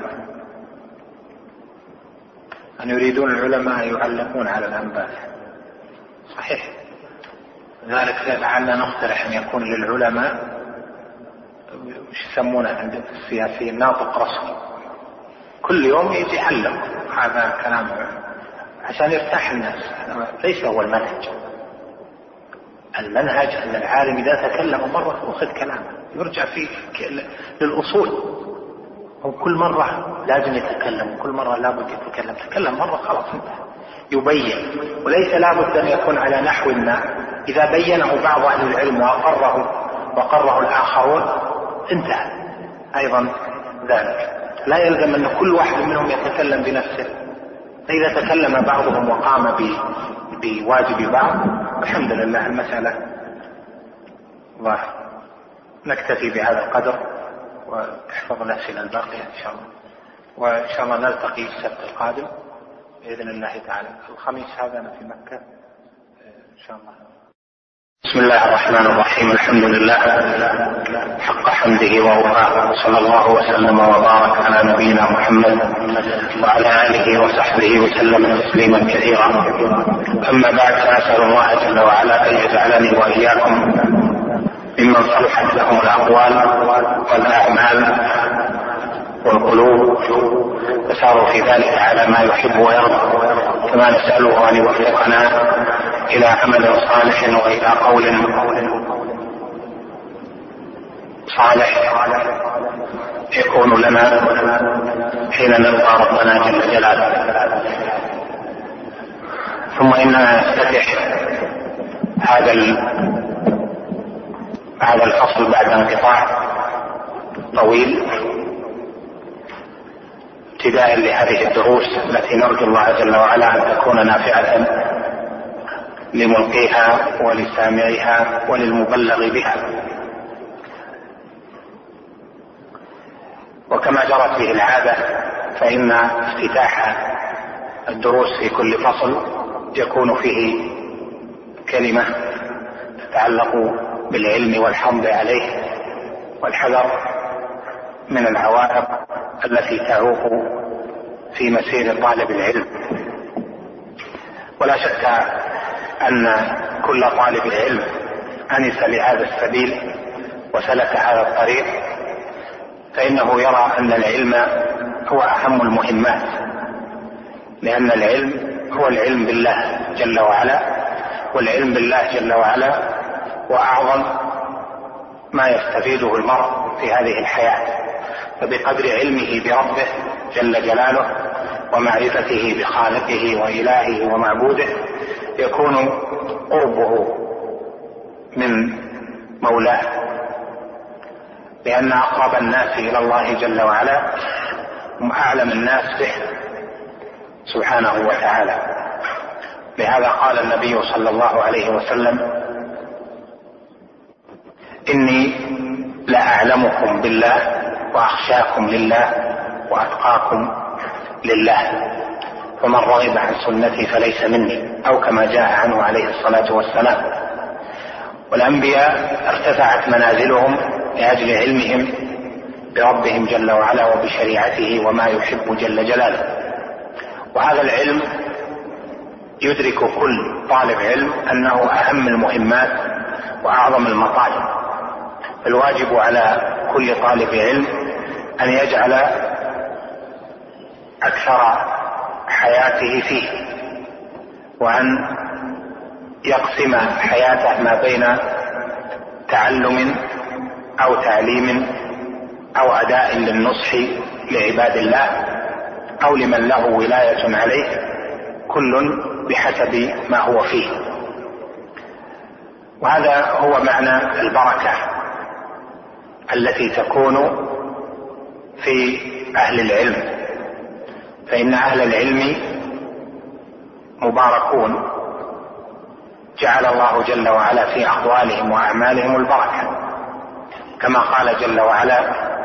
أن يريدون العلماء يعلقون على الأنباء، صحيح، ذلك لعلنا نقترح أن يكون للعلماء وش يسمونه عند السياسيين ناطق رسمي، كل يوم يجي يعلق هذا كلام عشان يرتاح الناس. ليس هو المنهج. المنهج أن العالم إذا تكلم مرة أخذ كلامه، يرجع فيه للأصول، وكل مرة لازم يتكلم، كل مرة لابد يتكلم، تكلم مرة خلاص انتهى. يبين، وليس لابد أن يكون على نحو ما إذا بينه بعض أهل العلم وأقره وقره الآخرون انتهى أيضا ذلك. لا يلزم أن كل واحد منهم يتكلم بنفسه، فإذا تكلم بعضهم وقام بواجب بعض الحمد لله المسألة ظاهر. نكتفي بهذا القدر وتحفظ الأسئلة الباقية إن شاء الله، وإن شاء الله نلتقي السبت القادم بإذن الله تعالى. الخميس هذا أنا في مكة إن شاء الله. بسم الله الرحمن الرحيم. الحمد لله حق حمده ووفاه، صلى الله وسلم وبارك على نبينا محمد وعلى آله وصحبه وسلم تسليما كثيرا. أما بعد، فأسأل الله جل وعلا أن يجعلني وإياكم ممن صلحت لهم الأقوال والأعمال والقلوب وساروا في ذلك على ما يحب ويرضى، كما نسأله أن يوفقنا إلى عمل صالح وإلى قول صالح يكون لنا حين نلقى ربنا جل جلاله. ثم إننا نفتتح هذا هذا الفصل بعد انقطاع طويل ابتداء لهذه الدروس التي نرجو الله جل وعلا أن تكون نافعة لملقيها ولسامعها وللمبلغ بها. وكما جرت به العادة، فإن افتتاح الدروس في كل فصل يكون فيه كلمة تتعلق بالعلم والحمد عليه والحذر من العوائق التي تعوق في مسير طالب العلم. ولا شك أن كل طالب علم أنس لهذا السبيل وسلك هذا الطريق فإنه يرى أن العلم هو أهم المهمات، لأن العلم هو العلم بالله جل وعلا، والعلم بالله جل وعلا وأعظم ما يستفيده المرء في هذه الحياة. فبقدر علمه بربه جل جلاله ومعرفته بخالقه وإلهه ومعبوده يكون قربه من مولاه، لأن أقرب الناس إلى الله جل وعلا هم أعلم الناس به سبحانه وتعالى. لهذا قال النبي صلى الله عليه وسلم: إني لأعلمكم بالله وأخشاكم لله وأتقاكم لله، فمن رغب عن سنتي فليس مني، أو كما جاء عنه عليه الصلاة والسلام. والأنبياء ارتفعت منازلهم لأجل علمهم بربهم جل وعلا وبشريعته وما يحب جل جلاله. وهذا العلم يدرك كل طالب علم أنه أهم المهمات وأعظم المطالب. الواجب على كل طالب علم أن يجعل أكثر حياته فيه، وأن يقسم حياته ما بين تعلم أو تعليم أو أداء للنصح لعباد الله أو لمن له ولاية عليه، كل بحسب ما هو فيه. وهذا هو معنى البركة التي تكون في أهل العلم، فإن أهل العلم مباركون جعل الله جل وعلا في أقوالهم وأعمالهم البركة، كما قال جل وعلا: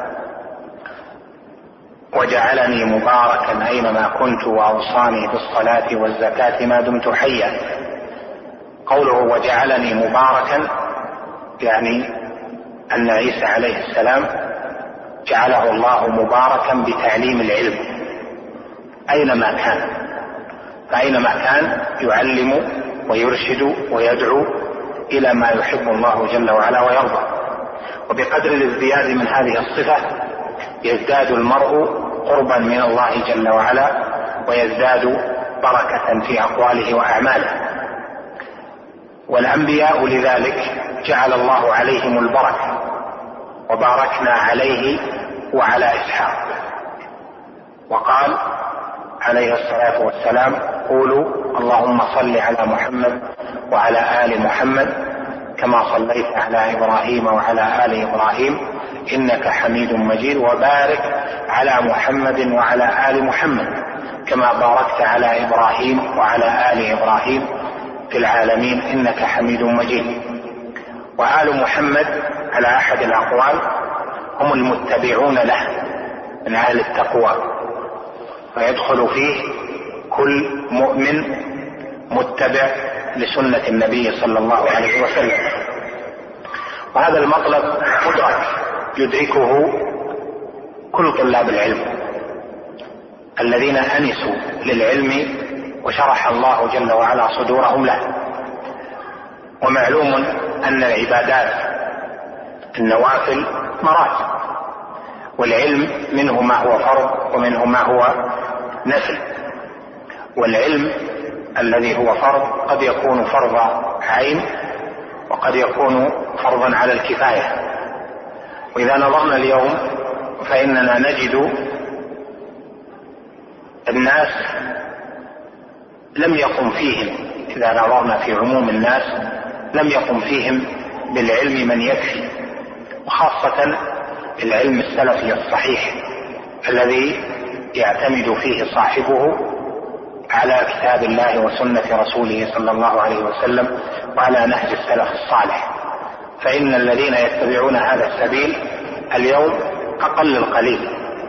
وجعلني مباركا أينما كنت وأوصاني بالصلاة والزكاة ما دمت حيا. قوله وجعلني مباركا يعني أن عيسى عليه السلام جعله الله مباركا بتعليم العلم أينما كان، فأينما كان يعلم ويرشد ويدعو إلى ما يحب الله جل وعلا ويرضى. وبقدر الازدياد من هذه الصفة يزداد المرء قربا من الله جل وعلا ويزداد بركة في أقواله وأعماله. والأنبياء لذلك جعل الله عليهم البركة، وباركنا عليه وعلى إسحاق. وقال عليه الصلاة والسلام: قولوا اللهم صل على محمد وعلى آل محمد كما صليت على إبراهيم وعلى آل إبراهيم إنك حميد مجيد، وبارك على محمد وعلى آل محمد كما باركت على إبراهيم وعلى آل إبراهيم في العالمين إنك حميد مجيد. وآل محمد على أحد الأقوال هم المتبعون له من أهل التقوى، فيدخل فيه كل مؤمن متبع لسنة النبي صلى الله عليه وسلم. وهذا المطلب مدرك يدركه كل طلاب العلم الذين أنسوا للعلم وشرح الله جل وعلا صدورهم له. ومعلوم أن العبادات النوافل مراتب، والعلم منه ما هو فرض ومنه ما هو نفل. والعلم الذي هو فرض قد يكون فرض عين وقد يكون فرضا على الكفاية. وإذا نظرنا اليوم فإننا نجد الناس لم يقم فيهم، إذا نظرنا في عموم الناس لم يقم فيهم بالعلم من يكفي، وخاصة العلم السلفي الصحيح الذي يعتمد فيه صاحبه على كتاب الله وسنة رسوله صلى الله عليه وسلم وعلى نهج السلف الصالح. فإن الذين يتبعون هذا السبيل اليوم أقل القليل،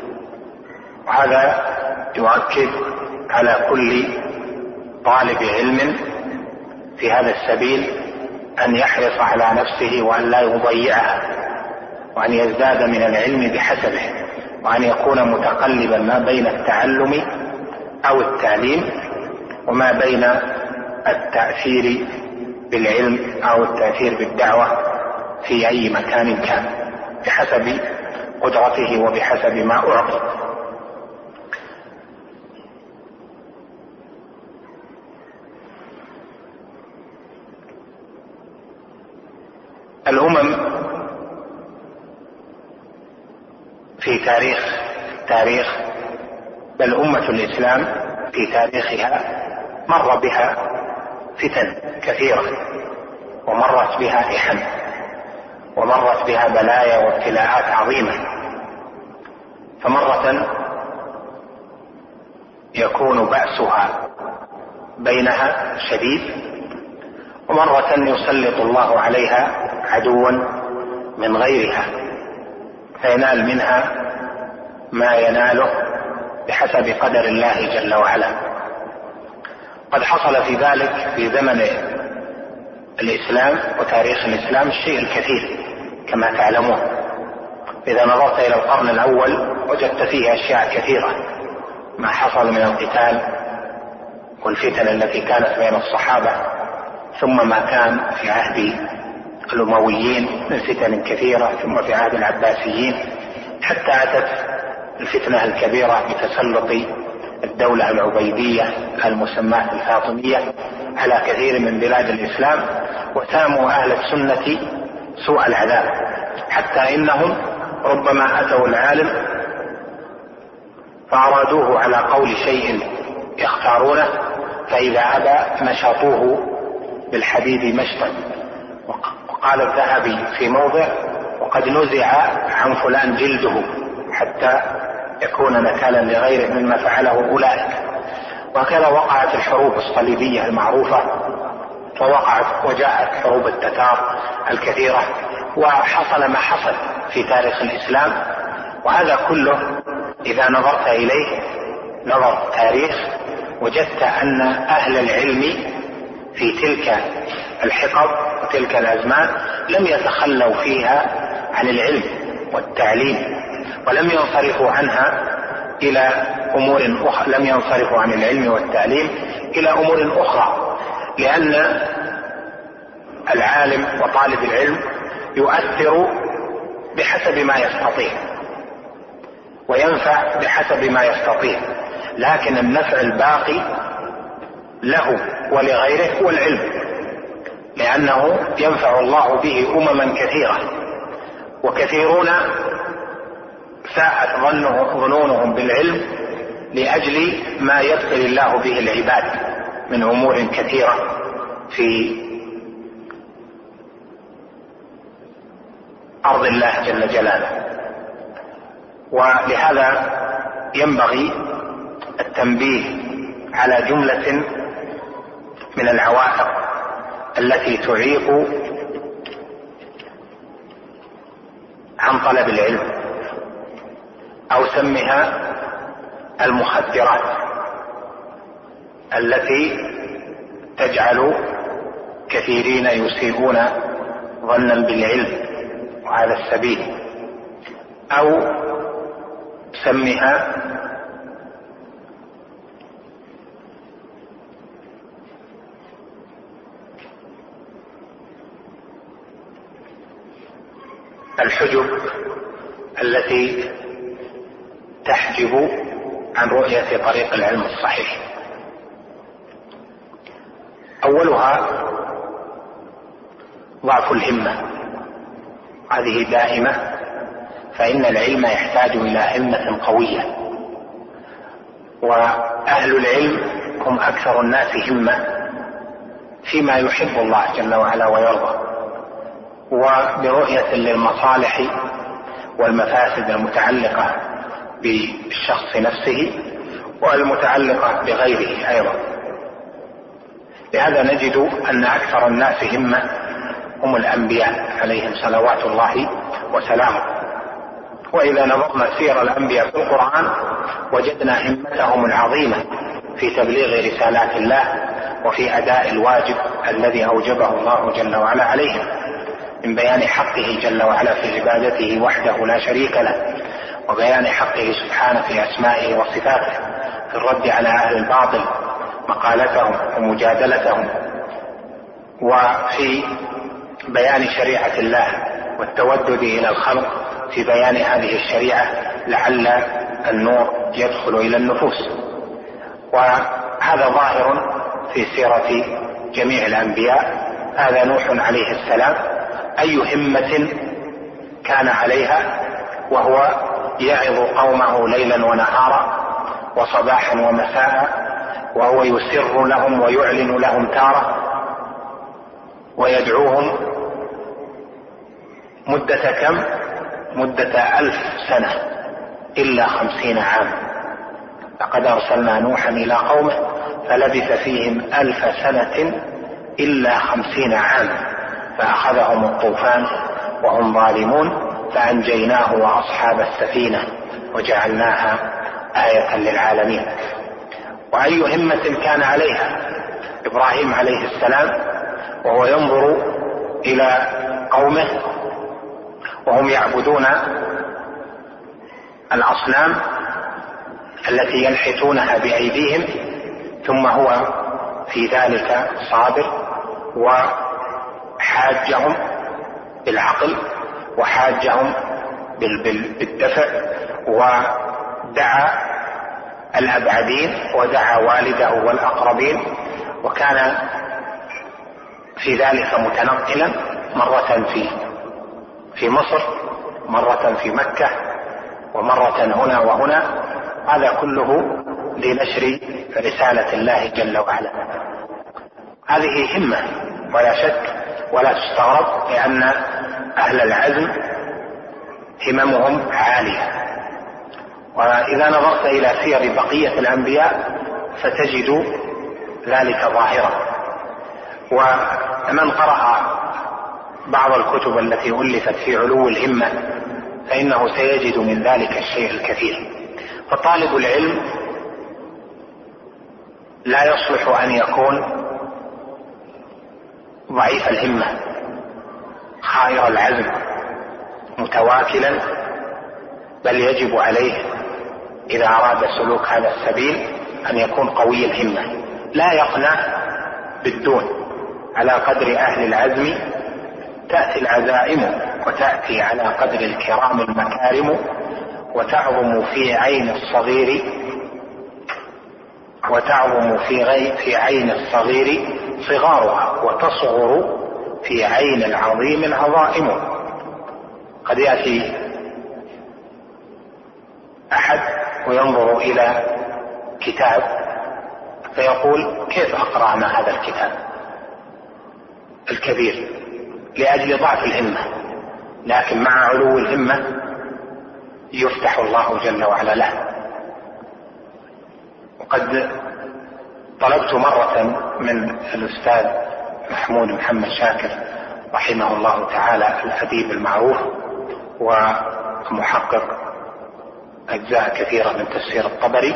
وهذا يؤكد على كل طالب علم في هذا السبيل أن يحرص على نفسه وأن لا يضيعها، وأن يزداد من العلم بحسبه، وأن يكون متقلبا ما بين التعلم أو التعليم وما بين التأثير بالعلم أو التأثير بالدعوة في أي مكان كان بحسب قدرته وبحسب ما أعطي. الأمم في تاريخ تاريخ بل أمة الإسلام في تاريخها مر بها فتن كثيرة، ومرت بها إحن، ومرت بها بلايا وابتلاءات عظيمة. فمرة يكون بأسها بينها شديد، ومرة يسلط الله عليها عدوا من غيرها فينال منها ما يناله بحسب قدر الله جل وعلا. قد حصل في ذلك في زمن الإسلام وتاريخ الإسلام الشيء الكثير كما تعلمون. إذا نظرت إلى القرن الأول وجدت فيه أشياء كثيرة، ما حصل من القتال والفتن التي كانت بين الصحابة، ثم ما كان في عهد الأمويين من فتن كثيرة، ثم في عهد العباسيين، حتى أتت الفتنة الكبيرة بتسلط الدولة العبيدية المسماة الفاطمية على كثير من بلاد الإسلام، وساموا أهل السنة سوء العذاب، حتى إنهم ربما أتوا العالم فأرادوه على قول شيء يختارونه، فإذا أبى نشطوه بالحديد مشطا. وقال الذهبي في موضع: وقد نزع عن فلان جلده حتى يكون نكالا لغيره مما فعله أولئك. وهكذا وقعت الحروب الصليبية المعروفة، ووقعت وجاءت حروب التتار الكثيرة، وحصل ما حصل في تاريخ الإسلام. وهذا كله إذا نظرت إليه نظر تاريخ وجدت أن أهل العلم في تلك الحقب وتلك الأزمان لم يتخلوا فيها عن العلم والتعليم، ولم ينصرفوا عنها إلى أمور أخرى، لم ينصرفوا عن العلم والتعليم إلى أمور أخرى، لأن العالم وطالب العلم يؤثر بحسب ما يستطيع وينفع بحسب ما يستطيع، لكن النفع الباقي له ولغيره هو العلم، لأنه ينفع الله به أمما كثيرة. وكثيرون ساءت ظنونهم بالعلم لأجل ما يبتلي الله به العباد من أمور كثيرة في أرض الله جل جلاله. ولهذا ينبغي التنبيه على جملة من العوائق التي تعيق عن طلب العلم، أو سمها المخدرات التي تجعل كثيرين يسيئون ظنا بالعلم وهذا السبيل، أو سمها الحجب التي تحجب عن رؤية طريق العلم الصحيح. أولها ضعف الهمة، هذه دائمة، فإن العلم يحتاج إلى همة قوية، وأهل العلم هم أكثر الناس همة فيما يحب الله جل وعلا ويرضى، وبرؤية للمصالح والمفاسد المتعلقة بالشخص نفسه والمتعلقة بغيره أيضا. لهذا نجد أن أكثر الناس همة هم الأنبياء عليهم صلوات الله وسلامه. وإذا نظرنا سير الأنبياء في القرآن وجدنا همتهم العظيمة في تبليغ رسالات الله وفي أداء الواجب الذي أوجبه الله جل وعلا عليهم من بيان حقه جل وعلا في عبادته وحده لا شريك له، وبيان حقه سبحانه في أسمائه وصفاته، في الرد على أهل الباطل مقالتهم ومجادلتهم، وفي بيان شريعة الله والتودد إلى الخلق في بيان هذه الشريعة لعل النور يدخل إلى النفوس. وهذا ظاهر في سيرة جميع الأنبياء. هذا نوح عليه السلام أي همة كان عليها وهو يعظ قومه ليلا ونهارا وصباحا ومساء، وهو يسر لهم ويعلن لهم تارة، ويدعوهم مدة كم؟ مدة ألف سنة إلا خمسين عام. لقد أرسلنا نوحا إلى قومه فلبث فيهم ألف سنة إلا خمسين عام فأخذهم الطوفان وهم ظالمون فأنجيناه وأصحاب السفينة وجعلناها آية للعالمين. وأي همة كان عليها إبراهيم عليه السلام وهو ينظر إلى قومه وهم يعبدون الأصنام التي ينحتونها بأيديهم، ثم هو في ذلك صابر وحاجهم بالعقل وحاجهم بالدفع، ودعا الأبعدين ودعا والده والأقربين، وكان في ذلك متنقلا مرة في في مصر، مرة في مكة، ومرة هنا وهنا، هذا كله لنشر رسالة الله جل وعلا. هذه همة ولا شك ولا تستغرب، لأن أهل العزم هممهم عالية. وإذا نظرت إلى سير بقية الأنبياء فتجد ذلك ظاهرا. ومن قرأ بعض الكتب التي ألفت في علو الهمة فإنه سيجد من ذلك الشيء الكثير. فطالب العلم لا يصلح أن يكون ضعيف الهمة خائر العزم متواكلا، بل يجب عليه إذا أراد سلوك هذا السبيل أن يكون قوي الهمة، لا يقنع بالدون. على قدر أهل العزم تأتي العزائم، وتأتي على قدر الكرام المكارم، وتعظم في عين الصغير وتعظم في, غي في عين الصغير صغارها، وتصغر في عين العظيم العظائم. قد يأتي وينظر إلى كتاب فيقول كيف أقرأ مع هذا الكتاب الكبير لأجل ضعف الهمة، لكن مع علو الهمة يفتح الله جل وعلا له. وقد طلبت مرة من الأستاذ محمود محمد شاكر رحمه الله تعالى الأديب المعروف ومحقق أجزاء كثيرة من تفسير الطبري،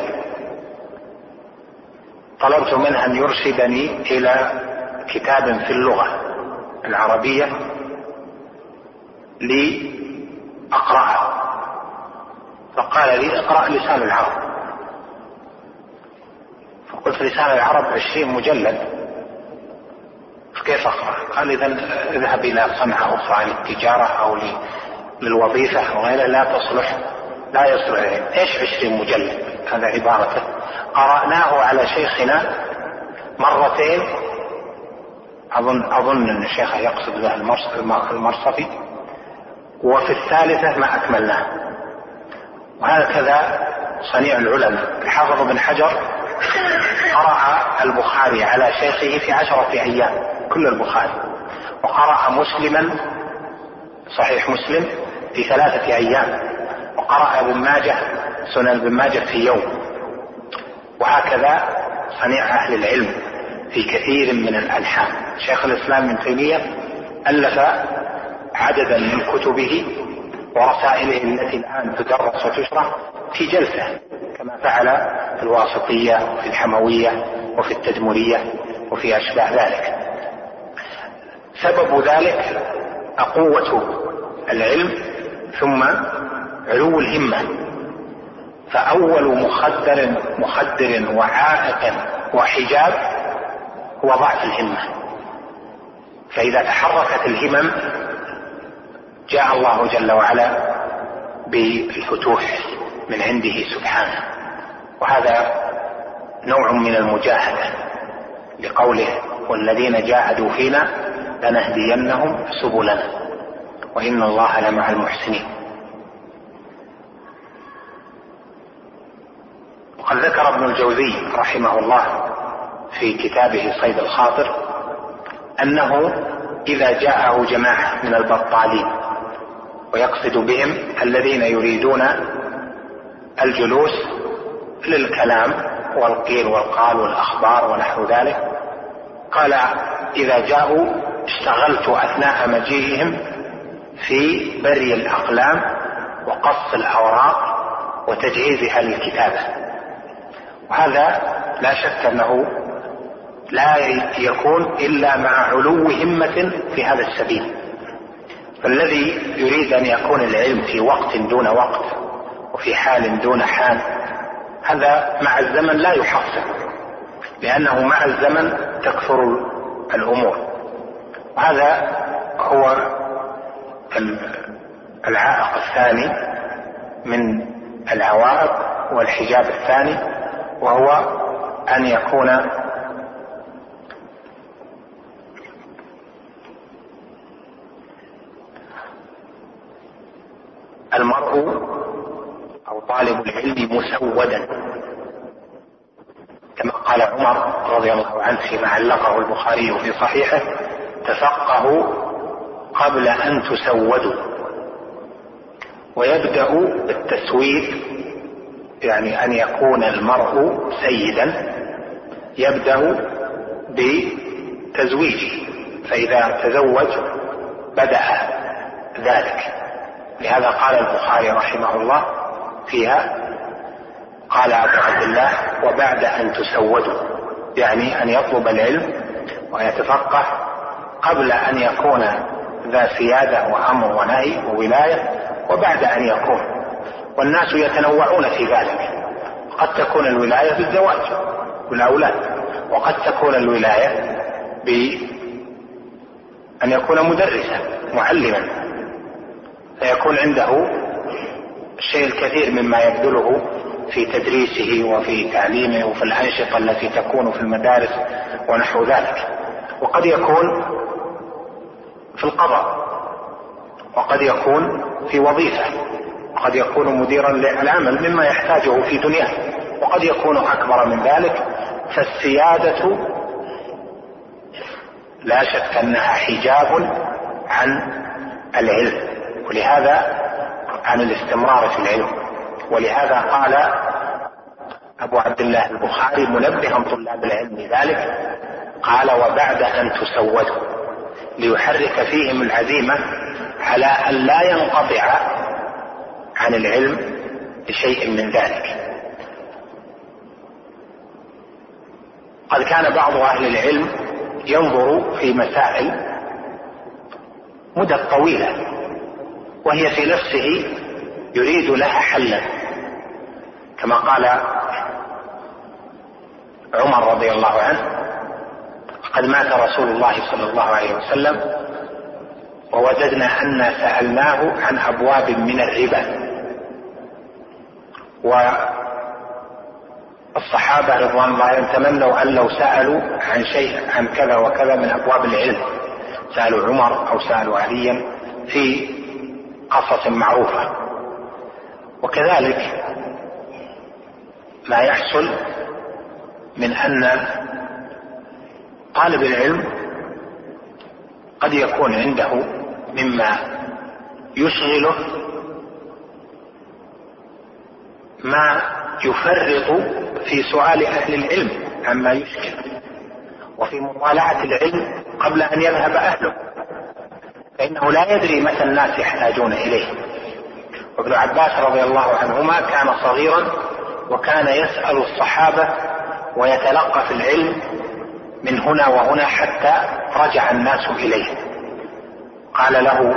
طلبت منه أن يرشدني إلى كتاب في اللغة العربية لأقرأه، فقال لي اقرأ لسان العرب. فقلت لسان العرب عشرين مجلد كيف أقرأ؟ قال إذا اذهب إلى صنعة أخرى للتجارة أو للوظيفة وغيرها لا تصلح لا يصلح. إيش عشرين مجلد؟ هذا عبارته. قرأناه على شيخنا مرتين، أظن أظن أن الشيخ يقصد به المرصفي، وفي الثالثة ما أكملناه. وهكذا صنيع العلماء. الحافظ بن حجر قرأ البخاري على شيخه في عشرة أيام كل البخاري، وقرأ مسلما صحيح مسلم في ثلاثة أيام، وقرأ ابن ماجه سنن ابن ماجه في يوم. وهكذا صنيع أهل العلم في كثير من الألحان. شيخ الإسلام ابن تيمية ألف عددا من كتبه ورسائله التي الآن تدرس وتشرح في جلسة، كما فعل في الواسطية وفي الحموية وفي التدمرية وفي أشباه ذلك. سبب ذلك قوة العلم ثم علو الهمة. فأول مخدر مخدر وعائق وحجاب هو ضعف الهمة. فإذا تحركت الهمم جاء الله جل وعلا بالفتوح من عنده سبحانه. وهذا نوع من المجاهدة لقوله والذين جاهدوا فينا لنهدينهم سبلنا وإن الله لمع المحسنين. وقد ذكر ابن الجوزي رحمه الله في كتابه صيد الخاطر أنه إذا جاءه جماعة من البطالين، ويقصد بهم الذين يريدون الجلوس للكلام والقيل والقال والأخبار ونحو ذلك، قال إذا جاءوا اشتغلت أثناء مجيئهم في بري الأقلام وقص الأوراق وتجهيزها للكتابة. وهذا لا شك أنه لا يكون إلا مع علو همة في هذا السبيل. فالذي يريد أن يكون العلم في وقت دون وقت وفي حال دون حال، هذا مع الزمن لا يحصل، لأنه مع الزمن تكثر الأمور. وهذا هو العائق الثاني من العوائق والحجاب الثاني، وهو أن يكون المرء أو طالب العلم مسودا، كما قال عمر رضي الله عنه فيما علقه البخاري في صحيحه: تفقهوا قبل أن تسودوا. ويبدأ بالتسويد، يعني أن يكون المرء سيدا، يبدأ بتزويجه، فإذا تزوج بدأ ذلك. لهذا قال البخاري رحمه الله فيها، قال أبو عبد الله: وبعد أن تسودوا، يعني أن يطلب العلم ويتفقه قبل أن يكون ذا سيادة وأمر ونهي وولاية، وبعد أن يكون. والناس يتنوعون في ذلك، قد تكون الولاية بالزواج والأولاد، وقد تكون الولاية بأن يكون مدرسا معلما، فيكون عنده الشيء الكثير مما يبذله في تدريسه وفي تعليمه وفي الأنشطة التي تكون في المدارس ونحو ذلك. وقد يكون في القضاء، وقد يكون في وظيفة، وقد يكون مديرا للعمل مما يحتاجه في دنياه، وقد يكون أكبر من ذلك. فالسيادة لا شك أنها حجاب عن العلم، ولهذا عن الاستمرار في العلم. ولهذا قال أبو عبد الله البخاري منبها طلاب العلم ذلك، قال: وبعد أن تسودوا، ليحرك فيهم العزيمة على أن لا ينقطع عن العلم بشيء من ذلك. قد كان بعض أهل العلم ينظر في مسائل مدة طويلة وهي في نفسه يريد لها حلا، كما قال عمر رضي الله عنه: قد مات رسول الله صلى الله عليه وسلم ووجدنا أن سألناه عن أبواب من الربا، والصحابة رضوان الله عنهم تمنوا أن لو سألوا عن شيء عن كذا وكذا من أبواب العلم سألوا عمر أو سألوا عليا في قصص معروفة. وكذلك ما يحصل من أن طالب العلم قد يكون عنده مما يشغله ما يفرط في سؤال أهل العلم عما يشكل، وفي مطالعة العلم قبل أن يذهب أهله، فإنه لا يدري متى الناس يحتاجون إليه. وابن عباس رضي الله عنهما كان صغيرا وكان يسأل الصحابة ويتلقى في العلم من هنا وهنا حتى رجع الناس إليه. قال له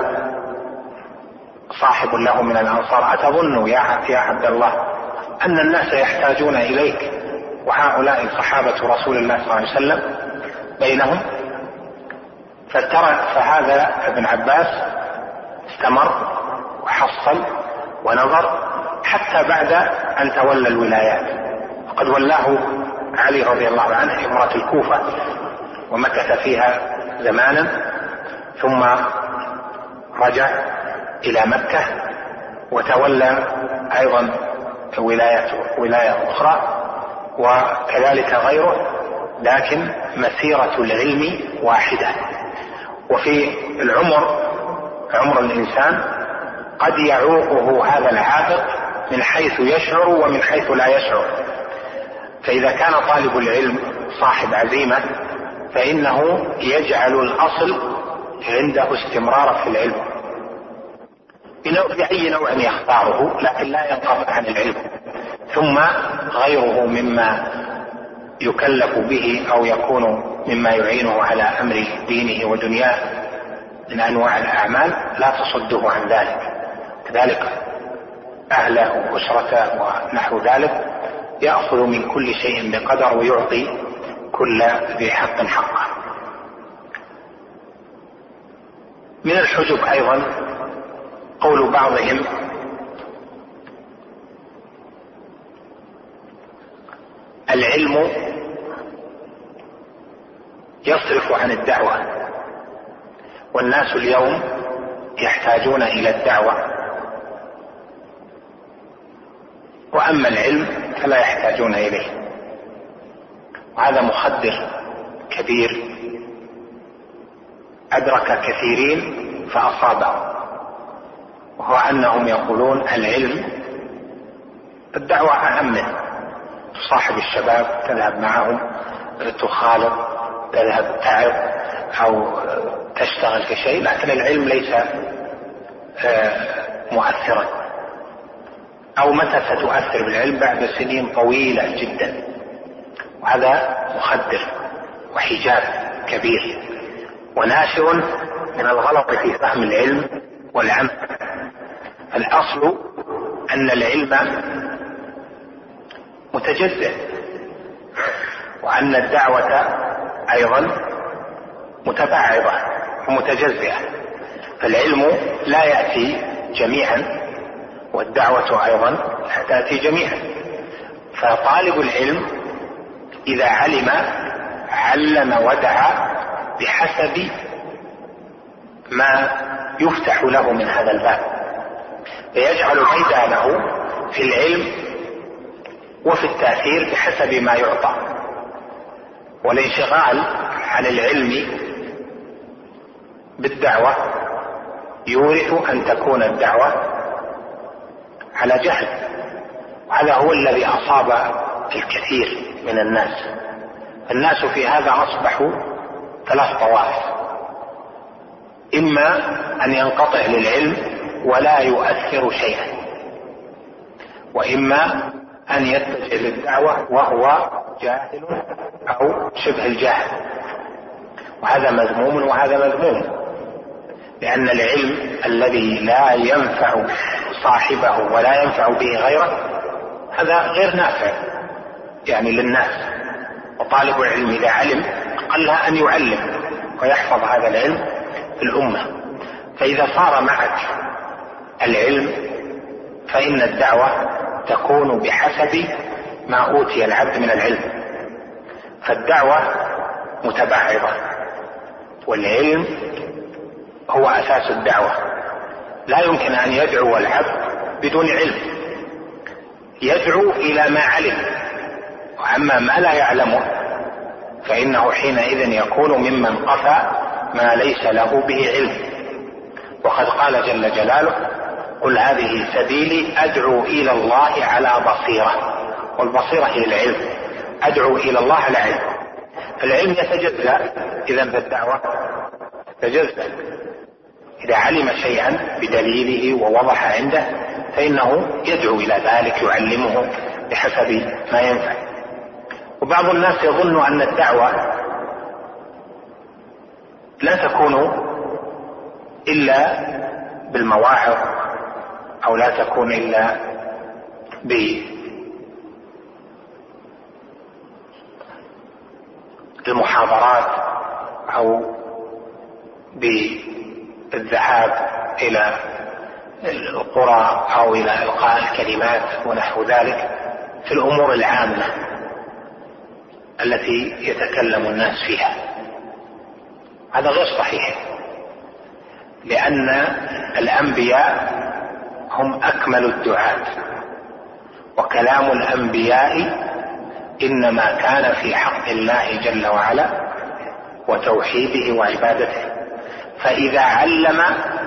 صاحب له من الأنصار: أتظن يا عبد الله أن الناس يحتاجون إليك وهؤلاء صحابة رسول الله صلى الله عليه وسلم بينهم؟ فترى فهذا ابن عباس استمر وحصل ونظر حتى بعد أن تولى الولايات، وقد ولاه علي رضي الله عنه إمارة الكوفة ومكث فيها زمانا، ثم رجع إلى مكة وتولى أيضا ولاية ولاية أخرى، وكذلك غيره، لكن مسيرة العلم واحدة. وفي العمر عمر الإنسان قد يعوقه هذا العائق من حيث يشعر ومن حيث لا يشعر، فإذا كان طالب العلم صاحب عزيمة فإنه يجعل الأصل عنده استمرار في العلم بأي نوع يختاره، لكن لا ينقطع عن العلم. ثم غيره مما يكلف به أو يكون مما يعينه على أمر دينه ودنياه من أنواع الأعمال لا تصده عن ذلك، كذلك أهله وأسرته ونحو ذلك، يأخذ من كل شيء بقدر ويعطي كل ذي حق حقه. من الحجب أيضا قول بعضهم: العلم يصرف عن الدعوة، والناس اليوم يحتاجون إلى الدعوة، وأما العلم فلا يحتاجون إليه. وهذا مخدر كبير أدرك كثيرين فأصابه، وهو أنهم يقولون العلم الدعوة أهم منه. تصاحب الشباب، تذهب معهم، تخالط، تذهب تعب أو تشتغل في شيء، لكن العلم ليس مؤثرا، أو متى ستؤثر بالعلم؟ بعد سنين طويلة جدا. وهذا مخدر وحجاب كبير وناشر من الغلط في فهم العلم والعمل. الأصل أن العلم متجزئ، وأن الدعوة أيضا متباعدة ومتجزئة، فالعلم لا يأتي جميعا والدعوة أيضا لا تأتي جميعا. فطالب العلم إذا علم علم ودعا بحسب ما يفتح له من هذا الباب، فيجعل ميدانه في العلم وفي التأثير بحسب ما يعطى. والانشغال عن العلم بالدعوة يورث أن تكون الدعوة على جهل، وهذا هو الذي أصاب الكثير من الناس. الناس في هذا أصبحوا ثلاث طوائف: إما أن ينقطع للعلم ولا يؤثر شيئا، وإما أن يتجه للدعوة وهو جاهل أو شبه الجاهل، وهذا مذموم وهذا مذموم، لأن العلم الذي لا ينفع صاحبه ولا ينفع به غيره هذا غير نافع يعني للناس. وطالب العلم إذا علم أقلها أن يعلم ويحفظ هذا العلم في الأمة. فإذا صار معك العلم فإن الدعوة تكون بحسب ما أوتي العبد من العلم، فالدعوة متبعضة، والعلم هو أساس الدعوة. لا يمكن أن يدعو العبد بدون علم، يدعو إلى ما علم، وأما ما لا يعلمه فإنه حينئذ يكون ممن قفى ما ليس له به علم. وقد قال جل جلاله: قل هذه سبيلي أدعو إلى الله على بصيرة، والبصيرة هي العلم، أدعو إلى الله على علم. العلم يتجزأ إذا بالدعوة يتجزأ، إذا علم شيئا بدليله ووضح عنده فإنه يدعو إلى ذلك، يعلمه بحسب ما ينفع. وبعض الناس يظن أن الدعوة لا تكون إلا بالمواعظ، أو لا تكون إلا بالمحاضرات أو بالذهاب إلى القرى أو إلى إلقاء الكلمات ونحو ذلك في الأمور العامة التي يتكلم الناس فيها. هذا غير صحيح، لأن الأنبياء هم أكمل الدعاة، وكلام الأنبياء إنما كان في حق الله جل وعلا وتوحيده وعبادته. فإذا علم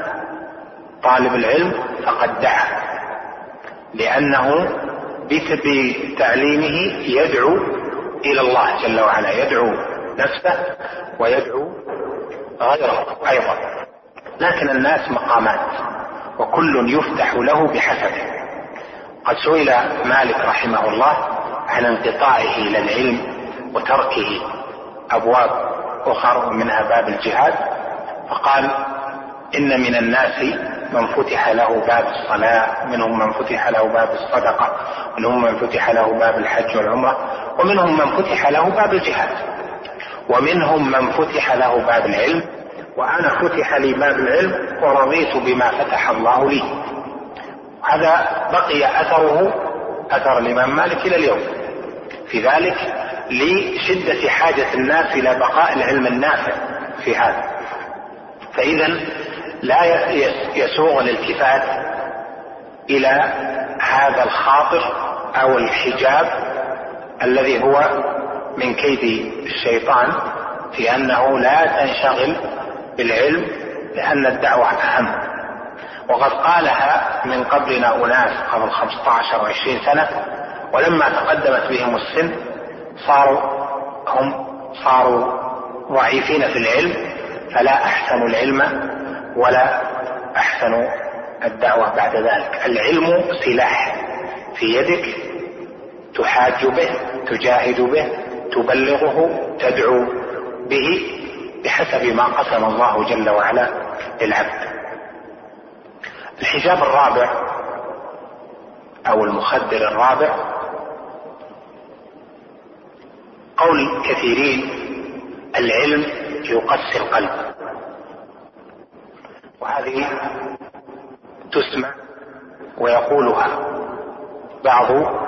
طالب العلم فقد دعا، لأنه بتعليمه يدعو إلى الله جل وعلا، يدعو نفسه ويدعو غيره أيضا. لكن الناس مقامات، وكل يفتح له بحسبه. قد سئل مالك رحمه الله عن انقطاعه إلى العلم وتركه أبواب أخرى منها باب الجهاد، فقال: إن من الناس من فتح له باب الصلاة، منهم من فتح له باب الصدقة، ومنهم من فتح له باب الحج والعمرة، ومنهم من فتح له باب الجهاد، ومنهم من فتح له باب العلم، وأنا فتح لي باب العلم ورضيت بما فتح الله لي. هذا بقي أثره أثر الإمام مالك إلى اليوم في ذلك، لشدة حاجة الناس إلى بقاء العلم النافع في هذا. فإذا لا يسوغ الالتفات إلى هذا الخاطر أو الحجاب الذي هو من كيد الشيطان في أنه لا تنشغل بالعلم، لأن الدعوة أهم. وقد قالها من قبلنا أناس قبل خمسة عشر وعشرين سنة، ولما تقدمت بهم السن صاروا هم صاروا ضعيفين في العلم، فلا أحسنوا العلم ولا أحسنوا الدعوة بعد ذلك. العلم سلاح في يدك تحاج به، تجاهد به، تبلغه، تدعو به بحسب ما قسم الله جل وعلا للعبد. الحجاب الرابع أو المخدر الرابع قول كثيرين: العلم يقسي القلب. وهذه تسمع ويقولها بعض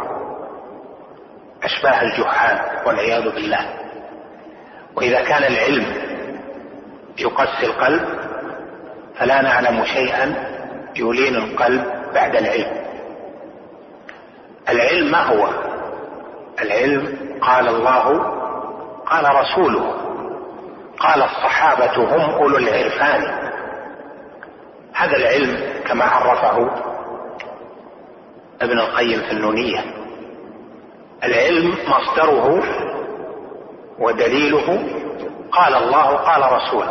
أشباه الجهال والعياذ بالله. وإذا كان العلم يقسي القلب فلا نعلم شيئا يلين القلب بعد العلم. العلم ما هو؟ العلم قال الله قال رسوله قال الصحابة هم أولو العرفان. هذا العلم كما عرفه ابن القيم في النونية. العلم مصدره ودليله قال الله قال رسوله.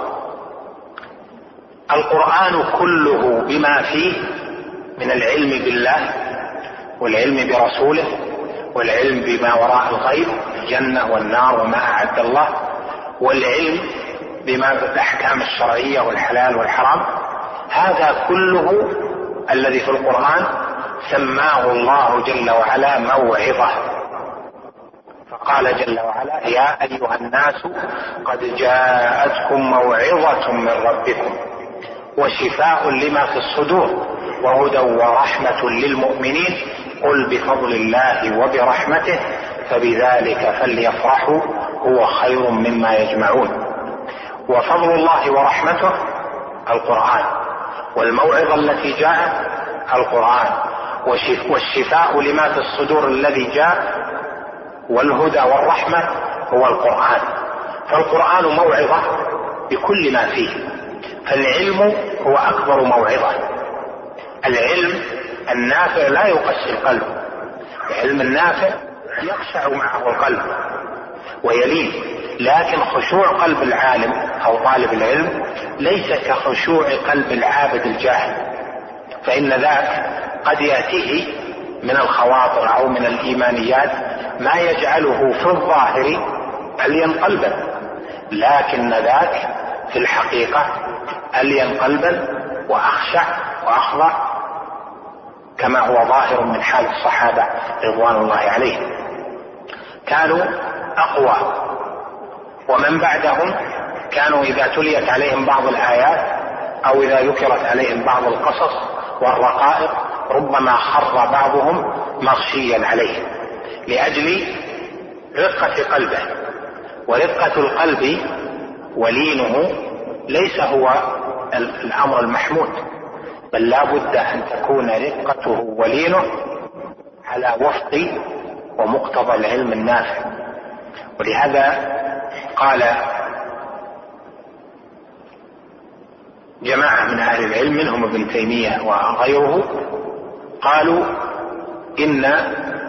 القرآن كله بما فيه من العلم بالله والعلم برسوله والعلم بما وراء الغيب، الجنة والنار وما أعد الله، والعلم بما بالأحكام الشرعية والحلال والحرام، هذا كله الذي في القرآن سماه الله جل وعلا موعظة. فقال جل وعلا يا أيها الناس قد جاءتكم موعظة من ربكم وشفاء لما في الصدور وهدى ورحمة للمؤمنين قل بفضل الله وبرحمته فبذلك فليفرحوا هو خير مما يجمعون. وفضل الله ورحمته القرآن، والموعظة التي جاءت القرآن، والشفاء لما في الصدور الذي جاء، والهدى والرحمة هو القرآن. فالقرآن موعظة بكل ما فيه. فالعلم هو أكبر موعظة. العلم النافع لا يقسي القلب، العلم النافع يخشع معه القلب ويلين، لكن خشوع قلب العالم أو طالب العلم ليس كخشوع قلب العابد الجاهل، فإن ذاك قد يأتيه من الخواطر أو من الإيمانيات ما يجعله في الظاهر ألين قلبا، لكن ذاك في الحقيقة ألين قلبا وأخشع وأخضع، كما هو ظاهر من حال الصحابة رضوان الله عليهم. كانوا أقوى، ومن بعدهم كانوا إذا تليت عليهم بعض الآيات أو إذا ذكرت عليهم بعض القصص والرقائق ربما خر بعضهم مغشيا عليه لأجل رقة قلبه. ورقة القلب ولينه ليس هو الأمر المحمود، بل لا بد أن تكون رقته ولينه على وفق ومقتضى العلم النافع. ولهذا قال جماعة من أهل العلم منهم ابن تيمية وغيره، قالوا إن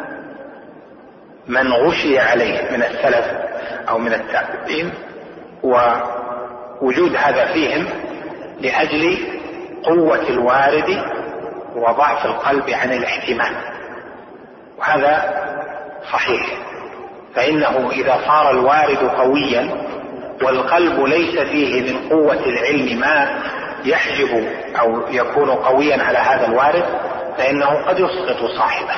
من غشي عليه من السلف أو من التابعين ووجود هذا فيهم لأجل قوة الوارد وضعف القلب عن الاحتمال، وهذا صحيح. فإنه إذا صار الوارد قويا والقلب ليس فيه من قوة العلم ما يحجب أو يكون قويا على هذا الوارد فإنه قد يسقط صاحبه.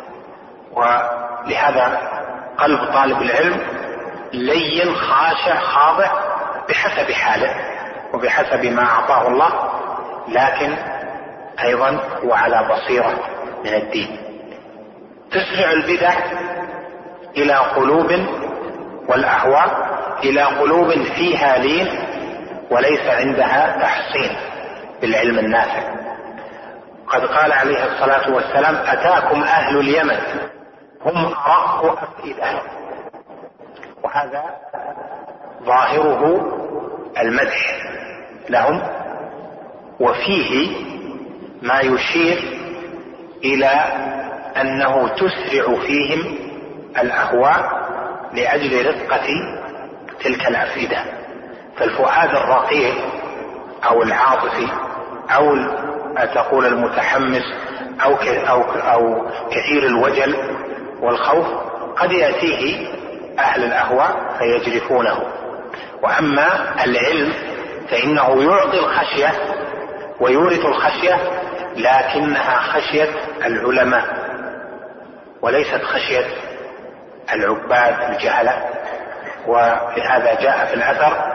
ولهذا قلب طالب العلم لين خاشع خاضع بحسب حاله وبحسب ما أعطاه الله، لكن أيضا وعلى بصيرة من الدين. تسرع البدع إلى قلوب والأهواء إلى قلوب فيها لين وليس عندها تحصين بالعلم النافع. قد قال عليه الصلاة والسلام أتاكم أهل اليمن هم أرق أفئدة، وهذا ظاهره المدح لهم، وفيه ما يشير إلى أنه تسرع فيهم الأهواء لأجل رقة تلك الأفئدة. فالفؤاد الرقيق أو العاطفي أو تقول المتحمس أو أو أو كثير الوجل والخوف قد يأتيه أهل الأهواء فيجرفونه. وأما العلم فإنه يعطي الخشية ويورث الخشية، لكنها خشية العلماء وليست خشية العباد الجهلة. ولهذا جاء في الأثر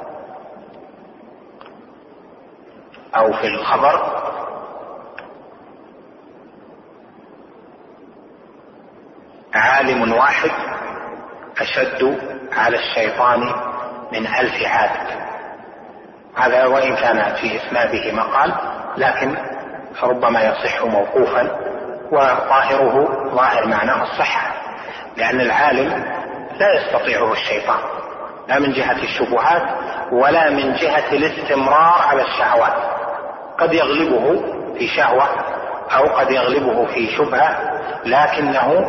أو في الخبر عالم واحد أشد على الشيطان من ألف عابد. هذا وإن كان في إسناده مقال، لكن فربما يصح موقوفا، وظاهره ظاهر معناه الصحة، لأن العالم لا يستطيعه الشيطان، لا من جهة الشبهات ولا من جهة الاستمرار على الشهوات. قد يغلبه في شهوة أو قد يغلبه في شبهة، لكنه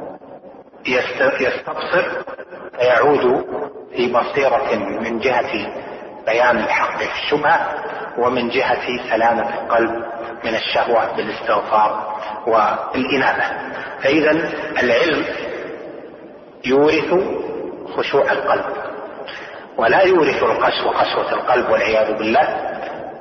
يستبصر فيعود في بصيرة من جهة بيان الحق في الشبهة، ومن جهة سلامة القلب من الشهوة بالاستغفار والإنابة. فإذا العلم يورث خشوع القلب، ولا يورث القسوة قسوة القلب والعياذ بالله.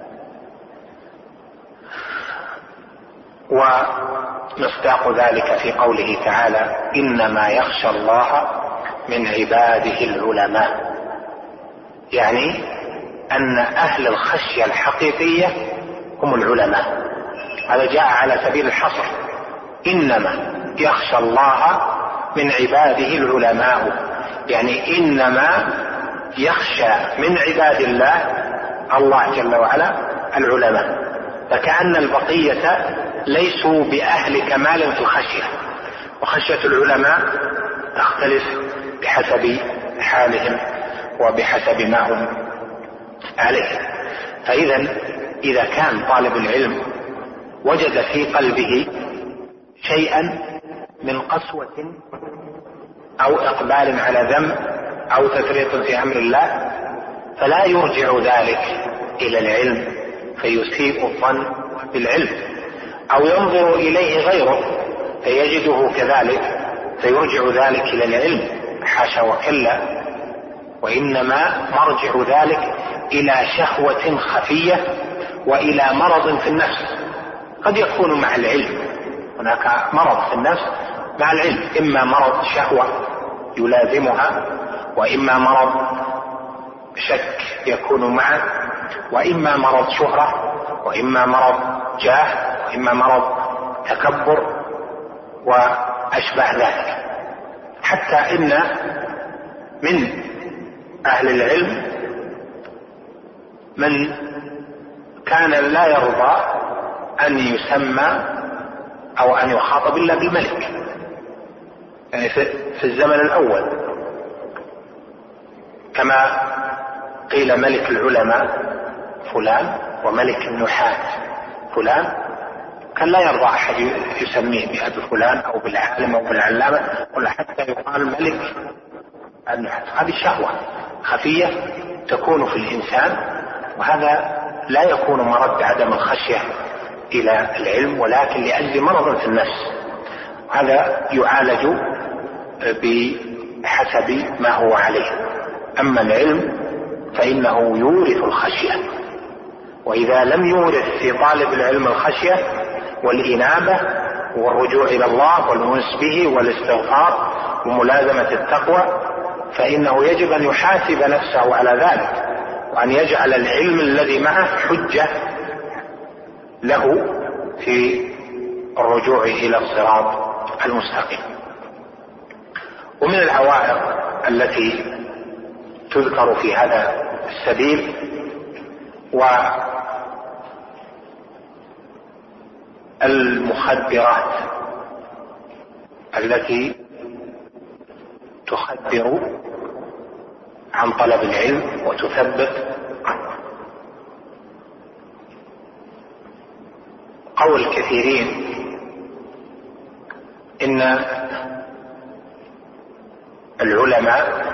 ومصداق ذلك في قوله تعالى: إنما يخشى الله من عباده العلماء، يعني أن أهل الخشية الحقيقية هم العلماء. هذا جاء على سبيل الحصر، إنما يخشى الله من عباده العلماء، يعني إنما يخشى من عباد الله الله جل وعلا العلماء. فكأن البقية ليسوا بأهل كمال في الخشية، وخشية العلماء تختلف بحسب حالهم وبحسب ما هم عليه. فإذا إذا كان طالب العلم وجد في قلبه شيئا من قسوة أو إقبال على ذنب أو تفريط في أمر الله، فلا يرجع ذلك إلى العلم فيسيء الظن بالعلم، أو ينظر إليه غيره فيجده كذلك فيرجع ذلك إلى العلم، حاشا وكلا، وإنما مرجع ذلك إلى شهوة خفية وإلى مرض في النفس. قد يكون مع العلم هناك مرض في النفس مع العلم، إما مرض شهوة يلازمها، وإما مرض شك يكون معه، وإما مرض شهرة، وإما مرض جاه، وإما مرض تكبر وأشبه ذلك. حتى إن من أهل العلم من كان لا يرضى أن يسمى أو أن يخاطب إلا بالملك، يعني في الزمن الأول كما قيل ملك العلماء فلان وملك النحاة فلان، كان لا يرضى أحد يسميه بأبي فلان أو بالعالم أو بالعلامة، ولا حتى يقال ملك النحاة. هذه شهوة خفية تكون في الإنسان، وهذا لا يكون مرد عدم الخشية إلى العلم، ولكن لأجل مرض في النفس. هذا يعالج بحسب ما هو عليه. أما العلم فإنه يورث الخشية، وإذا لم يورث في طالب العلم الخشية والإنابة والرجوع إلى الله والأنس به والاستغفار وملازمة التقوى، فإنه يجب أن يحاسب نفسه على ذلك، وأن يجعل العلم الذي معه حجة له في الرجوع إلى الصراط المستقيم. ومن العوائق التي تذكر في هذا السبيل والمخدرات التي تخدر عن طلب العلم وتثبت. قول كثيرين إن العلماء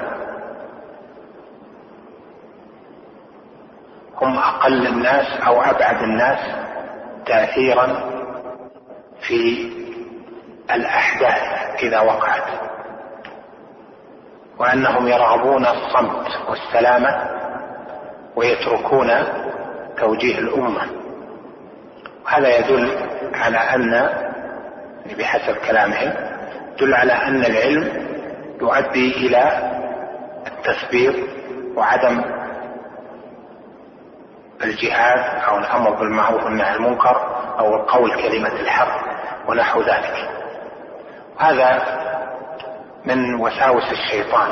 هم أقل الناس أو أبعد الناس تأثيرا في الأحداث إذا وقعت، وأنهم يرغبون الصمت والسلامة ويتركون توجيه الأمة. وهذا يدل على أن بحسب كلامهم يدل على أن العلم يؤدي إلى التثبيط وعدم الجهاد أو الأمر بالمعروف والنهي عن المنكر أو القول كلمة الحق ونحو ذلك. هذا من وساوس الشيطان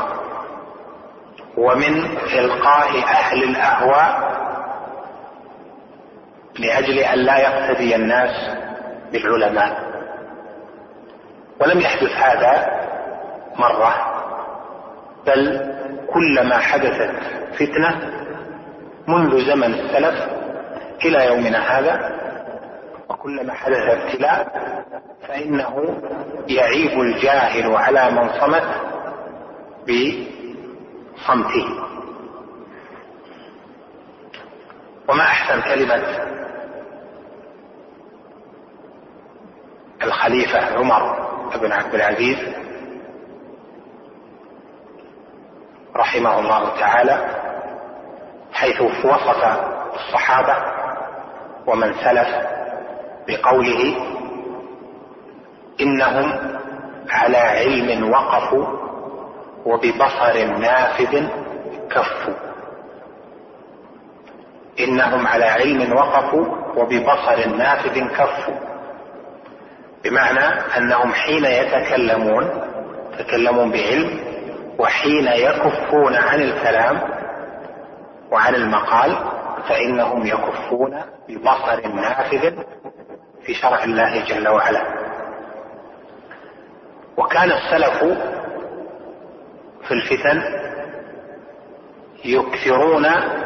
ومن إلقاء أهل الأهواء لأجل أن لا يقتدي الناس بالعلماء. ولم يحدث هذا مرة، بل كلما حدثت فتنة منذ زمن السلف إلى يومنا هذا، وكلما حدث ابتلاء فإنه يعيب الجاهل على من صمت بصمته. وما أحسن كلمة الخليفة عمر بن عبد العزيز رحمه الله تعالى، حيث وصف الصحابة ومن سلف بقوله: إنهم على علم وقفوا وببصر نافذ كفوا. إنهم على علم وقفوا وببصر نافذ كفوا، بمعنى أنهم حين يتكلمون يتكلمون بعلم، وحين يكفون عن الكلام وعن المقال فإنهم يكفون ببصر نافذ في شرع الله جل وعلا. وكان السلف في الفتن يكثرون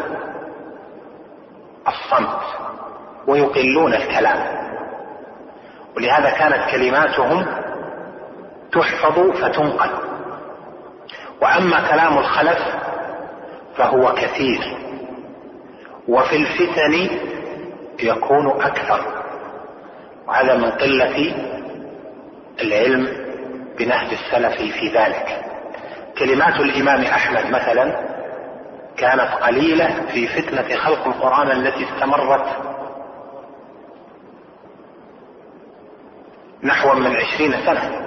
الصمت ويقلون الكلام، ولهذا كانت كلماتهم تحفظ فتنقل. وأما كلام الخلف فهو كثير، وفي الفتن يكون أكثر، وهذا من قلة العلم بنهج السلف في ذلك. كلمات الإمام أحمد مثلا كانت قليلة في فتنة خلق القرآن التي استمرت نحو من عشرين سنة،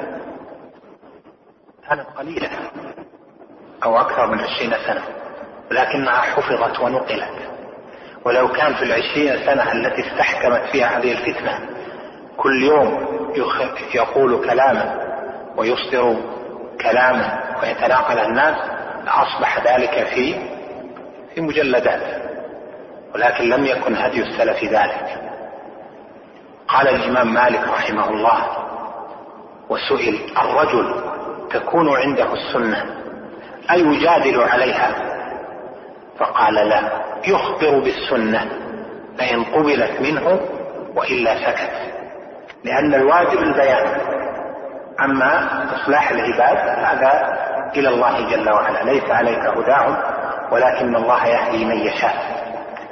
كانت قليلة أو أكثر من عشرين سنة، ولكنها حفظت ونقلت. ولو كان في العشرين سنة التي استحكمت فيها هذه الفتنة كل يوم يقول كلاما ويصدر كلاما ويتناقل الناس لأصبح ذلك في في مجلدات، ولكن لم يكن هدي السلف ذلك. قال الإمام مالك رحمه الله وسئل: الرجل تكون عنده السنة أيجادل عليها؟ فقال: لا، يخبر بالسنة فإن قبلت منه وإلا سكت، لأن الواجب البيان، أما إصلاح العباد هذا إلى الله جل وعلا، ليس عليك هداهم ولكن الله يهدي من يشاء.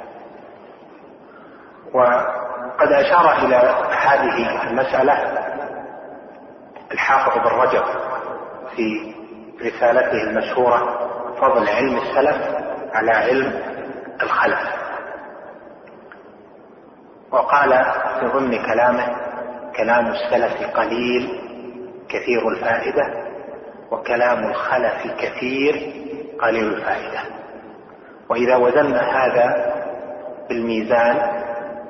وقد أشار إلى هذه المسألة الحافظ بن رجب في رسالته المشهورة فضل علم السلف على علم الخلف، وقال في ضمن كلامه: كلام السلف قليل كثير الفائدة، وكلام الخلف كثير قليل الفائدة. وإذا وزننا هذا بالميزان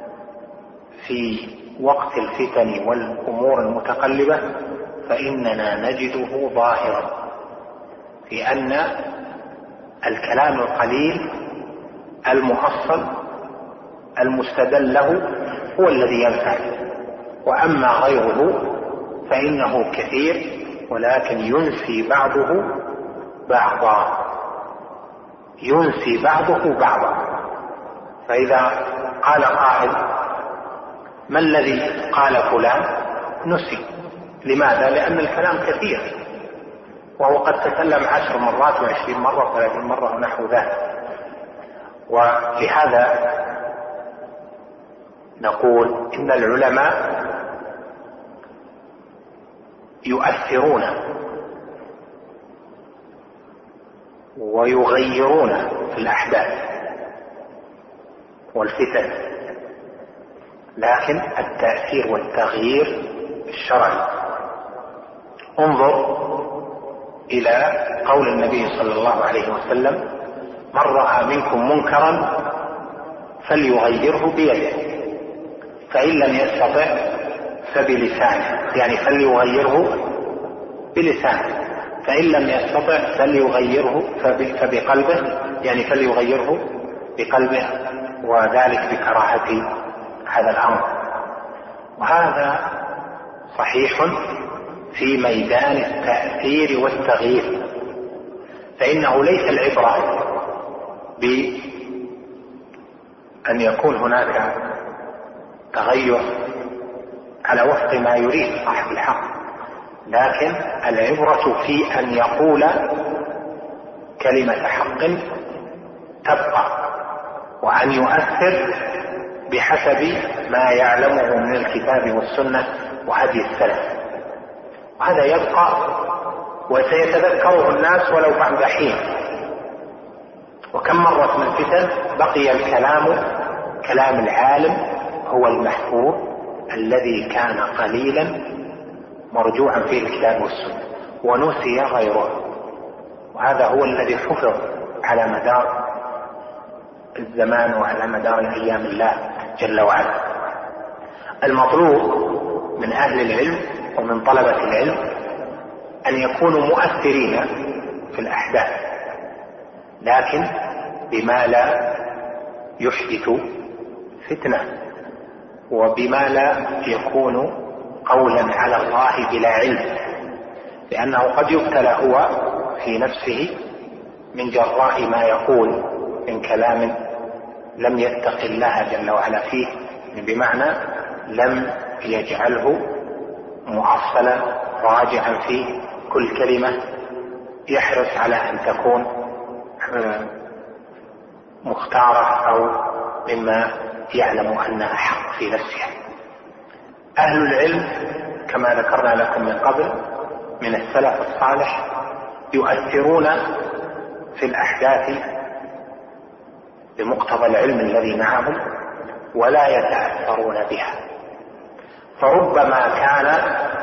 في وقت الفتن والأمور المتقلبة فإننا نجده ظاهرا في أن الكلام القليل المؤصل المستدل له هو الذي ينفع، وأما غيره فإنه كثير ولكن ينسي بعضه بعضا ينسي بعضه بعضا. فإذا قال قائل: ما الذي قال فلان؟ نسي. لماذا؟ لأن الكلام كثير، وهو قد تكلم عشر مرات وعشرين مرة وثلاثين مرة ونحو ذلك. ولهذا نقول إن العلماء يؤثرون ويغيرون في الأحداث والفتن، لكن التأثير والتغيير الشرعي. انظر إلى قول النبي صلى الله عليه وسلم: من رأى منكم منكرا فليغيره بيده، فإن لم يستطع فبلسانه، يعني فليغيره بلسانه، فإن لم يستطع فليغيره فبقلبه، يعني فليغيره بقلبه، وذلك بكراهة هذا الأمر. وهذا صحيح في ميدان التأثير والتغيير، فإنه ليس العبرة بأن يكون هناك تغير على وفق ما يريد صاحب الحق، لكن العبرة في أن يقول كلمة حق تبقى، وأن يؤثر بحسب ما يعلمه من الكتاب والسنة وهدي السلف، وهذا يبقى وسيتذكره الناس ولو بعد حين. وكم مرت من فتن بقي الكلام كلام العالم هو المحفوظ الذي كان قليلا مرجوعا فيه الكتاب والسنة، ونسي غيره، وهذا هو الذي حفظ على مدار الزمان وعلى مدار أيام الله جل وعلا. المطلوب من أهل العلم ومن طلبة العلم أن يكونوا مؤثرين في الأحداث، لكن بما لا يحدث فتنة، وبما لا يكون قولا على الله بلا علم، لأنه قد يبتلى هو في نفسه من جراء ما يقول من كلام لم يتق الله جل وعلا فيه، بمعنى لم يجعله مؤصلا راجعا فيه كل كلمة، يحرص على أن تكون مختارة أو مما يعلم أنها حق في نفسها. أهل العلم كما ذكرنا لكم من قبل من السلف الصالح يؤثرون في الأحداث بمقتضى العلم الذي معهم ولا يتأثرون بها، فربما كان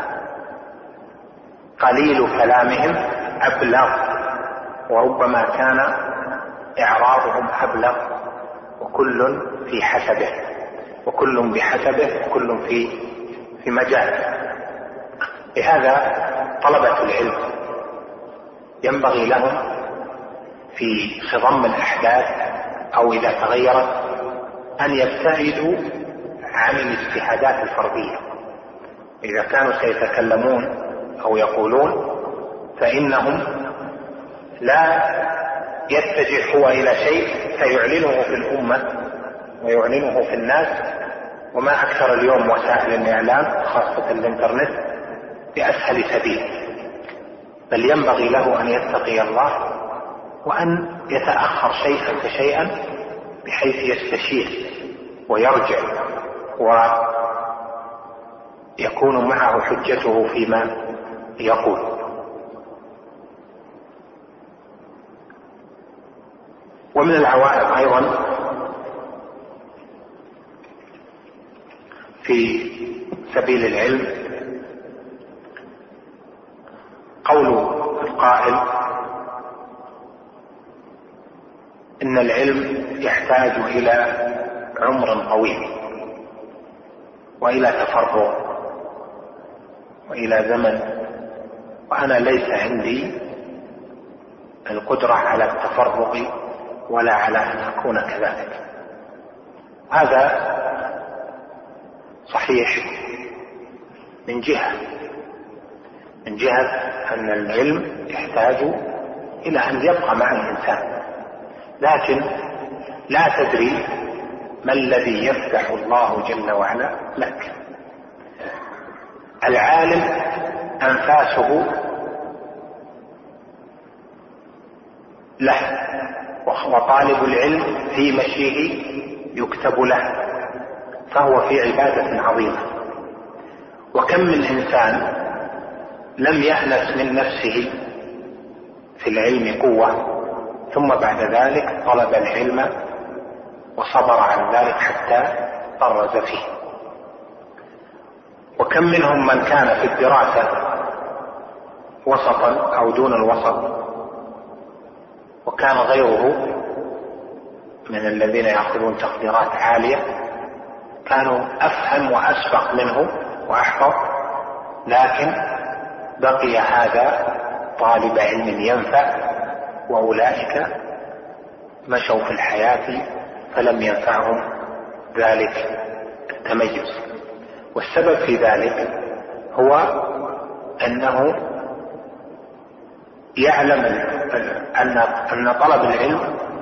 قليل كلامهم أبلغ، وربما كان إعراضهم أبلغ، وكل في حسبه، وكل بحسبه، وكل في في مجال. لهذا طلبة العلم ينبغي لهم في خضم الأحداث أو إذا تغيرت أن يبتعدوا عن الاجتهادات الفردية. إذا كانوا سيتكلمون أو يقولون فإنهم لا يتجه هو إلى شيء سيعلنه في الأمة ويعلنه في الناس، وما أكثر اليوم وسائل الإعلام خاصة الإنترنت بأسهل سبيل، بل ينبغي له أن يتقي الله وأن يتأخر شيئا فشيئا بحيث يستشير ويرجع ويكون معه حجته فيما يقول. ومن العوائق أيضا في سبيل العلم قول القائل إن العلم يحتاج إلى عمر طويل وإلى تفرغ وإلى زمن، وأنا ليس عندي القدرة على التفرغ ولا على أن أكون كذلك. هذا صحيح من جهة من جهة أن العلم يحتاج إلى أن يبقى مع الإنسان، لكن لا تدري ما الذي يفتح الله جل وعلا لك. العالم أنفاسه له، وطالب العلم في مشيه يكتب له، فهو في عبادة عظيمة. وكم من إنسان لم يأنس من نفسه في العلم قوة، ثم بعد ذلك طلب العلم وصبر عن ذلك حتى طرز فيه. وكم منهم من كان في الدراسة وسطا أو دون الوسط، وكان غيره من الذين يأخذون تقديرات عالية كانوا أفهم وأسبق منه وأحفظ، لكن بقي هذا طالب علم ينفع، وأولئك مشوا في الحياة فلم ينفعهم ذلك والتميز. والسبب في ذلك هو أنه يعلم أن أن طلب العلم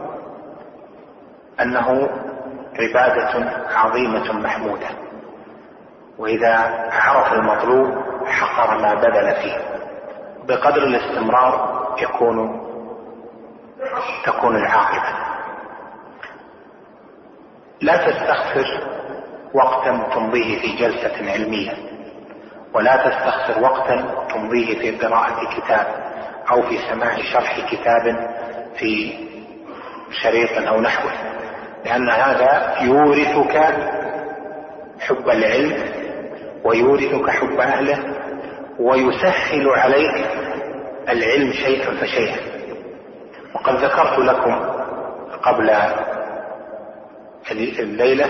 أنه عبادة عظيمة محمودة، وإذا عرف المطلوب حقر ما بذل فيه. بقدر الاستمرار يكون تكون العاقبة. لا تستخسر وقتا تمضيه في جلسة علمية، ولا تستخسر وقتا تمضيه في قراءة كتاب أو في سماع شرح كتاب في شريط أو نحوه، لأن هذا يورثك حب العلم ويورثك حب أهله ويسهل عليك العلم شيئا فشيئا. وقد ذكرت لكم قبل الليلة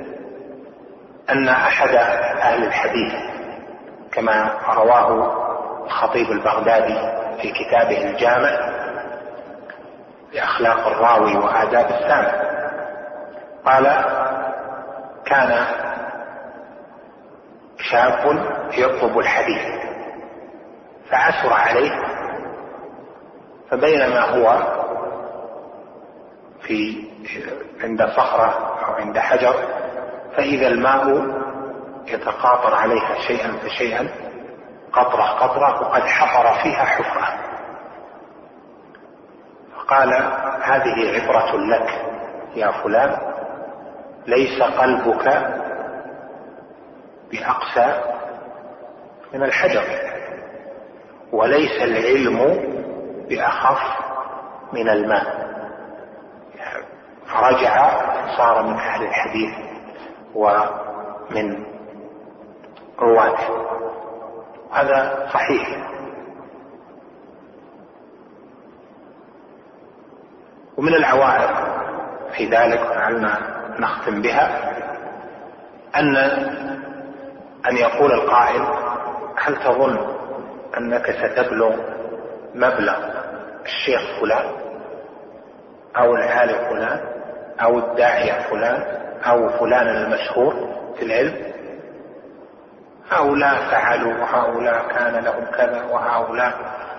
أن أحد أهل الحديث كما رواه الخطيب البغدادي في كتابه الجامع لأخلاق الراوي وآداب السامع قال: كان شاب يطلب الحديث فعثر عليه، فبينما هو في عند صخرة أو عند حجر فإذا الماء يتقاطر عليها شيئا فشيئا قطرة قطرة وقد حفر فيها حفرة، فقال: هذه عبرة لك يا فلان، ليس قلبك بأقسى من الحجر، وليس العلم بأخف من الماء. فرجع صار من أهل الحديث ومن رواته. هذا صحيح. ومن العوائق في ذلك لعلنا نختم بها أن أن يقول القائل: هل تظن أنك ستبلغ مبلغ الشيخ فلان أو العالم فلان أو الداعية فلان أو فلان المشهور في العلم؟ هؤلاء فعلوا وهؤلاء كان لهم كذا وهؤلاء،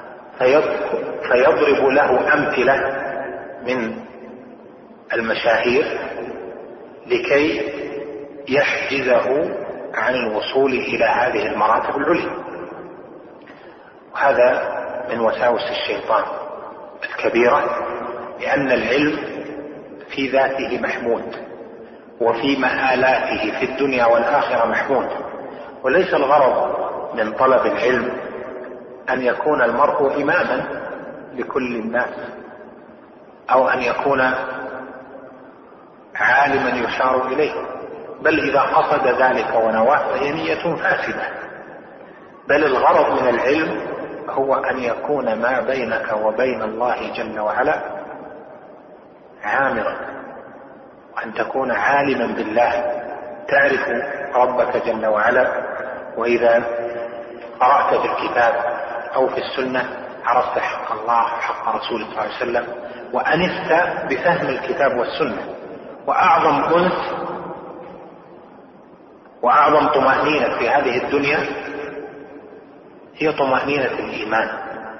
فيضرب له أمثلة من المشاهير لكي يحجزه عن الوصول إلى هذه المراتب العليا. وهذا من وساوس الشيطان الكبيرة، لأن العلم في ذاته محمود وفي مآلاته في الدنيا والآخرة محمود، وليس الغرض من طلب العلم أن يكون المرء إماما لكل الناس أو أن يكون عالما يشار إليه، بل إذا قصد ذلك ونواه فهي نية فاسدة. بل الغرض من العلم هو أن يكون ما بينك وبين الله جل وعلا عامرا، وأن تكون عالما بالله، تعرف ربك جل وعلا. وإذا قرأت في الكتاب أو في السنة عرفت حق الله حق رسوله صلى الله عليه وسلم، وأنست بفهم الكتاب والسنة. وأعظم أنس وأعظم طمأنينة في هذه الدنيا هي طمأنينة الإيمان،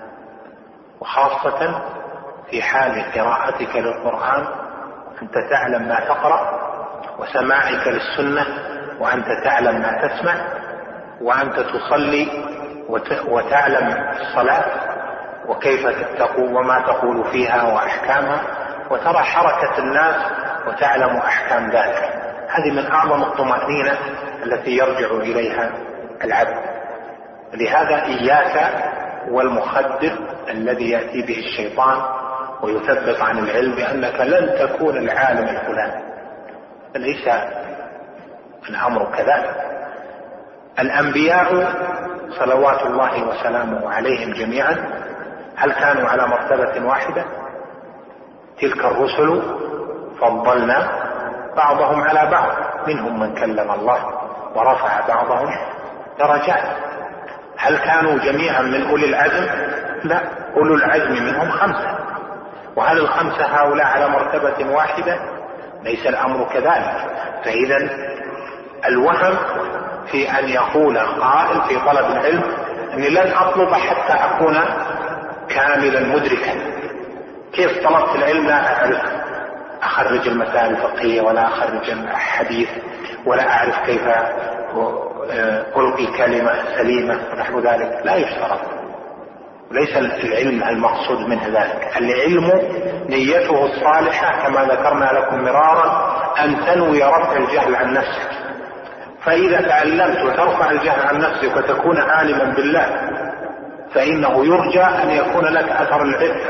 وخاصة في حال قراءتك للقرآن أنت تعلم ما تقرأ، وسماعك للسنة وأنت تعلم ما تسمع، وأنت تصلي وتعلم الصلاة وكيف تقول وما تقول فيها وأحكامها، وترى حركة الناس وتعلم أحكام ذلك. هذه من أعظم الطمأنينة التي يرجع إليها العبد. لهذا إياك والمخدر الذي يأتي به الشيطان ويثبت عن العلم بأنك لن تكون العالم الفلاني، ليس الأمر كذلك. الأنبياء صلوات الله وسلامه عليهم جميعا هل كانوا على مرتبة واحدة؟ تلك الرسل فضلنا بعضهم على بعض، منهم من كلم الله ورفع بعضهم درجات. هل كانوا جميعا من أولي العزم؟ لا، أولو العزم منهم خمسة. وهل الخمسة هؤلاء على مرتبة واحدة؟ ليس الأمر كذلك. فإذا الوهم في أن يقول القائل في طلب العلم أني لن أطلب حتى أكون كاملا مدركا. كيف طلبت العلم لا أعرف أخرج المسائل الفقهية ولا أخرج الحديث ولا أعرف كيف ألقي كلمة سليمة ونحو ذلك، لا يشترط. ليس العلم المقصود منه ذلك. العلم نيته الصالحة كما ذكرنا لكم مرارا أن تنوي رفع الجهل عن نفسك. فإذا تعلمت وترفع الجهل عن نفسك وتكون عالما بالله فإنه يرجى أن يكون لك أثر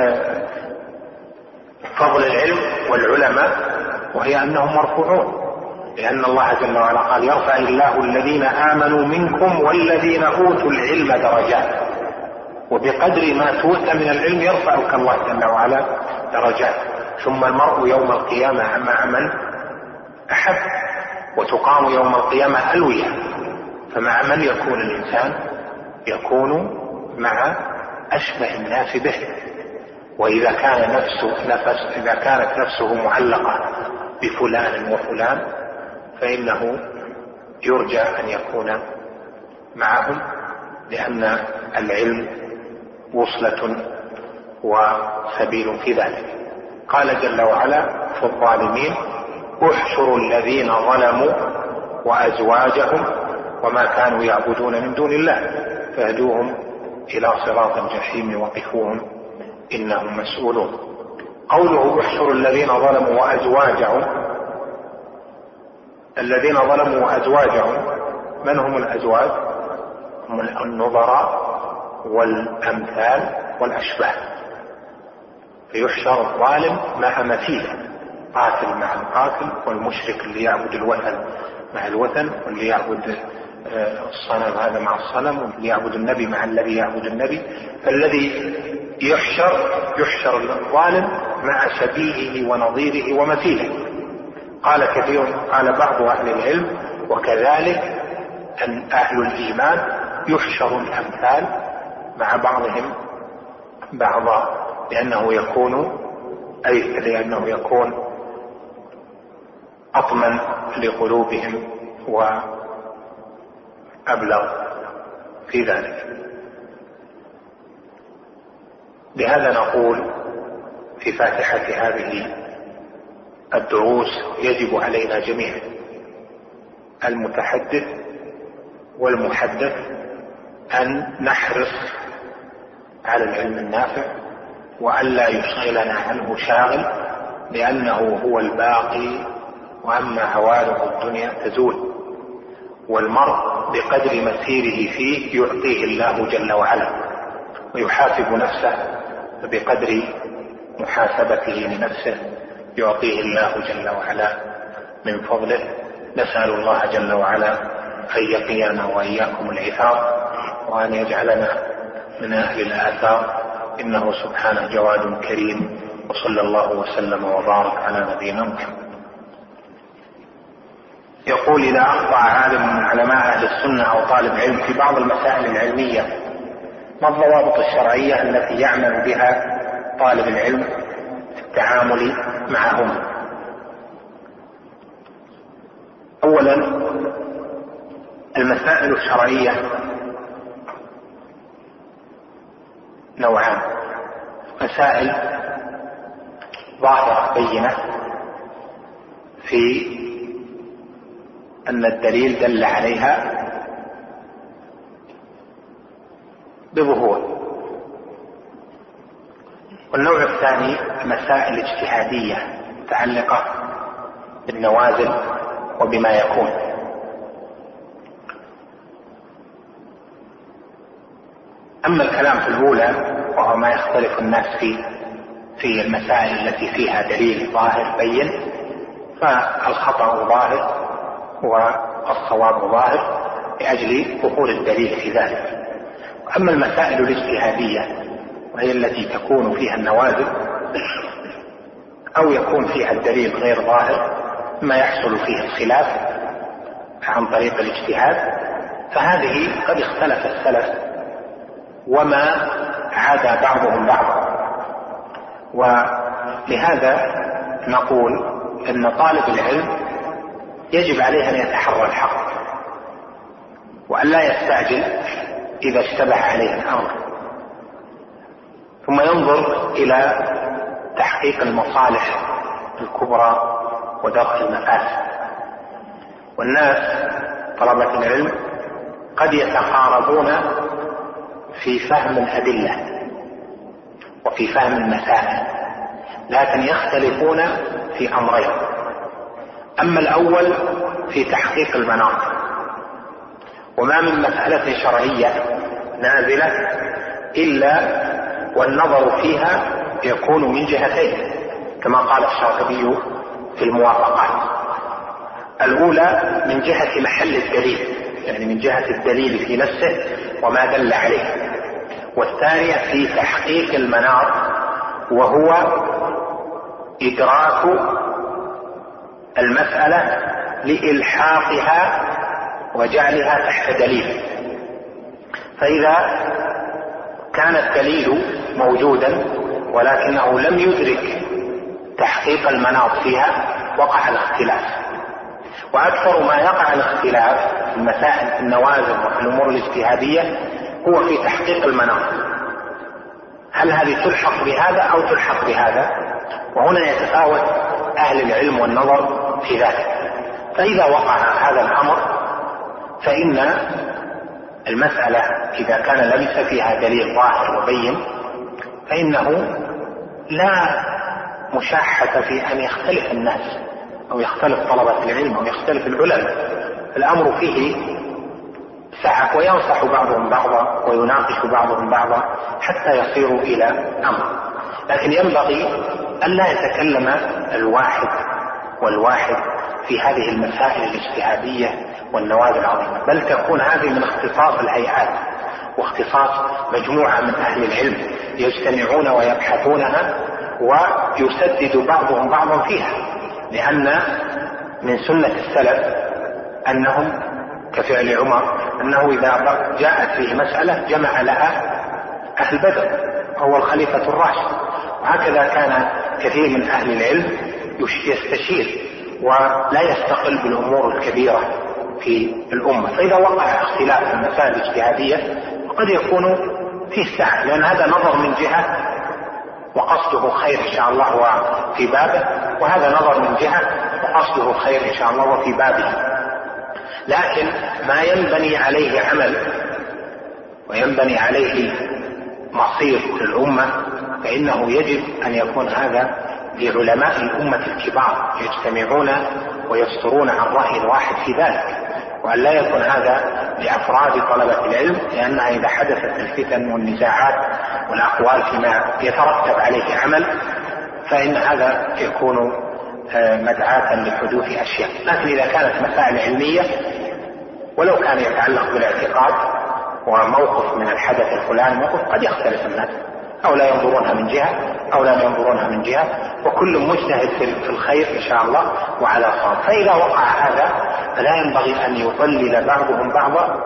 فضل العلم والعلماء، وهي أنهم مرفوعون، لأن الله جل وعلا قال يرفع الله الذين آمنوا منكم والذين أوتوا العلم درجات. وبقدر ما توت من العلم يرفعك الله جل وعلا درجات. ثم المرء يوم القيامة مع من أحب، وتقام يوم القيامة ألوية. فمع من يكون الإنسان؟ يكون مع أشبه الناس به. وإذا كان نفسه نفس إذا كانت نفسه معلقة بفلان وفلان فإنه يرجى أن يكون معهم، لأن العلم وصلة وسبيل في ذلك. قال جل وعلا في الظالمين احشروا الذين ظلموا وأزواجهم وما كانوا يعبدون من دون الله فاهدوهم إلى صراط الجحيم وقفوهم إنهم مسؤولون. قوله احشروا الذين ظلموا وأزواجهم، الذين ظلموا وأزواجهم من هم الأزواج؟ هم النظراء والأمثال والأشباه. فيحشر الظالم مع مثيله، قاتل مع القاتل، والمشرك اللي يعبد الوثن مع الوثن، واللي يعبد الصنم هذا مع الصنم، واللي يعبد النبي مع الذي يعبد النبي. فالذي يحشر يحشر الظالم مع شبيهه ونظيره ومثيله. قال كثير قال بعض أهل العلم وكذلك أن أهل الإيمان يحشر الأمثال مع بعضهم بعضا، لأنه يكون أي لأنه يكون أطمن لقلوبهم وأبلغ في ذلك. لهذا نقول في فاتحة هذه الدروس يجب علينا جميعا المتحدث والمحدث أن نحرص على العلم النافع وألا يشغلنا عنه شاغل، لأنه هو الباقي، وأما عوارض الدنيا تزول. والمرء بقدر مسيره فيه يعطيه الله جل وعلا، ويحاسب نفسه بقدر محاسبته لنفسه يعطيه الله جل وعلا من فضله. نسأل الله جل وعلا أن يقينا وإياكم العثار، وأن يجعلنا من أهل الآثار، إنه سبحانه جواد كريم. وصلى الله وسلم وبارك على نبينا محمد. يقول إذا أخطأ عالم من علماء أهل السنة أو طالب علم في بعض المسائل العلمية ما الضوابط الشرعية التي يعمل بها طالب العلم في التعامل معهم؟ أولا المسائل الشرعية نوعان: مسائل ظاهرة بينة في أن الدليل دل عليها بظهور، والنوع الثاني مسائل اجتهادية متعلقة بالنوازل وبما يكون. أما الكلام في الأولى وهو ما يختلف الناس فيه في المسائل التي فيها دليل ظاهر بين، فالخطأ ظاهر والصواب ظاهر لأجل ظهور الدليل في ذلك. أما المسائل الاجتهادية وهي التي تكون فيها النوازل أو يكون فيها الدليل غير ظاهر، ما يحصل فيه الخلاف عن طريق الاجتهاد، فهذه قد اختلف السلف وما عدا بعضهم بعضا. ولهذا نقول أن طالب العلم يجب عليه أن يتحرى الحق وأن لا يستعجل إذا اشتبه عليه الأمر، ثم ينظر إلى تحقيق المصالح الكبرى ودرء المفاسد. والناس طلبة العلم قد يتقاربون في فهم الأدلة وفي فهم المسائل، لكن يختلفون في أمرين: أما الأول في تحقيق المناط، وما من مسألة شرعية نازلة إلا والنظر فيها يكون من جهتين كما قال الشاطبي في الموافقات. الأولى من جهة محل الدليل، يعني من جهة الدليل في نفسه وما دل عليه، والثانية في تحقيق المناط وهو إدراك المسألة لإلحاقها وجعلها تحت دليل. فإذا كان الدليل موجودا ولكنه لم يدرك تحقيق المناط فيها وقع الاختلاف. وأكثر ما يقع الاختلاف في المسائل في النوازل وفي الأمور الاجتهادية هو في تحقيق المناط، هل هذه تلحق بهذا أو تلحق بهذا، وهنا يتفاوت أهل العلم والنظر في ذلك. فإذا وقع هذا الأمر فإن المسألة إذا كان ليس فيها دليل ظاهر وبين فإنه لا مشاحة في أن يختلف الناس أو يختلف طلبة العلم أو يختلف العلماء. الأمر فيه سعة، وينصح بعضهم بعضا ويناقش بعضهم بعضا حتى يصيروا إلى أمر. لكن ينبغي أن لا يتكلم الواحد والواحد في هذه المسائل الاجتهادية والنوازل العظيمة، بل تكون هذه من اختصاص الهيئات واختصاص مجموعة من أهل العلم يجتمعون ويبحثونها ويسدد بعضهم بعضا فيها. لأن من سنة السلف أنهم كفعل عمر أنه إذا جاءت فيه مسألة جمع لها أهل بدر، هو الخليفة الراشد. وهكذا كان كثير من أهل العلم يستشير ولا يستقل بالأمور الكبيرة في الأمة. فإذا وقع اختلاف في المسائل الاجتهادية قد يكون فيه سعة، لأن هذا نظر من جهة وقصده خير إن شاء الله وفي بابه، وهذا نظر من جهة وقصده خير إن شاء الله وفي بابه. لكن ما ينبني عليه عمل وينبني عليه مصير الأمة فإنه يجب أن يكون هذا لعلماء الأمة الكبار يجتمعون ويصدرون عن رأي واحد في ذلك، وأن لا يكون هذا لأفراد طلبة العلم، لأنها إذا حدثت الفتن والنزاعات والأقوال فيما يترتب عليه عمل فإن هذا يكون مدعاة لحدوث أشياء. لكن إذا كانت مسائل علمية ولو كان يتعلق بالاعتقاد وموقف من الحدث الفلاني موقف قد يختلف الناس، أو لا ينظرونها من جهة أو لا ينظرونها من جهة، وكل مجتهد في الخير إن شاء الله وعلى صواب. فإذا وقع هذا فلا ينبغي أن يضلل بعضهم بعضا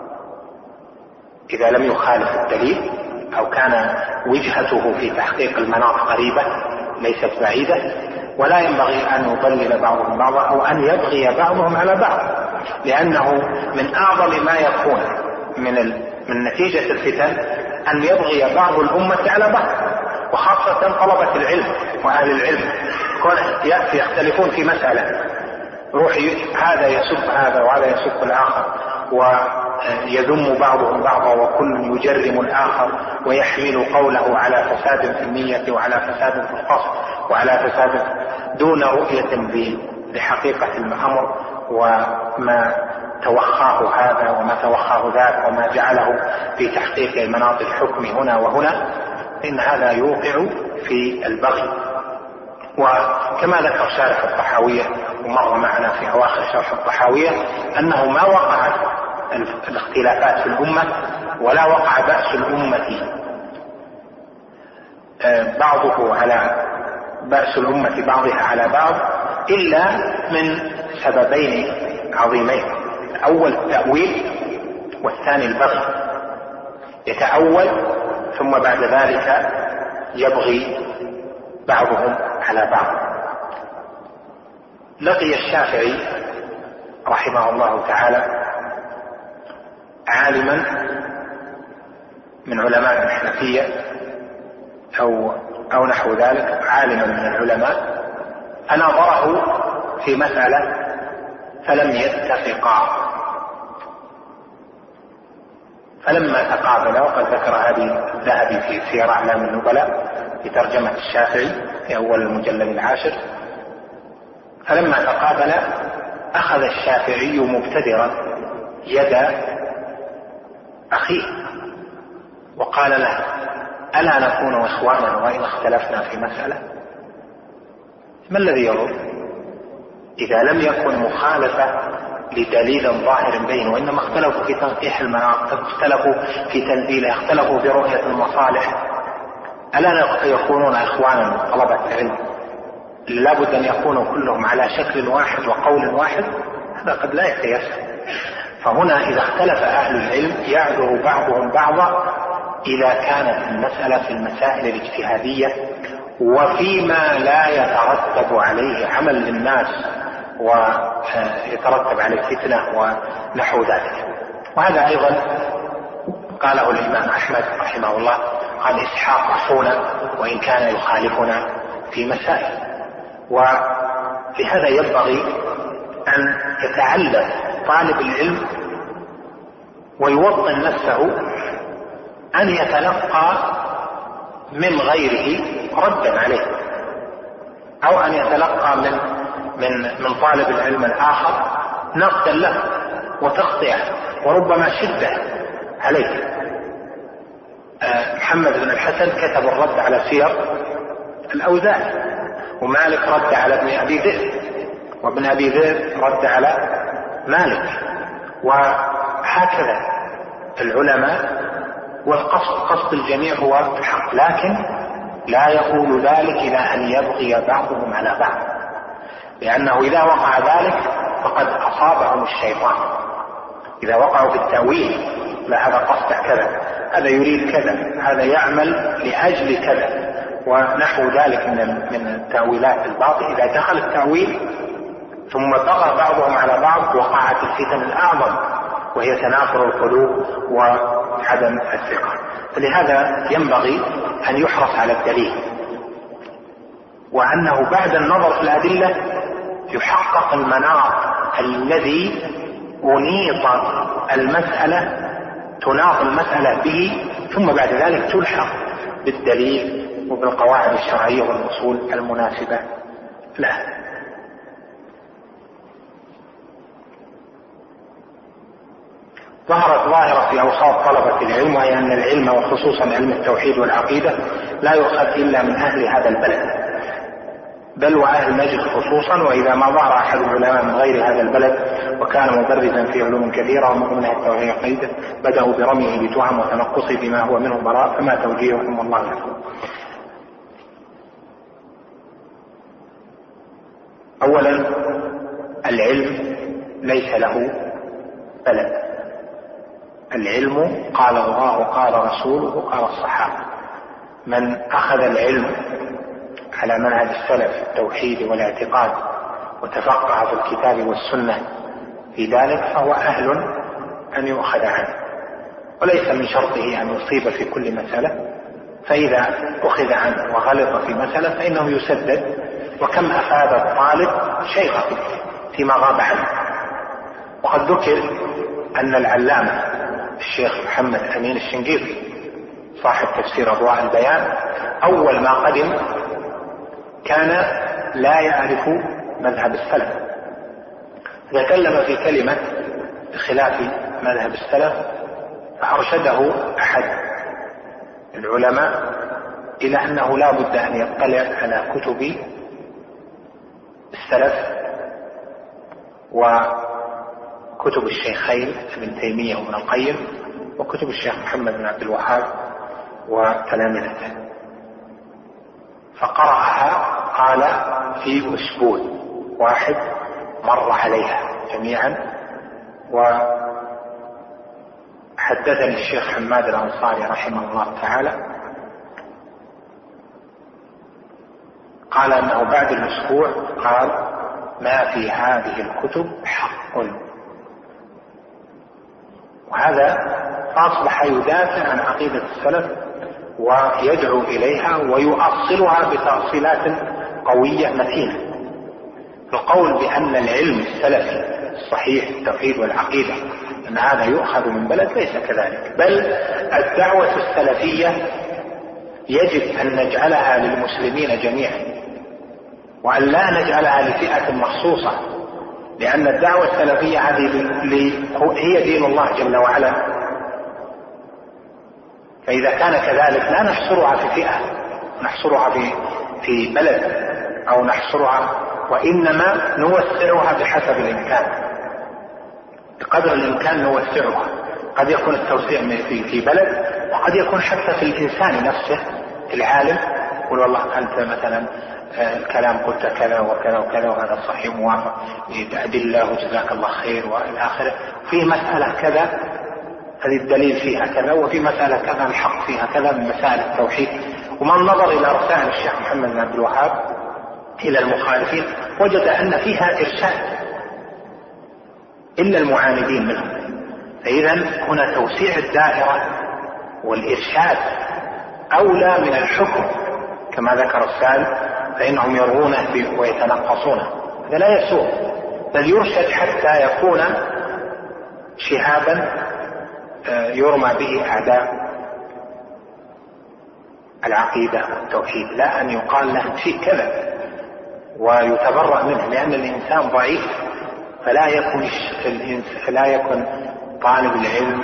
إذا لم يخالف الدليل أو كان وجهته في تحقيق المناط قريبة ليست بعيدة، ولا ينبغي أن يضلل بعضهم بعضا أو أن يبغي بعضهم على بعض، لأنه من أعظم ما يكون من من نتيجة الفتن أن يبغي بعض الأمة على بعض، وخاصة طلبة العلم وأهل العلم كون يأتي يختلفون في مسألة، روح هذا يسب هذا وهذا يسب الآخر ويذم بعضهم بعضا وكل يجرم الآخر ويحمل قوله على فساد في النية وعلى فساد في القصد وعلى فساد دون رؤية لحقيقة الأمر وما توخاه هذا وما توخاه ذاك وما جعله في تحقيق مناط الحكم هنا وهنا، إن هذا يوقع في البغي. وكما ذكر شارح الطحاوية ومر معنا في أواخر شرح الطحاوية أنه ما وقعت الاختلافات في الأمة ولا وقع بأس الأمة بعضه على بأس الأمة بعضها على بعض إلا من سببين عظيمين: الأول التأويل والثاني البغي. يتأول ثم بعد ذلك يبغي بعضهم على بعض. لقي الشافعي رحمه الله تعالى عالما من علماء الحنفية أو, أو نحو ذلك، عالما من العلماء، فناظره في مسألة فلم يتفقا، فلما تقابل، وقد ذكر هذه الذهبي في سير أعلام النبلاء في ترجمة الشافعي في أول المجلد العاشر، فلما تقابل أخذ الشافعي مبتدرا يد أخيه وقال له: ألا نكون إخوانا وإن اختلفنا في مسألة؟ ما الذي يضر إذا لم يكن مخالفة لدليل ظاهر بين، وإنما اختلفوا في تنقيح المناط، اختلفوا في تنزيله، اختلفوا في رؤية المصالح، ألا يكونون إخوانا طلبة العلم؟ لابد أن يكونوا كلهم على شكل واحد وقول واحد، هذا قد لا يتيسر. فهنا إذا اختلف أهل العلم يعذر بعضهم بعضا إذا كانت المسألة في المسائل الاجتهادية وفيما لا يترتب عليه عمل للناس ويترتب عليه فتنة ونحو ذلك. وهذا أيضا قاله الإمام أحمد رحمه الله، قال: إسحاق أخونا وإن كان يخالفنا في مسائل. وفي هذا ينبغي أن يتعلم طالب العلم ويوطن نفسه أن يتلقى من غيره ردا عليه، أو أن يتلقى من من من طالب العلم الآخر نقدا له وتخطئه وربما شدة عليه. محمد بن الحسن كتب الرد على سير الأوزاعي، ومالك رد على ابن أبي ذئب، وابن أبي ذئب رد على مالك، وهكذا العلماء. والقصد قصد الجميع هو الحق، لكن لا يقول ذلك إلى أن يبغي بعضهم على بعض، لأنه إذا وقع ذلك فقد أصابهم الشيطان. إذا وقعوا في التأويل: لا، هذا قصد كذا، هذا يريد كذا، هذا يعمل لأجل كذا، ونحو ذلك من من التأويلات الباطلة، إذا دخل التأويل ثم طغى بعضهم على بعض وقعت الفتن الأعظم، وهي تنافر القلوب وعدم الثقة. فلهذا ينبغي أن يحرص على الدليل، وأنه بعد النظر في الأدلة يحقق المناط الذي أنيط المسألة، تناط المسألة به، ثم بعد ذلك تلحق بالدليل وبالقواعد الشرعية والأصول المناسبة له. ظهرت ظاهرة في أوساط طلبة العلم، وهي أن العلم وخصوصا علم التوحيد والعقيدة لا يؤخذ إلا من أهل هذا البلد، بل وأهل نجد خصوصا. وإذا ما ظهر أحد العلماء من غير هذا البلد وكان مدرسا في علوم كثيرة ومن ضمنها التوحيد والعقيدة، بدأوا برميه بتهم وتنقصه بما هو منه براء، فما توجيههم والله يعلم. أولا، العلم ليس له بلد، العلم قال الله قال رسوله قال الصحابة. من أخذ العلم على منهج السلف في التوحيد والاعتقاد وتفقه في الكتاب والسنة في ذلك فهو أهل أن يؤخذ عنه، وليس من شرطه أن يصيب في كل مسألة، فإذا أخذ عنه وغلط في مسألة فإنه يسدد. وكم أفاد الطالب شيخه فيما غاب عنه. وقد ذكر أن العلامة الشيخ محمد أمين الشنقيطي صاحب تفسير أضواء البيان أول ما قدم كان لا يعرف مذهب السلف، تكلم في كلمة بخلاف مذهب السلف، فأرشده أحد العلماء إلى أنه لا بد أن يطلع على كتب السلف وكتب الشيخين ابن تيمية وابن القيم وكتب الشيخ محمد بن عبد الوهاب وتلامذته. فقرأها قال في أسبوع واحد مر عليها جميعا. وحدثني الشيخ حماد الأنصاري رحمه الله تعالى قال أنه بعد الأسبوع قال: ما في هذه الكتب حق، وهذا أصبح يدافع عن عقيدة السلف ويدعو إليها ويؤصلها بتأصيلات قوية متينة. القول بأن العلم السلفي الصحيح التوحيد والعقيدة أن هذا يؤخذ من بلد ليس كذلك، بل الدعوة السلفية يجب أن نجعلها للمسلمين جميعا وأن لا نجعلها لفئة مخصوصة، لأن الدعوة السلفية هذه هي دين الله جل وعلا، فإذا كان كذلك لا نحصرها في فئة، نحصرها في في بلد أو نحصرها، وإنما نوسعها بحسب الإمكان، بقدر الإمكان نوسعها. قد يكون التوسيع في في بلد، وقد يكون حتى في الإنسان نفسه، العالم يقول والله أنت مثلا الكلام قلت كذا وكذا وكذا وهذا صحيح موافق بأدلة وجزاك الله خير وإلى آخره، في مسألة كذا هذه الدليل فيها كذا، وفي مسألة كذا الحق فيها كذا من مسائل التوحيد. ومن نظر إلى رسائل الشيخ محمد بن عبد الوهاب إلى المخالفين وجد أن فيها إرشاد إلا المعاندين منهم. فإذا هنا توسيع الدائرة والإرشاد أولى من الحكم كما ذكر السائل، فإنهم يرغونه ويتنقصونه، هذا لا يسوء، بل يرشد حتى يكون شهابا يرمى به أعداء العقيدة والتوحيد، لا أن يقال له شيء كذا ويتبرأ منه، لأن الإنسان ضعيف، فلا يكون فلا يكون طالب العلم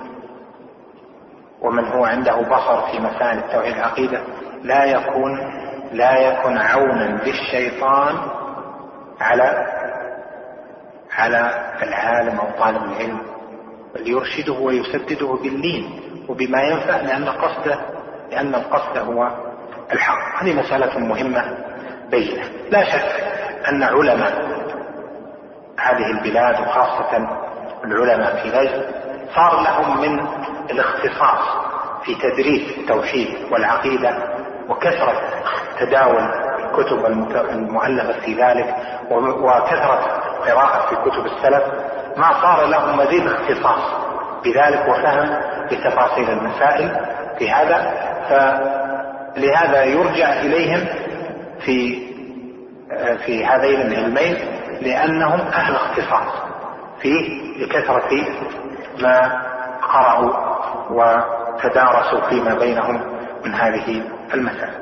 ومن هو عنده بصر في مسائل التوحيد والعقيدة لا يكون لا يكون عونا للشيطان على على العالم أو طالب العلم، بل يرشده ويسدده باللين وبما ينفع، لأن قصده لأن القصد هو الحق. هذه مسألة مهمة بينة. لا شك أن علماء هذه البلاد وخاصة العلماء في نجد صار لهم من الاختصاص في تدريس التوحيد والعقيدة وكثرة تداول الكتب المؤلفة في ذلك وكثرة قراءة في كتب السلف، ما صار لهم مزيد اختصاص بذلك وفهم بتفاصيل المسائل في هذا، فلهذا يرجع إليهم في في هذين العلمين لأنهم أهل اختصاص فيه لكثرة ما قرأوا وتدارسوا فيما بينهم من هذه المسائل.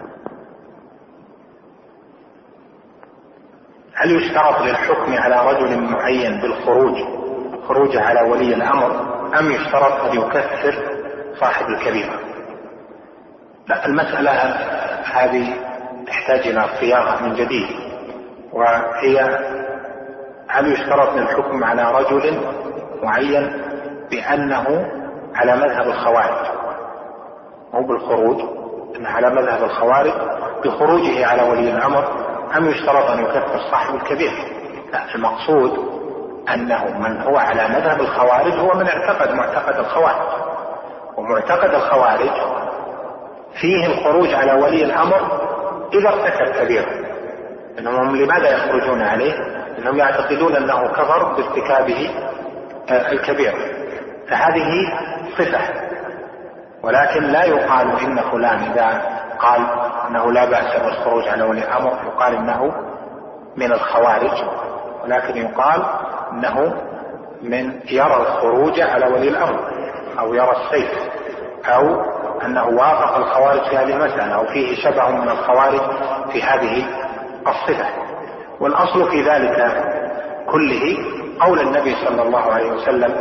هل يشترط للحكم على رجل معين بالخروج خروج على ولي الأمر، أم يشترط أن يكفر صاحب الكبيرة؟ لا، المسألة هذه تحتاج إلى صياغة من جديد، وهي هل يشترط للحكم على رجل معين بأنه على مذهب الخوارج، مو بالخروج، إن على مذهب الخوارج بخروجه على ولي الأمر، أم يشترط أن يكفر صاحب الكبير؟ لا، المقصود أنه من هو على مذهب الخوارج هو من اعتقد معتقد الخوارج، ومعتقد الخوارج فيه الخروج على ولي الأمر إذا ارتكب كبيرة. إنهم لماذا يخرجون عليه؟ إنهم يعتقدون أنه كفر بارتكابه الكبيرة، فهذه صفة. ولكن لا يقال إن فلان إذا قال أنه لا بأس بالخروج على ولي الأمر يقال إنه من الخوارج، ولكن يقال إنه من يرى الخروج على ولي الأمر، أو يرى السيف، أو أنه وافق الخوارج في هذه المسألة، أو فيه شبه من الخوارج في هذه الصفة. والأصل في ذلك كله قول النبي صلى الله عليه وسلم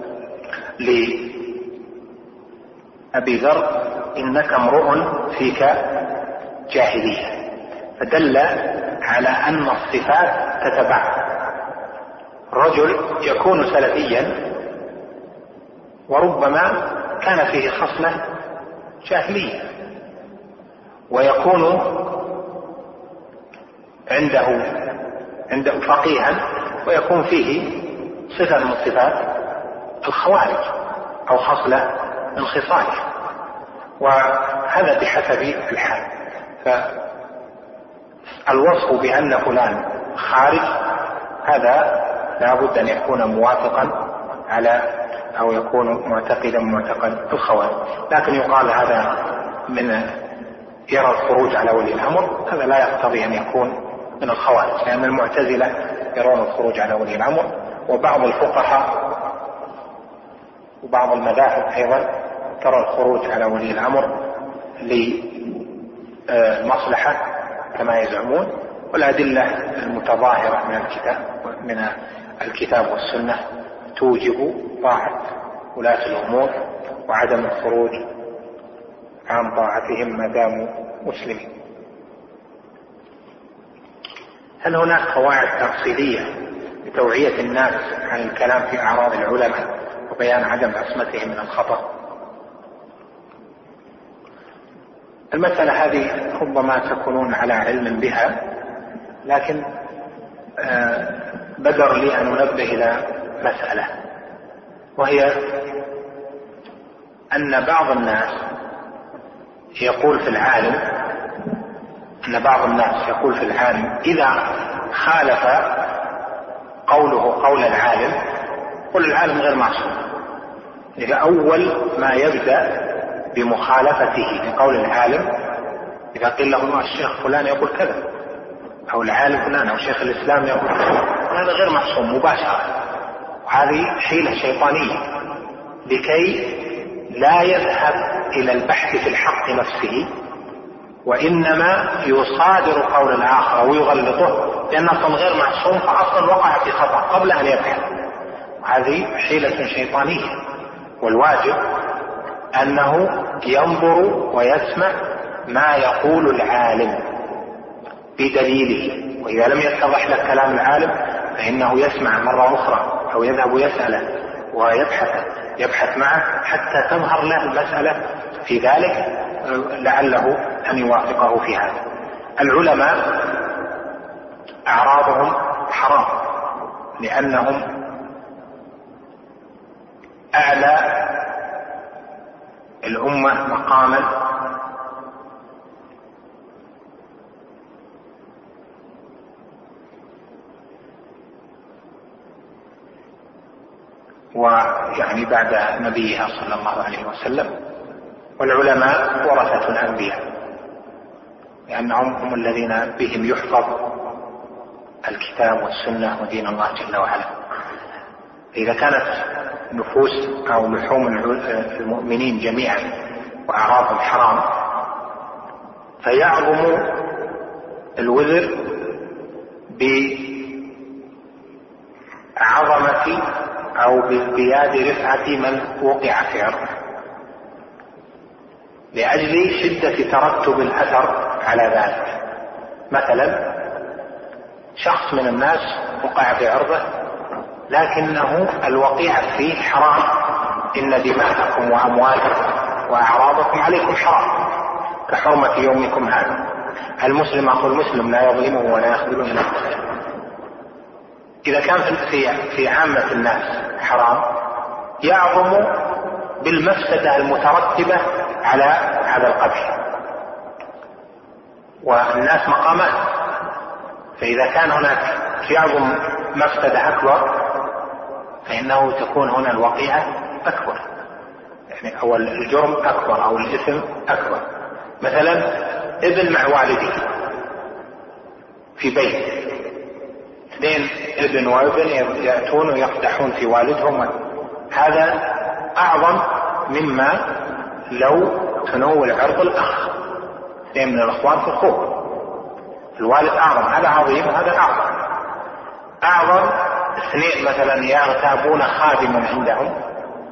لأبي ذر: إنك امرؤ فيك جاهلية، فدل على أن الصفات تتبع. رجل يكون سلفيا وربما كان فيه خصلة جاهلية، ويكون عنده عنده فقيها ويكون فيه صفة من صفات الخوارج أو خصلة من خصاله، وهذا بحسب الحال. فالوصف بأن فلان خارج هذا لا بد أن يكون موافقا على أو يكون معتقدا معتقد الخوارج. لكن يقال هذا من يرى الخروج على ولي الأمر، هذا لا يقتضي أن يكون من الخوارج، لأن المعتزلة يرون الخروج على ولي الأمر، وبعض الفقهاء وبعض المذاهب أيضا ترى الخروج على ولي الأمر لمصلحة كما يزعمون. والأدلة المتظاهرة من الكتاب من الكتاب والسنة توجب طاعة ولاة الأمور وعدم الخروج عن طاعتهم ما داموا مسلمين. هل هناك قواعد تفصيلية لتوعية الناس عن الكلام في أعراض العلماء وبيان عدم عصمتهم من الخطأ؟ المسألة هذه ربما تكونون على علم بها، لكن بدر لي أن أنبه إلى مسألة، وهي أن بعض الناس يقول في العالم أن بعض الناس يقول في العالم إذا خالف قوله قول العالم قل العالم غير معصوم. إذا أول ما يبدأ بمخالفته لقول العالم، إذا قيل له الشيخ فلان يقول كذا أو العالم فلان أو شيخ الإسلام يقول كذا، هذا غير معصوم مباشرة. وهذه حيلة شيطانية لكي لا يذهب إلى البحث في الحق نفسه، وإنما يصادر قول الآخر ويغلطه، لأن أصلا غير معصوم فأصلا وقع في خطأ قبل أن يبحث. هذه حيلة شيطانية، والواجب أنه ينظر ويسمع ما يقول العالم بدليله، وإذا لم يتضح له كلام العالم فإنه يسمع مرة أخرى أو يذهب يسأله ويبحث يبحث معه حتى تظهر له المسألة في ذلك، لعله أن يوافقه في هذا. العلماء أعراضهم حرام لأنهم أعلى الأمة مقاما ويعني بعد نبيها صلى الله عليه وسلم. والعلماء ورثة الأنبياء لأنهم هم الذين بهم يحفظ الكتاب والسنة ودين الله جل وعلا. إذا كانت نفوس أو لحوم المؤمنين جميعا وأعراضهم حرام، فيعظم الوزر بعظمة أو بازدياد رفعة من وقع في عرضه لأجل شدة ترتب الأثر على ذلك. مثلا شخص من الناس وقع في عرضه لكنه الوقيعة فيه حرام، إن دماءكم وأموالكم وأعراضكم عليكم حرام كحرمة يومكم هذا. المسلم أخو المسلم لا يظلمه ولا يخذله من الخير. إذا كان في في عامة الناس حرام يعظم بالمفسدة المترتبة على هذا القتل، والناس مقامات، فإذا كان هناك يعظم مفسدة أكبر فإنه تكون هنا الوقيعة أكبر، يعني أو الجرم أكبر أو الإثم أكبر. مثلا ابن مع والده في بيت، اثنين ابن وابن يأتون ويقدحون في والدهم، هذا أعظم مما لو تنول عرض الأخ، اثنين من الأخوان في أخوه، الوالد أعظم، هذا عظيم وهذا أعظم. أعظم اثنين مثلا يغتابون خادما عندهم،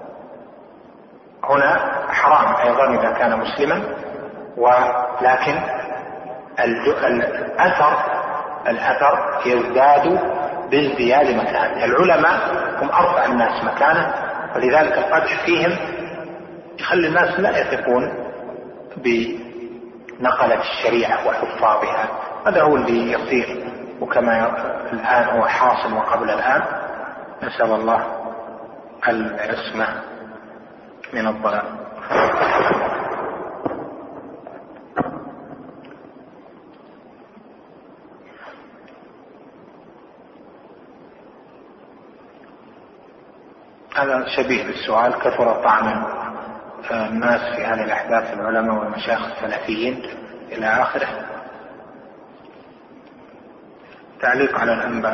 هنا حرام أيضا إذا كان مسلما، ولكن الأثر الأثر يزداد بازدياد مكانه. العلماء هم أرفع الناس مكانه، ولذلك القدح فيهم يخلي الناس لا يثقون بنقلة الشريعة وحفاظها. هذا هو اللي يصير، وكما الآن هو حاصل وقبل الآن. نسأل الله العصمة من الضلال. هذا شبيه بالسؤال: كثر طعن الناس في هذه الأحداث العلماء والمشايخ السلفيين إلى آخره. تعليق على الأنباء: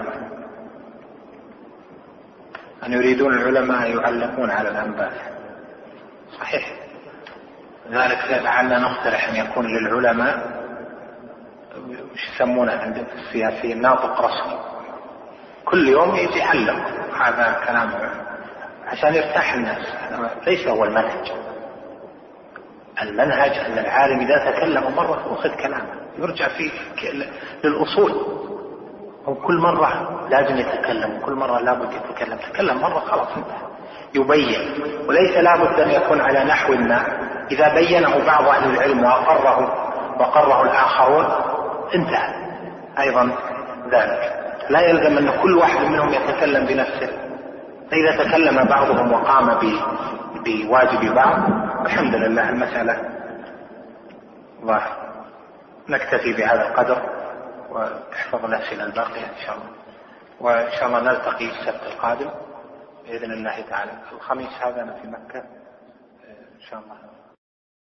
أن يريدون العلماء يعلقون على الأنباء. صحيح، ذلك لعلنا نقترح أن يكون للعلماء مش يسمونه عند السياسيين ناطق رسمي، كل يوم يجي يعلق. هذا كلام عشان يرتاح الناس، ليس هو المنهج. المنهج أن العالم إذا تكلم مرة أخذ كلامه، يرجع فيه للأصول. هو كل مرة لازم يتكلم، كل مرة لابد يتكلم. تكلم مرة خلاص انتهى، يبين. وليس لابد أن يكون على نحو ما إذا بينه بعض أهل العلم وأقره وقره الآخرون انتهى أيضا ذلك. لا يلزم أن كل واحد منهم يتكلم بنفسه. فإذا تكلم بعضهم وقام بواجب بعض الحمد لله المسألة ظاهر. نكتفي بهذا القدر وتحفظ الأسئلة الباقية إن شاء الله، وإن شاء الله نلتقي السبت القادم بإذن الله تعالى. الخميس هذا أنا في مكة إن شاء الله.